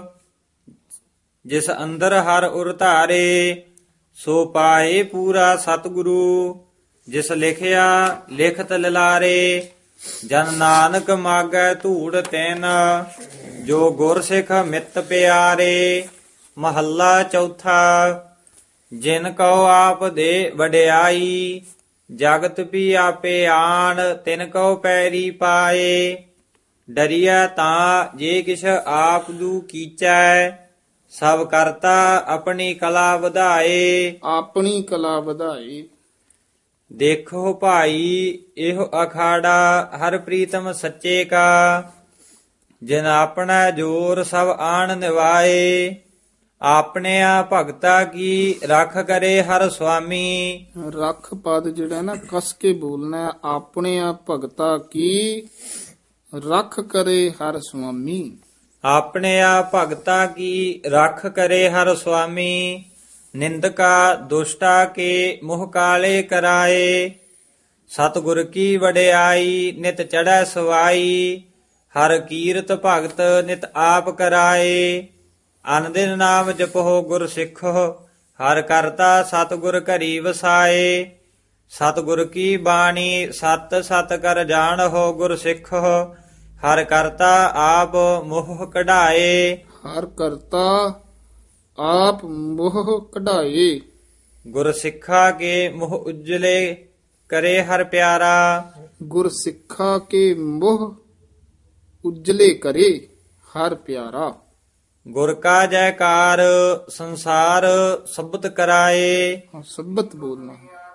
ਜਿਸ ਅੰਦਰ ਹਰ ਉਰ ਧਾਰੇ। ਸੋ ਪਾਏ ਪੂਰਾ ਸਤਿਗੁਰੂ। ਜਿਸ ਲਿਖਿਆ ਲਿਖਤ ਲਿਲਾਰੇ। ਜਨ ਨਾਨਕ ਮਾਗੈ ਧੂੜ ਤੈਨ। ਜੋ ਗੁਰ ਸਿੱਖ ਮਿੱਤ ਪਿਆਰੇ। ਮਹੱਲਾ ਚੌਥਾ। ਜਿਨ ਕਉ ਆਪ ਦੇ ਵਡਿਆਈ। ਜਗਤ ਵੀ ਆਪੇ ਆਣ। ਤਿਨ ਕਉ ਪੈਰੀ ਪਾਏ। ਡਰੀਐ ਤਾਂ ਜੇ ਕਿਛ ਆਪ ਦੂ ਕੀਚੈ। ਸਭ ਕਰਤਾ ਆਪਣੀ ਕਲਾ ਵਧਾਏ। ਆਪਣੀ ਕਲਾ ਵਧਾਏ। ਦੇਖੋ ਭਾਈ ਇਹੋ ਅਖਾੜਾ। ਹਰ ਪ੍ਰੀਤਮ ਸੱਚੇ ਕਾ। ਜਿਨ ਆਪਣਾ ਜੋਰ ਸਭ ਆਣ ਨਿਵਾਏ। ਆਪਣੇ ਆ ਭਗਤਾ ਕੀ ਰੱਖ ਕਰੇ ਹਰ ਸੁਆਮੀ। ਰੱਖ ਪਦ ਜਿਹੜਾ ਨਾ ਕਸ ਕੇ ਬੋਲਣਾ ਹੈ। ਆਪਣੇ ਆ ਭਗਤਾ ਕੀ ਰੱਖ ਕਰੇ ਹਰ ਸੁਆਮੀ। ਆਪਣੇ ਆ ਭਗਤਾ ਕੀ ਰੱਖ ਕਰੇ ਹਰ ਸੁਆਮੀ। ਨਿੰਦਕਾ ਦੁਸ਼ਟਾ ਕੇ ਮੁਹ ਕਾਲੇ ਕਰਾਏ। ਸਤਿਗੁਰ ਕੀ ਵਡਿਆਈ ਨਿਤ ਚੜੈ ਸਵਾਈ। ਹਰ ਕੀਰਤ ਭਗਤ ਨਿਤ ਆਪ ਕਰਾਏ। ਅਨ ਦਿਨ ਨਾਮ ਜਪੋ ਗੁਰ ਸਿੱਖੋ। ਹਰ ਕਰਤਾ ਸਤਿਗੁਰ ਘਰੀ ਵਸਾਏ। ਸਤਿਗੁਰ ਕੀ ਬਾਣੀ ਸਤ ਸਤ ਕਰ ਜਾਣਹੁ ਗੁਰ ਸਿੱਖੋ। ਹਰ ਕਰਤਾ ਆਪ ਮੋਹ ਕਢਾਏ। ਹਰ ਕਰਤਾ ਆਪ ਮੋਹ ਕਢਾਏ। ਗੁਰ ਸਿੱਖਾ ਕੇ ਮੋਹ ਉਜਲੇ ਕਰੇ ਹਰ ਪਿਆਰਾ। ਗੁਰ ਸਿੱਖਾ ਕੇ ਮੋਹ ਉਜਲੇ ਕਰੇ ਹਰ ਪਿਆਰਾ। ਗੁਰ ਕਾ ਜੈਕਾਰ ਸੰਸਾਰ ਸਬਤ ਕਰਾਏ। ਹਾਂ, ਸਬਤ ਬੋਲਣਾ।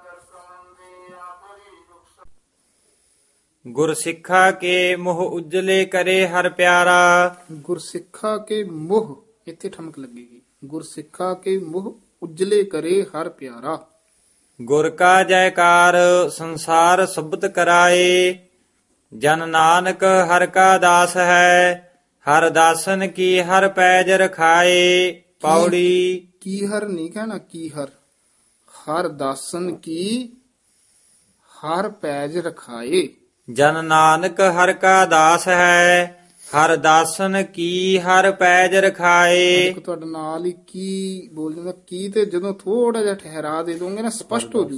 ਗੁਰ ਸਿੱਖਾ ਕੇ ਮੋਹ ਉਜਲੇ ਕਰੇ ਹਰ ਪਿਆਰਾ। ਗੁਰ ਸਿੱਖਾ ਕੇ ਮੋਹ, ਇੱਥੇ ਠਮਕ ਲੱਗੇਗੀ। ਗੁਰ ਸਿੱਖਾ ਕੇ ਮੋਹ ਉਜਲੇ ਕਰੇ ਹਰ ਪਿਆਰਾ। ਗੁਰ ਕਾ ਜੈਕਾਰ ਸੰਸਾਰ ਸਬਤ ਕਰਾਏ। ਜਨ ਨਾਨਕ ਹਰ ਕਾ ਦਾਸ ਹੈ। ਹਰ ਦਾਸਨ ਕੀ ਹਰ ਪੈਜ ਰਖਾਏ। ਪੌੜੀ। ਕੀ ਹਰ ਨਹੀਂ ਕਹਿਣਾ, ਕੀ ਹਰ। ਹਰ ਦਾਸਨ ਕੀ ਹਰ ਪੈਜ ਰਖਾਏ। ਜਨ ਨਾਨਕ ਹਰ ਕਾ ਦਾਸ ਹੈ। ਹਰ ਦਾਸਨ ਕੀ ਹਰ ਪੈਜ ਰਖਾਏ। ਦੇਖੋ ਤੁਹਾਡੇ ਨਾਲ ਹੀ ਕੀ ਬੋਲ ਜਾਂਦਾ। ਕੀ ਤੇ ਜਦੋਂ ਥੋੜਾ ਜਿਹਾ ਠਹਿਰਾ ਦੇ ਦੋਗੇ ਨਾ ਸਪਸ਼ਟ ਹੋ ਜੂ।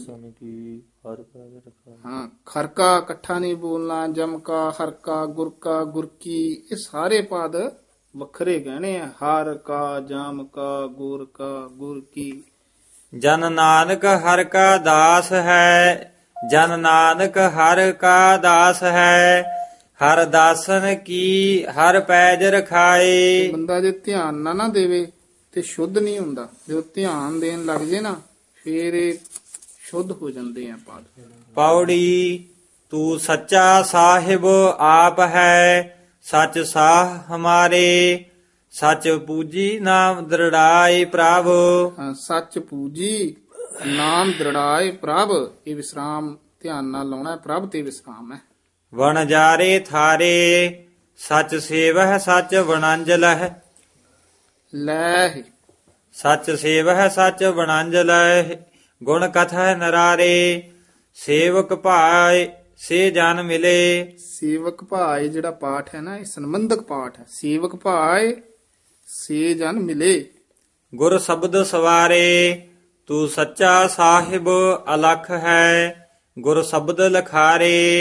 ਹਾਂ, ਖਰਕਾ ਇਕੱਠਾ ਨਹੀਂ ਬੋਲਣਾ। ਜਮਕਾ, ਹਰਕਾ, ਗੁਰਕਾ, ਗੁਰਕੀ, ਇਹ ਸਾਰੇ ਪਦ ਵੱਖਰੇ ਕਹਿਣੇ ਆ। ਹਰ ਕਾ, ਜਾਮ ਕਾ, ਗੁਰ ਕਾ, ਗੁਰਕੀ। ਜਨ ਨਾਨਕ ਹਰ ਕਾ ਦਾਸ ਹੈ। ਜਨ ਨਾਨਕ ਹਰ ਕਾ ਦਾਸ ਹੈ। ਹਰ ਦਾਸਨ ਕੀ ਹਰ ਪੈਜ ਰਖਾਏ। ਬੰਦਾ ਜੇ ਧਿਆਨ ਨਾ ਨਾ ਦੇਵੇ ਤੇ ਸ਼ੁੱਧ ਨਹੀਂ ਹੁੰਦਾ। ਜਦੋਂ ਧਿਆਨ ਦੇਣ ਲੱਗ ਜੇ ਨਾ ਫੇਰ ਇਹ ਸ਼ੁੱਧ ਹੋ ਜਾਂਦੇ ਆ ਪਦ। ਪੌੜੀ। ਤੂੰ ਸੱਚਾ ਸਾਹਿਬ ਆਪ ਹੈ। ਸੱਚ ਸਾਹ ਹਮਾਰੇ। ਸੱਚ ਪੂਜੀ ਨਾਮ ਦ੍ਰਿੜਾਏ ਪ੍ਰਭ। ਹਾਂ, ਸੱਚ ਪੂਜੀ ਨਾਮ ਦ੍ਰਿੜਾਏ ਪ੍ਰਭ। ਇਹ ਵਿਸਰਾਮ ਧਿਆਨ ਨਾਲ ਲਾਉਣਾ ਹੈ। ਪ੍ਰਭ ਤੇ ਵਿਸਰਾਮ ਹੈ। ਵਣਜਾਰੇ ਥਾਰੇ। ਸੱਚ ਸੇਵਹਿ ਸੱਚ ਵਣੰਜਲਹਿ। ਲੈ ਸੱਚ ਸੇਵਹਿ ਸੱਚ ਵਣੰਜਲਹਿ। ਗੁਣ ਕਥੈ ਨਰਾਰੇ। ਸੇਵਕ ਭਾਇ ਸੇ ਜਨ ਮਿਲੇ। ਸੇਵਕ ਭਾਏ ਜਿਹੜਾ ਪਾਠ ਹੈ ਨਾ, ਇਹ ਸੰਬੰਧਕ ਪਾਠ ਹੈ। ਸੇਵਕ ਭਾਏ ਸੇ ਜਨ ਮਿਲੇ। ਗੁਰ ਸ਼ਬਦ ਸਵਾਰੇ। ਤੂੰ ਸੱਚਾ ਸਾਹਿਬ ਅਲਖ ਹੈ। ਗੁਰ ਸ਼ਬਦ ਲਖਾਰੇ।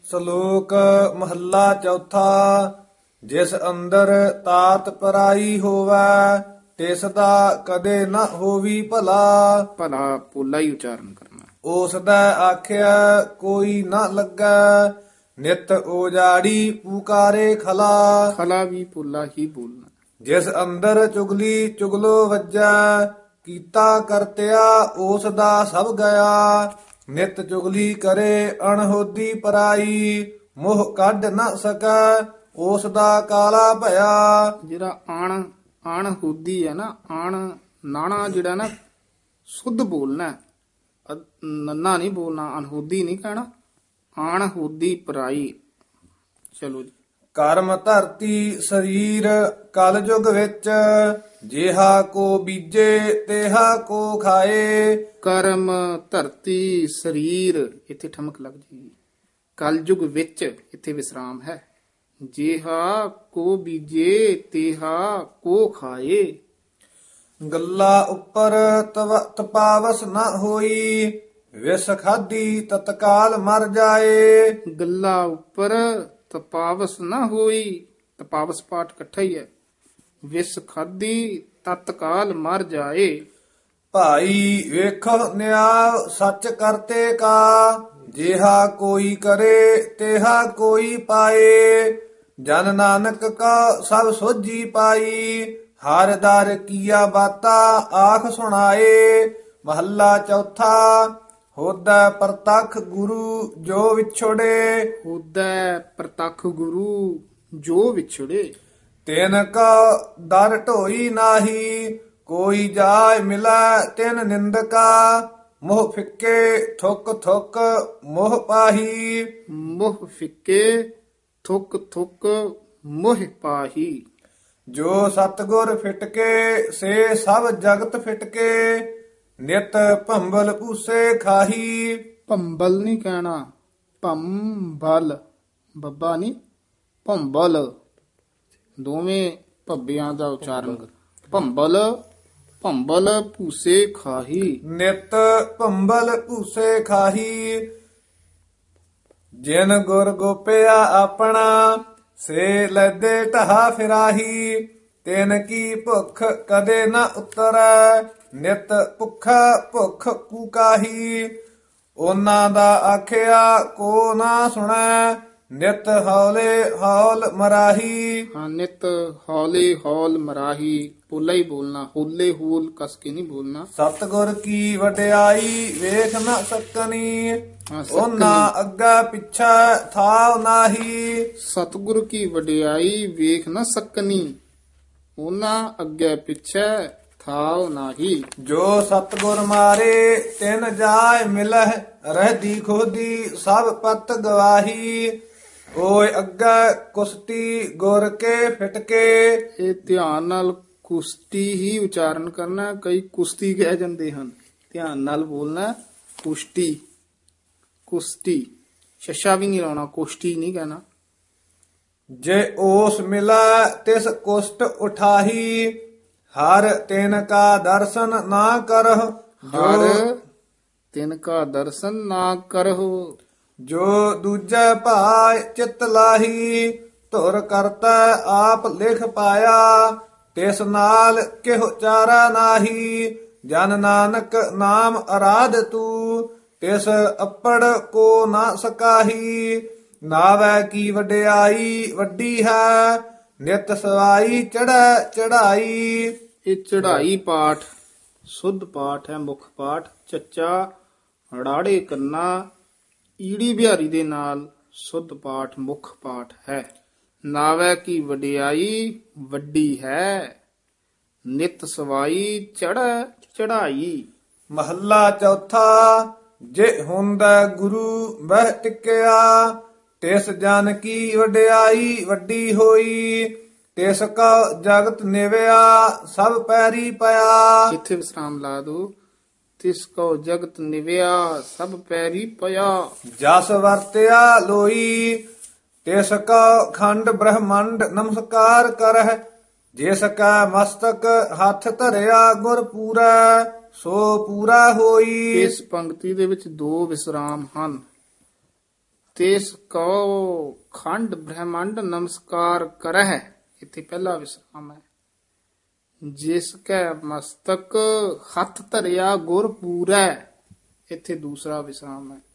ਸ਼ਲੋਕ ਮਹੱਲਾ ਚੌਥਾ। ਜਿਸ ਅੰਦਰ ਤਾਤ ਪਰਾਈ ਹੋਵੈ ਤਿਸ ਦਾ ਕਦੇ ਨ ਹੋਵੀ ਭਲਾ। ਭਲਾ ਪੋਲਾ ਹੀ ਉਚਾਰਨ ਕਰਨਾ। ਉਸ ਦਾ ਆਖਿਆ ਕੋਈ ਨਾ ਲੱਗੈ ਨਿਤ ਉਜਾੜੀ ਪੁਕਾਰੇ ਖਲਾ। ਖਲਾ ਵੀ ਪੋਲਾ ਹੀ ਬੋਲਣਾ। ਜਿਸ ਅੰਦਰ ਚੁਗਲੀ ਚੁਗਲੋ ਵੱਜੈ ਕੀਤਾ ਕਰਤਿਆ ਉਸ ਦਾ ਸਭ ਗਿਆ। ਨਿਤ ਚੁਗਲੀ ਕਰੇ ਅਣਹੋਦੀ ਪਰਾਈ ਮੋਹ ਕੱਢ ਨਾ ਸਕੈ ਉਸ ਦਾ ਕਾਲਾ ਭਇਆ। ਜਿਹੜਾ ਆਣ ਆਣ ਹੋਦੀ ਹੈ ਨਾ, ਆਣ ਨਾਣਾ ਜਿਹੜਾ ਨਾ ਸੁੱਧ ਬੋਲਣਾ, ਨੰਨਾ ਨਹੀਂ ਬੋਲਣਾ, ਅਨਹੋਦੀ ਨਹੀਂ ਕਹਿਣਾ। ਆਣ ਹੋਦੀ ਪਰਾਈ। ਚਲੋ ਜੀ। ਕਰਮ ਧਰਤੀ ਸਰੀਰ ਕਲ ਯੁਗ ਵਿੱਚ ਜਿਹਾ ਕੋ ਬੀਜੇ ਤੇਹਾ ਕੋ ਖਾਏ। ਕਰਮ ਧਰਤੀ ਸਰੀਰ, ਇੱਥੇ ਠਮਕ ਲੱਗ ਜੀ। ਕਲਯੁਗ ਵਿੱਚ, ਇੱਥੇ ਵਿਸਰਾਮ ਹੈ। ਜਿਹਾ ਕੋ ਬੀਜੇ ਤੇਹਾ ਕੋ ਖਾਏ। ਗੱਲਾ ਉੱਪਰ ਤਵ- ਤਪਾਵਸ ਨਾ ਹੋਈ ਵਿਸ ਖਾਦੀ ਤਤਕਾਲ ਮਰ ਜਾਏ। ਗੱਲਾ ਉੱਪਰ ਤਪਾਵਸ ਨਾ ਹੋਈ, ਤਪਾਵਸ ਪਾਠ ਇਕੱਠਾ ਹੀ ਹੈ। ਵਿਸ ਖਾਦੀ ਤਤਕਾਲ ਮਰ ਜਾਏ। ਭਾਈ ਵੇਖੋ ਨਿਆਵ ਸੱਚ ਕਰਤੇ ਕਾ ਜਿਹਾ ਕੋਈ ਕਰੇ ਤੇਹਾ ਕੋਈ ਪਾਏ। ਜਨ ਨਾਨਕ ਕਾ ਸਭ ਸੋਝੀ ਪਾਈ ਹਰ ਦਰ ਕੀਆ ਬਾਤਾ ਆਖ ਸੁਣਾਏ। ਮਹੱਲਾ ਚੌਥਾ। ਹੋਦਾ ਪ੍ਰਤੱਖ ਗੁਰੂ ਜੋ ਵਿਛੋੜੇ ਹੋਦਾ ਪ੍ਰਤੱਖ ਗੁਰੂ ਜੋ ਵਿਛੜੇ। ਤਿਨ ਕਾ ਦਰ ਢੋਈ ਨਾਹੀ ਕੋਈ ਜਾਇ ਮਿਲੈ ਤਿਨ ਨਿੰਦਕਾ। ਮੋਹ ਫਿੱਕੇ ਥੁੱਕ ਥੁੱਕ ਮੋਹ ਪਾਹੀ ਮੋਹ ਫਿੱਕੇ ਥੁੱਕ ਥੁੱਕ ਮੋਹ ਪਾਹੀ। ਜੋ ਸਤਗੁਰ ਫਿਟ ਕੇ ਸੇ ਸਭ ਜਗਤ ਫਿਟ ਕੇ ਨਿਤ ਭੰਬਲ ਪੂਸੇ ਖਾਹੀ। ਭੰਬਲ ਨਹੀਂ ਕਹਿਣਾ, ਭੰਬਲ ਬੱਬਾ ਨਹੀਂ, ਭੰਬਲ ਦੋਵੇਂ ਭੱਬਿਆਂ ਦਾ ਉਚਾਰਨ ਕਰ। ਭੰਬਲ ਭੰਬਲ ਭੂਸੇ ਖਾਹੀ। ਨਿਤ ਭੰਬਲ ਪੂਸੇ ਖਾਹੀ। ਜਿਨ ਗੁਰ ਗੋਪਿਆ ਆਪਣਾ ਸੇ ਲੈਦੇ ਢਹਾ ਫਿਰਾਹੀ। ਤਿਨ ਕੀ ਭੁੱਖ ਕਦੇ ਨਾ ਉਤਰੈ ਨਿਤ ਭੁੱਖਾ ਭੁੱਖ ਕੂਕਾਹੀ। ਉਹਨਾਂ ਦਾ ਆਖਿਆ ਕੋ ਨਾ ਸੁਣੈ ਨਿਤ ਹੌਲੇ ਹੌਲ ਮਰਾਹੀ। ਹਾਂ, ਨਿਤ ਹੌਲੇ ਹੌਲ ਮਰਾਹੀ। ਪੋਲਾ ਹੀ ਬੋਲਣਾ, ਹੋਲੇ ਹੂਲ ਕਸ ਕੇ ਨਹੀਂ ਬੋਲਣਾ। ਸਤਿਗੁਰ ਕੀ ਵਡਿਆਈ ਵੇਖ ਨਾ ਸਕਨੀ ਹਾਂ, ਸਕਨੀ। ਉਹਨਾਂ ਅੱਗਾ ਪਿੱਛਾ ਥਾਵ ਨਾਹੀ। ਸਤਿਗੁਰ ਕੀ ਵਡਿਆਈ ਵੇਖ ਨਾ ਸਕਨੀ ਉਹਨਾਂ ਅੱਗੇ ਪਿੱਛੇ ਥਾਵ ਨਾਹੀ। ਜੋ ਸਤਿਗੁਰ ਮਾਰੇ ਤਿਨ ਜਾਇ ਮਿਲਹਿ ਰਹਿਦੀ ਖੋਦੀ ਸਭ ਪਤ ਗਵਾਹੀ। ਓਏ ਅੱਗਾ ਕੁਸਤੀ ਗੁਰ ਕੇ ਫਿਟ ਕੇ। ਇਹ ਧਿਆਨ ਨਾਲ ਕੁਸ਼ਤੀ ਹੀ ਉਚਾਰਨ ਕਰਨਾ। ਕਈ ਕੁਸ਼ਤੀ ਕਹਿ ਜਾਂਦੇ ਹਨ, ਧਿਆਨ ਨਾਲ ਬੋਲਣਾ। ਕੁਸ਼ਤੀ ਕੁਸ਼ਤੀ ਸ਼ਸ਼ਾ ਵੀ ਨਹੀਂ ਲਾਉਣਾ, ਕੁਸ਼ਤੀ ਨਹੀਂ ਕਹਿਣਾ। ਜੇ ਉਸ ਮਿਲਾ ਤਿਸ ਕੁਸ਼ਟ ਉਠਾਹੀ ਹਰ ਤਿਨ ਕਾ ਦਰਸ਼ਨ ਨਾ ਕਰਹ। ਹਰ ਤਿਨ ਕਾ ਦਰਸ਼ਨ ਨਾ ਕਰਹੁ। ਜੋ ਦੂਜੈ ਭਾਇ ਚਿਤ ਲਾਹੀ ਧੁਰ ਕਰਤਾ ਆਪ ਲਿਖ ਪਾਇਆ। ਤਿਸ ਨਾਲ ਕਿਹੁ ਚਾਰਾ ਨਾਹੀ ਜਨ ਨਾਨਕ ਨਾਮ ਅਰਾਧ ਤੂ। ਤਿਸ ਅੱਪੜ ਕੋ ਨਾ ਸਕਾਹੀ ਨਾਵੈ ਕੀ ਵਡਿਆਈ ਵੱਡੀ ਹੈ ਨਿਤ ਸਵਾਈ ਚੜ੍ਹੈ ਚੜਾਈ। ਇਹ ਚੜਾਈ ਪਾਠ ਸੁੱਧ ਪਾਠ ਹੈ, ਮੁੱਖ ਪਾਠ। ਚੱਚਾ ਹੜਾੜੇ ਕੰਨਾ ਈੜੀ ਬਿਹਾਰੀ ਦੇ ਨਾਲ ਸੁੱਧ ਪਾਠ ਮੁੱਖ ਪਾਠ ਹੈ। ਨਾਵੈ ਕੀ ਵਡਿਆਈ ਵੱਡੀ ਹੈ ਨਿਤ ਸਵਾਈ ਚੜ੍ਹੈ ਚੜਾਈ। ਮਹੱਲਾ ਚੌਥਾ। ਜੇ ਹੁੰਦਾ ਗੁਰੂ ਬਹਿ ਟਿਕਿਆ ਤਿਸ ਜਨ ਕੀ ਵਡਿਆਈ ਵੱਡੀ ਹੋਈ। ਤਿਸ ਕਾ ਜਗਤ ਨਿਵਿਆ ਸਭ ਪੈਰੀ ਪਿਆ। ਇੱਥੇ ਵਿਸਰਾਮ ਲਾ ਦੋ। ਤਿਸ ਕੋ ਜਗਤ ਨਿਵਿਆ ਸਭ ਪੈਰੀ ਪਿਆ। ਜਸ ਵਰਤਿਆ ਲੋਈ ਤਿਸ ਕਾ ਖੰਡ ਬ੍ਰਹਮੰਡ ਨਮਸਕਾਰ ਕਰਹਿ। ਜਿਸ ਕਾ ਮਸਤਕ ਹੱਥ ਧਰਿਆ ਗੁਰ ਪੂਰਾ ਸੋ ਪੂਰਾ ਹੋਈ। ਇਸ ਪੰਕਤੀ ਦੇ ਵਿੱਚ ਦੋ ਵਿਸਰਾਮ ਹਨ। ਤਿਸ ਕਉ ਖੰਡ ਬ੍ਰਹਮੰਡ ਨਮਸਕਾਰ ਕਰਹਿ, ਇੱਥੇ ਪਹਿਲਾ ਵਿਸਰਾਮ ਹੈ। ਜਿਸ ਕੈ ਮਸਤਕ ਹੱਥ ਧਰਿਆ ਗੁਰ ਪੂਰੈ, ਇੱਥੇ ਦੂਸਰਾ ਵਿਸਰਾਮ ਹੈ।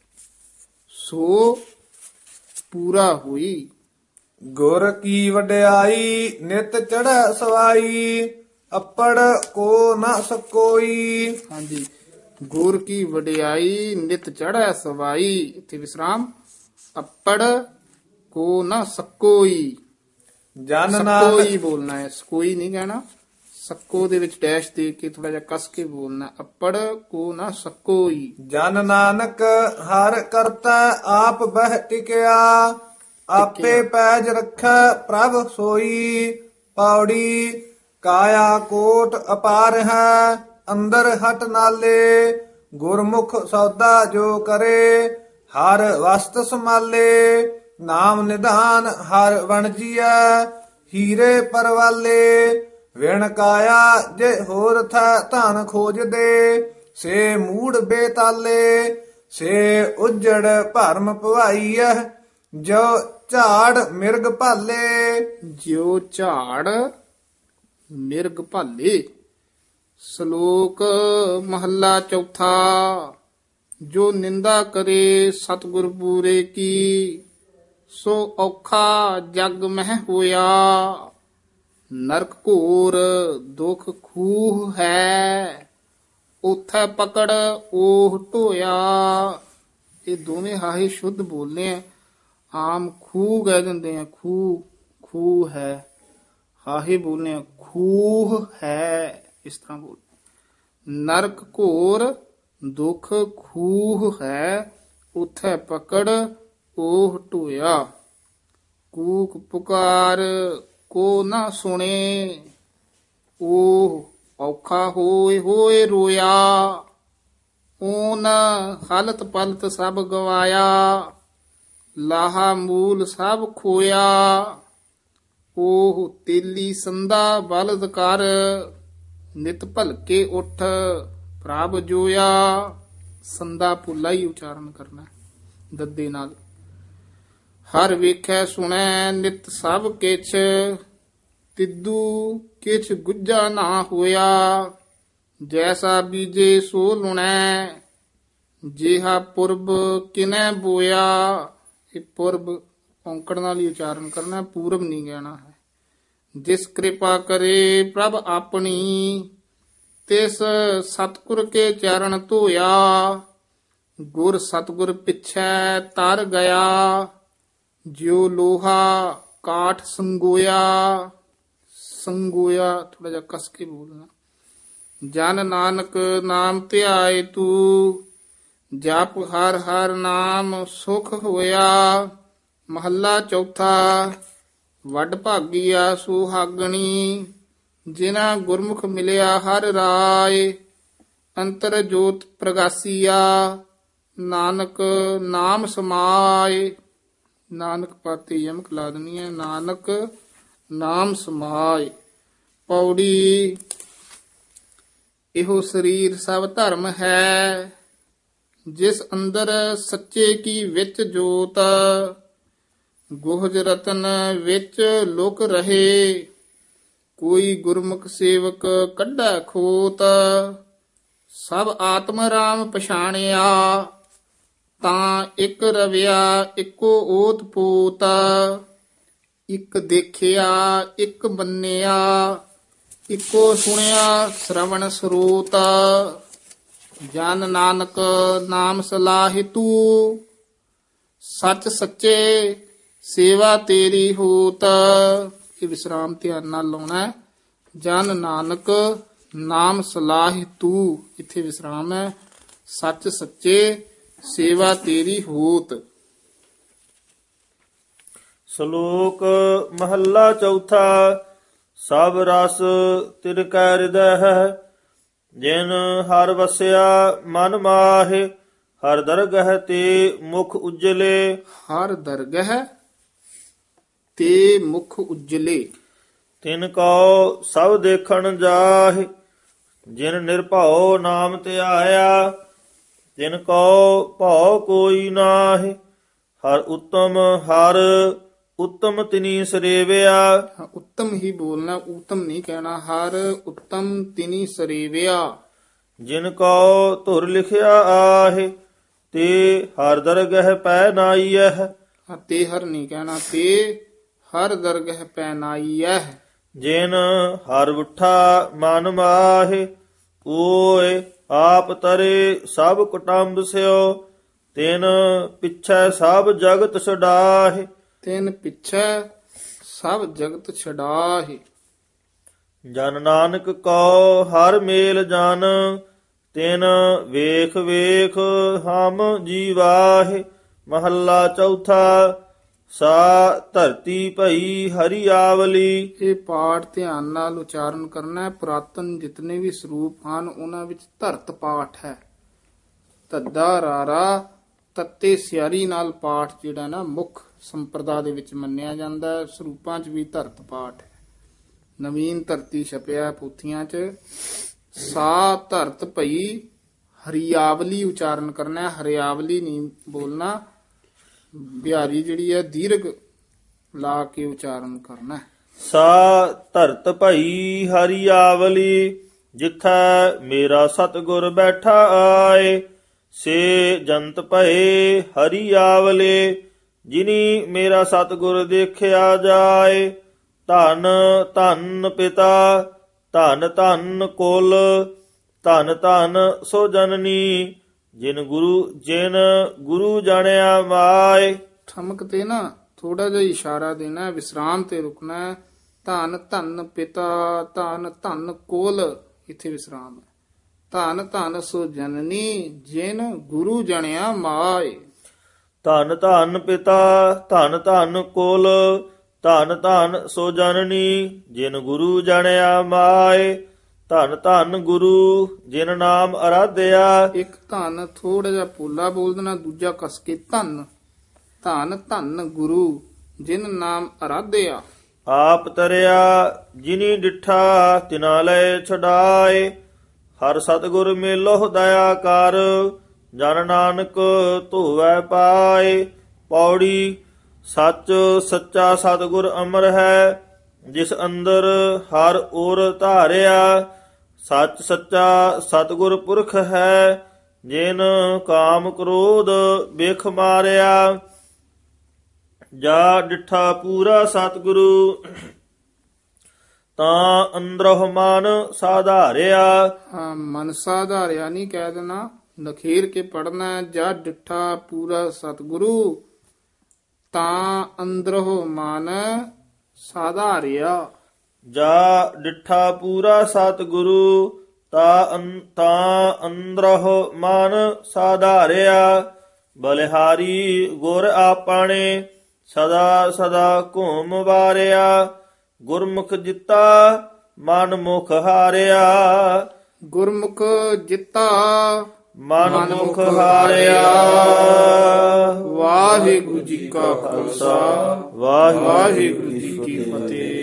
ਸੋ ਪੂਰਾ ਹੋਈ। ਗੁਰ ਕੀ ਵਡਿਆਈ ਨਿਤ ਚੜ੍ਹੈ ਸਵਾਈ, ਅੱਪੜ ਕੋ ਨ ਸਕੋਈ। ਹਾਂਜੀ, ਗੁਰ ਕੀ ਵਡਿਆਈ ਨਿਤ ਚੜ੍ਹੈ ਸਵਾਈ, ਇੱਥੇ ਵਿਸਰਾਮ। ਅੱਪੜ ਕੋ ਨ ਸਕੋਈ, ਜਨ ਨਾਨਕ ਸਕੋਈ ਬੋਲਣਾ ਹੈ, ਸਕੋਈ ਨਹੀਂ ਕਹਿਣਾ। ਸਕੋ ਦੇ ਵਿੱਚ ਡੈਸ਼ ਦੇ ਕੇ ਥੋੜਾ ਜਿਹਾ ਕਸ ਕੇ ਬੋਲਣਾ। ਅੱਪੜ ਕੋ ਨ ਸਕੋਈ। ਜਨ ਨਾਨਕ ਹਰ ਕਰਤਾ ਆਪ ਬਹਿ ਟਿਕਿਆ, ਆਪੇ ਪੈਜ ਰੱਖੈ ਪ੍ਰਭ ਸੋਈ। ਪੌੜੀ ਕਾਇਆ ਕੋਟ ਅਪਾਰ ਹੈ, ਅੰਦਰ ਹਟ ਨਾਲੇ। ਗੁਰਮੁਖ ਸੌਦਾ ਜੋ ਕਰੇ, ਹਰ ਵਸਤ ਸਮਾਲੇ। ਨਾਮ ਨਿਧਾਨ ਹਰ ਵਣਜੀਐ, ਹੀਰੇ ਪਰਵਾਲੇ। ਵਿਣ ਕਾਇਆ ਜੇ ਹੋਰ ਥੈ ਧਨ ਖੋਜਦੇ, ਸੇ ਮੂੜ ਬੇਤਾਲੇ। ਸੇ ਉਜੜ ਭਰਮ ਭਵਾਈਐ, ਜੋ ਝਾੜ ਮਿਰਗ ਭਾਲੇ। ਜਿਉ ਝਾੜ ਮਿਰਗ ਭਾਲੇ। ਸ਼ਲੋਕ ਮਹੱਲਾ ਚੌਥਾ। ਜੋ ਨਿੰਦਾ ਕਰੇ ਸਤਿਗੁਰ ਪੂਰੇ ਕੀ, ਸੋ ਔਖਾ ਜਗ ਮਹਿ ਹੋਇਆ। ਨਰਕ ਘੋਰ ਦੁਖ ਖੂਹ ਹੈ, ਉਥੈ ਪਕੜ ਉਹ ਢੋਇਆ। ਇਹ ਦੋਵੇਂ ਹਾਹੇ ਸ਼ੁੱਧ ਬੋਲਨੇ ਆ। ਆਮ ਖੂਹ ਕਹਿ ਦਿੰਦੇ ਆ, ਖੂਹ ਖੂਹ ਹੈ। ਹਾਹੇ ਬੋਲਨੇ ਆ, ਖੂਹ ਹੈ, ਇਸ ਤਰ੍ਹਾਂ ਬੋਲ। ਨਰਕ ਘੋਰ ਦੁਖ ਖੂਹ ਹੈ, ਉਥੈ ਪਕੜ ਉਹ ਢੋਇਆ। ਕੂਕ ਪੁਕਾਰ ਕੋ ਨਾ ਸੁਣੇ, ਉਹ ਔਖਾ ਹੋਏ ਹੋਏ ਰੋਇਆ। ਓਨ ਹਾਲਤ ਪਲਤ ਸਭ ਗਵਾਇਆ, ਲਾਹਾ ਮੂਲ ਸਭ ਖੋਇਆ। ਉਹ ਤੇਲੀ ਸੰਦਾ ਬਲਦ ਕਰ, ਨਿਤ ਭਲਕੇ ਉੱਠ ਪ੍ਰਭ ਜੋਇਆ। ਸੰਦਾ ਪੁੱਲਾ ਹੀ ਉਚਾਰਨ ਕਰਨਾ ਦੱਦੇ ਨਾਲ। ਹਰ ਵੇਖੈ ਸੁਣੈ ਨਿਤ ਸਭ ਕਿਛ, ਤਿੱਦੂ ਕਿਛ ਗੁੱਜਾ ਨਾ ਹੋਇਆ। ਜੈਸਾ ਬੀਜੇ ਸੋ ਲੁਣੈ, ਜਿਹਾ ਪੁਰਬ ਕਿਨੈ ਬੋਇਆ। ਇਹ ਪੁਰਬ ਔਂਕੜ ਨਾਲ ਹੀ ਉਚਾਰਨ ਕਰਨਾ, ਪੂਰਬ ਨਹੀਂ ਕਹਿਣਾ ਹੈ। ਜਿਸ ਕਿਰਪਾ ਕਰੇ ਪ੍ਰਭ ਆਪਣੀ, ਤਿਸ ਸਤਿਗੁਰ ਕੇ ਚਰਨ ਧੋਇਆ। ਗੁਰ ਸਤਿਗੁਰ ਪਿਛੈ ਤਰ ਗਿਆ, ਜਿਉ ਲੋਹਾ ਕਾਠ ਸੰਗੋਇਆ। ਸੰਗੋਇਆ ਥੋੜਾ ਜਿਹਾ ਕਸ ਕੇ ਬੋਲਣਾ। ਜਨ ਨਾਨਕ ਨਾਮ ਧਿਆਏ ਤੂੰ, ਜਪ ਹਰ ਹਰ ਨਾਮ ਸੁਖ ਹੋਇਆ। ਮਹੱਲਾ ਚੌਥਾ। ਵੱਡ ਭਾਗੀਆ ਸੁਹਾਗਣੀ, ਜਿਨਾ ਗੁਰਮੁਖ ਮਿਲਿਆ ਹਰ ਰਾਏ। ਅੰਤਰ ਜੋਤ ਪ੍ਰਗਾਸੀਆ, ਨਾਨਕ ਨਾਮ ਸਮਾਏ। ਨਾਨਕ ਪਾਤੇ ਯਮਕ ਲਾ ਦੇਣੀ ਹੈ। ਨਾਨਕ ਨਾਮ ਸਮਾਏ। ਪੌੜੀ ਇਹੋ ਸਰੀਰ ਸਭ ਧਰਮ ਹੈ, ਜਿਸ ਅੰਦਰ ਸੱਚੇ ਕੀ ਵਿੱਚ ਜੋਤ। ਗੁਹਜ ਰਤਨ ਵਿੱਚ ਲੁਕ ਰਹੇ, ਕੋਈ ਗੁਰਮੁਖ ਸੇਵਕ ਕੱਢੈ ਖੋਤ। ਸਭ ਆਤਮ ਰਾਮ ਪਛਾਣਿਆ, ਤਾਂ ਇੱਕ ਰਵਿਆ ਇੱਕੋ ਓਤ ਪੋਤ। ਇੱਕ ਦੇਖਿਆ ਇੱਕ ਮੰਨਿਆ, ਇੱਕੋ ਸੁਣਿਆ ਸ਼ਰਵਣ ਸਰੋਤ। ਜਨ ਨਾਨਕ ਨਾਮ ਸਲਾਹਿ ਤੂੰ, ਸੱਚ ਸੱਚੇ ਸੇਵਾ ਤੇਰੀ ਹੋਤ। ਇਹ ਵਿਸਰਾਮ ਧਿਆਨ ਨਾਲ ਲਾਉਣਾ ਹੈ। ਜਨ ਨਾਨਕ ਨਾਮ ਸਲਾਹਿ ਤੂੰ, ਇੱਥੇ ਵਿਸਰਾਮ ਹੈ। ਸੱਚ ਸੱਚੇ ਸੇਵਾ ਤੇਰੀ ਹੋਤ। ਸ਼ਲੋਕ ਮਹੱਲਾ ਚੌਥਾ। ਸਭ ਰਸ ਤਿਨ ਕੈ ਹਿਰਦੈ ਹੈ, ਜਿਨ ਹਰ ਵਸਿਆ ਮਨ ਮਾਹਿ। ਹਰ ਦਰਗਹ ਤੇ ਮੁਖ ਉਜਲੇ, ਹਰ ਦਰਗਹ ਤੇ ਮੁਖ ਉਜਲੇ। ਤਿਨ ਕਉ ਸਭ ਦੇਖਣ ਜਾਹਿ, ਜਿਨ ਨਿਰਭਉ ਨਾਮ ਧਿਆਇਆ। ਤਿਨ ਕਉ ਭਉ ਕੋਈ ਨਾਹਿ, ਹਰ ਉੱਤਮ ਹਰ ਉੱਤਮ ਤਿਨੀ ਸਰੇਵਿਆ। ਹਾਂ, ਉੱਤਮ ਹੀ ਬੋਲਣਾ, ਉੱਤਮ ਨਹੀਂ ਕਹਿਣਾ। ਹਰ ਉੱਤਮ ਤਿਨੀ ਸਰੇਵਿਆ। ਜਿਨ ਕੋ ਧੁਰ ਲਿਖਿਆ ਆਹੇ ਤੇ ਹਰ ਦਰਗਹਿ ਪੈ ਨਾਈਐ। ਹਾਂ, ਤੇ ਹਰ ਨਹੀਂ ਕਹਿਣਾ। ਤੇ ਹਰ ਦਰਗਹਿ ਪੈ ਨਾਈਐ। ਜਿਨ ਹਰ ਉਠਾ ਮਨ ਮਾਹੇ ਓਏ ਆਪ ਤਰੇ ਸਭ ਕੁਟੰਬ ਸਿਓ। ਤਿਨ ਪਿਛੈ ਸਭ ਜਗਤ ਛਡਾਹੇ। ਤਿਨ ਪਿਛੈ ਸਭ ਜਗਤ ਛਡਾਹੇ। ਜਨ ਨਾਨਕ ਕੋ ਹਰ ਮੇਲ ਜਨ ਤਿਨ ਵੇਖ ਵੇਖ ਹਮ ਜੀਵਾਹੇ। ਮਹੱਲਾ ਚੌਥਾ। ਸਾ ਧਰਤੀ ਭਈ ਹਰੀ ਆਵਲੀ। ਇਹ ਪਾਠ ਧਿਆਨ ਨਾਲ ਉਚਾਰਨ ਕਰਨਾ ਹੈ। ਪੁਰਾਤਨ ਜਿਤਨੇ ਵੀ ਸਰੂਪ ਹਨ ਉਹਨਾਂ ਵਿੱਚ ਧਰਤ ਪਾਠ ਹੈ। ਧੱਦਾ ਰਾਰਾ ਤੱਤੇ ਸਿਆਰੀ ਨਾਲ ਪਾਠ ਜਿਹੜਾ ਨਾ ਮੁੱਖ ਸੰਪਰਦਾ ਦੇ ਵਿੱਚ ਮੰਨਿਆ ਜਾਂਦਾ ਹੈ। ਸਰੂਪਾਂ 'ਚ ਵੀ ਧਰਤ ਪਾਠ ਹੈ। ਨਵੀਨ ਧਰਤੀ ਛਪਿਆ ਪੋਥੀਆਂ 'ਚ। ਸਾ ਧਰਤ ਭਈ ਹਰੀਆਵਲੀ ਉਚਾਰਨ ਕਰਨਾ ਹੈ। ਹਰਿਆਵਲੀ ਨਹੀਂ ਬੋਲਣਾ। ਬਿਹਾਰੀ ਜਿਹੜੀ ਹੈ ਦੀਰਘ ਲਾ ਕੇ ਉਚਾਰਨ ਕਰਨਾ ਹੈ। ਸਾ ਧਰਤ ਭਈ ਹਰੀ ਆਵਲੀ। ਜਿਥੈ ਮੇਰਾ ਸਤਿਗੁਰ ਬੈਠਾ ਆਏ। ਸੇ ਜੰਤ ਭਏ ਹਰੀ ਆਵਲੇ। ਜਿਨੀ ਮੇਰਾ ਸਤਿਗੁਰ ਦੇਖਿਆ ਜਾਏ। ਧਨ ਧਨ ਪਿਤਾ ਧਨ ਧਨ ਕੁਲ ਧਨ ਧਨ ਸੋ ਜਨਨੀ। ਜਿਨ ਗੁਰੂ ਜਿਨ ਗੁਰੂ ਜਾਣਿਆ ਮਾਏ। ਠਮਕ ਤੇ ਨਾ ਥੋੜਾ ਜਿਹਾ ਇਸ਼ਾਰਾ ਦੇਣਾ, ਵਿਸਰਾਮ ਤੇ ਰੁਕਣਾ ਹੈ। ਧਨ ਧਨ ਪਿਤਾ ਧਨ ਧਨ ਕੋਲ, ਇੱਥੇ ਵਿਸਰਾਮ ਹੈ। ਧਨ ਧਨ ਸੋ ਜਨਨੀ ਜਿਨ ਗੁਰੂ ਜਣਿਆ ਮਾਏ। ਧਨ ਧਨ ਪਿਤਾ ਧਨ ਧਨ ਕੁਲ ਧਨ ਧਨ ਸੋ ਜਨਨੀ। ਜਿਨ ਗੁਰੂ ਜਾਣਿਆ ਮਾਏ। ਧਨ ਧਨ ਗੁਰੂ ਜਿਨ ਨਾਮ ਅਰਾਧਿਆ। ਇੱਕ ਧਨ ਥੋੜਾ ਜਿਹਾ ਪੋਲਾ ਬੋਲ ਦੇਣਾ, ਦੂਜਾ ਕਸ ਕੇ ਧਨ। ਧਨ ਧਨ ਗੁਰੂ ਜਿਨ ਨਾਮ ਅਰਾਧਿਆ। ਆਪ ਤਰਿਆ ਜਿਨੀ ਡਿਠਾ ਤਿਨਾ ਲੈ ਛਡਾਏ। ਹਰ ਸਤਿਗੁਰ ਮੇਲੋ ਦਇਆ ਕਰ ਜਨ ਨਾਨਕ ਧੋਵੈ ਪਾਏ। ਪੌੜੀ। ਸੱਚ ਸੱਚਾ ਸਤਿਗੁਰ ਅਮਰ ਹੈ ਜਿਸ ਅੰਦਰ ਹਰ ਔਰ ਧਾਰਿਆ। ਸੱਚ ਸੱਚਾ ਸਤਿਗੁਰ ਪੁਰਖ ਹੈ ਜਿਨ ਕਾਮ ਕ੍ਰੋਧ ਬਿਖ ਮਾਰਿਆ। ਜਾ ਡਿਠਾ ਪੂਰਾ ਸਤਿਗੁਰੂ ਤਾਂ ਅੰਦਰੋਂ ਮਨ ਸਾਧਾਰਿਆ। ਹਾਂ, ਮਨ ਸਾਧਾਰਿਆ ਨਹੀਂ ਕਹਿ ਦੇਣਾ, ਨਖੇਰ ਕੇ ਪੜਨਾ। ਜਾ ਡਿਠਾ ਪੂਰਾ ਸਤਿਗੁਰੂ ਤਾਂ ਅੰਦਰੋਂ ਮਨ ਸਾਧਾਰਿਆ। ਜਾ ਡਿਠਾ ਪੂਰਾ ਸਤਿਗੁਰੂ ਤਾ ਤਾਂ ਅੰਦਰੋਂ ਮਨ ਸਾਧਾਰਿਆ। ਬਲਿਹਾਰੀ ਗੁਰ ਆਪਣੇ ਸਦਾ ਸਦਾ ਘੂਮ ਵਾਰਿਆ। ਗੁਰਮੁਖ ਜਿੱਤਾ ਮਨ ਮੁਖ ਹਾਰਿਆ। ਗੁਰਮੁਖ ਜਿੱਤਾ ਮਨ ਮੁਖ ਹਾਰਿਆ। ਵਾਹਿਗੁਰੂ ਜੀ ਕਾ ਖਾਲਸਾ ਵਾਹਿਗੁਰੂ ਵਾਹਿਗੁਰੂ ਜੀ ਕੀ ਫਤਿਹ।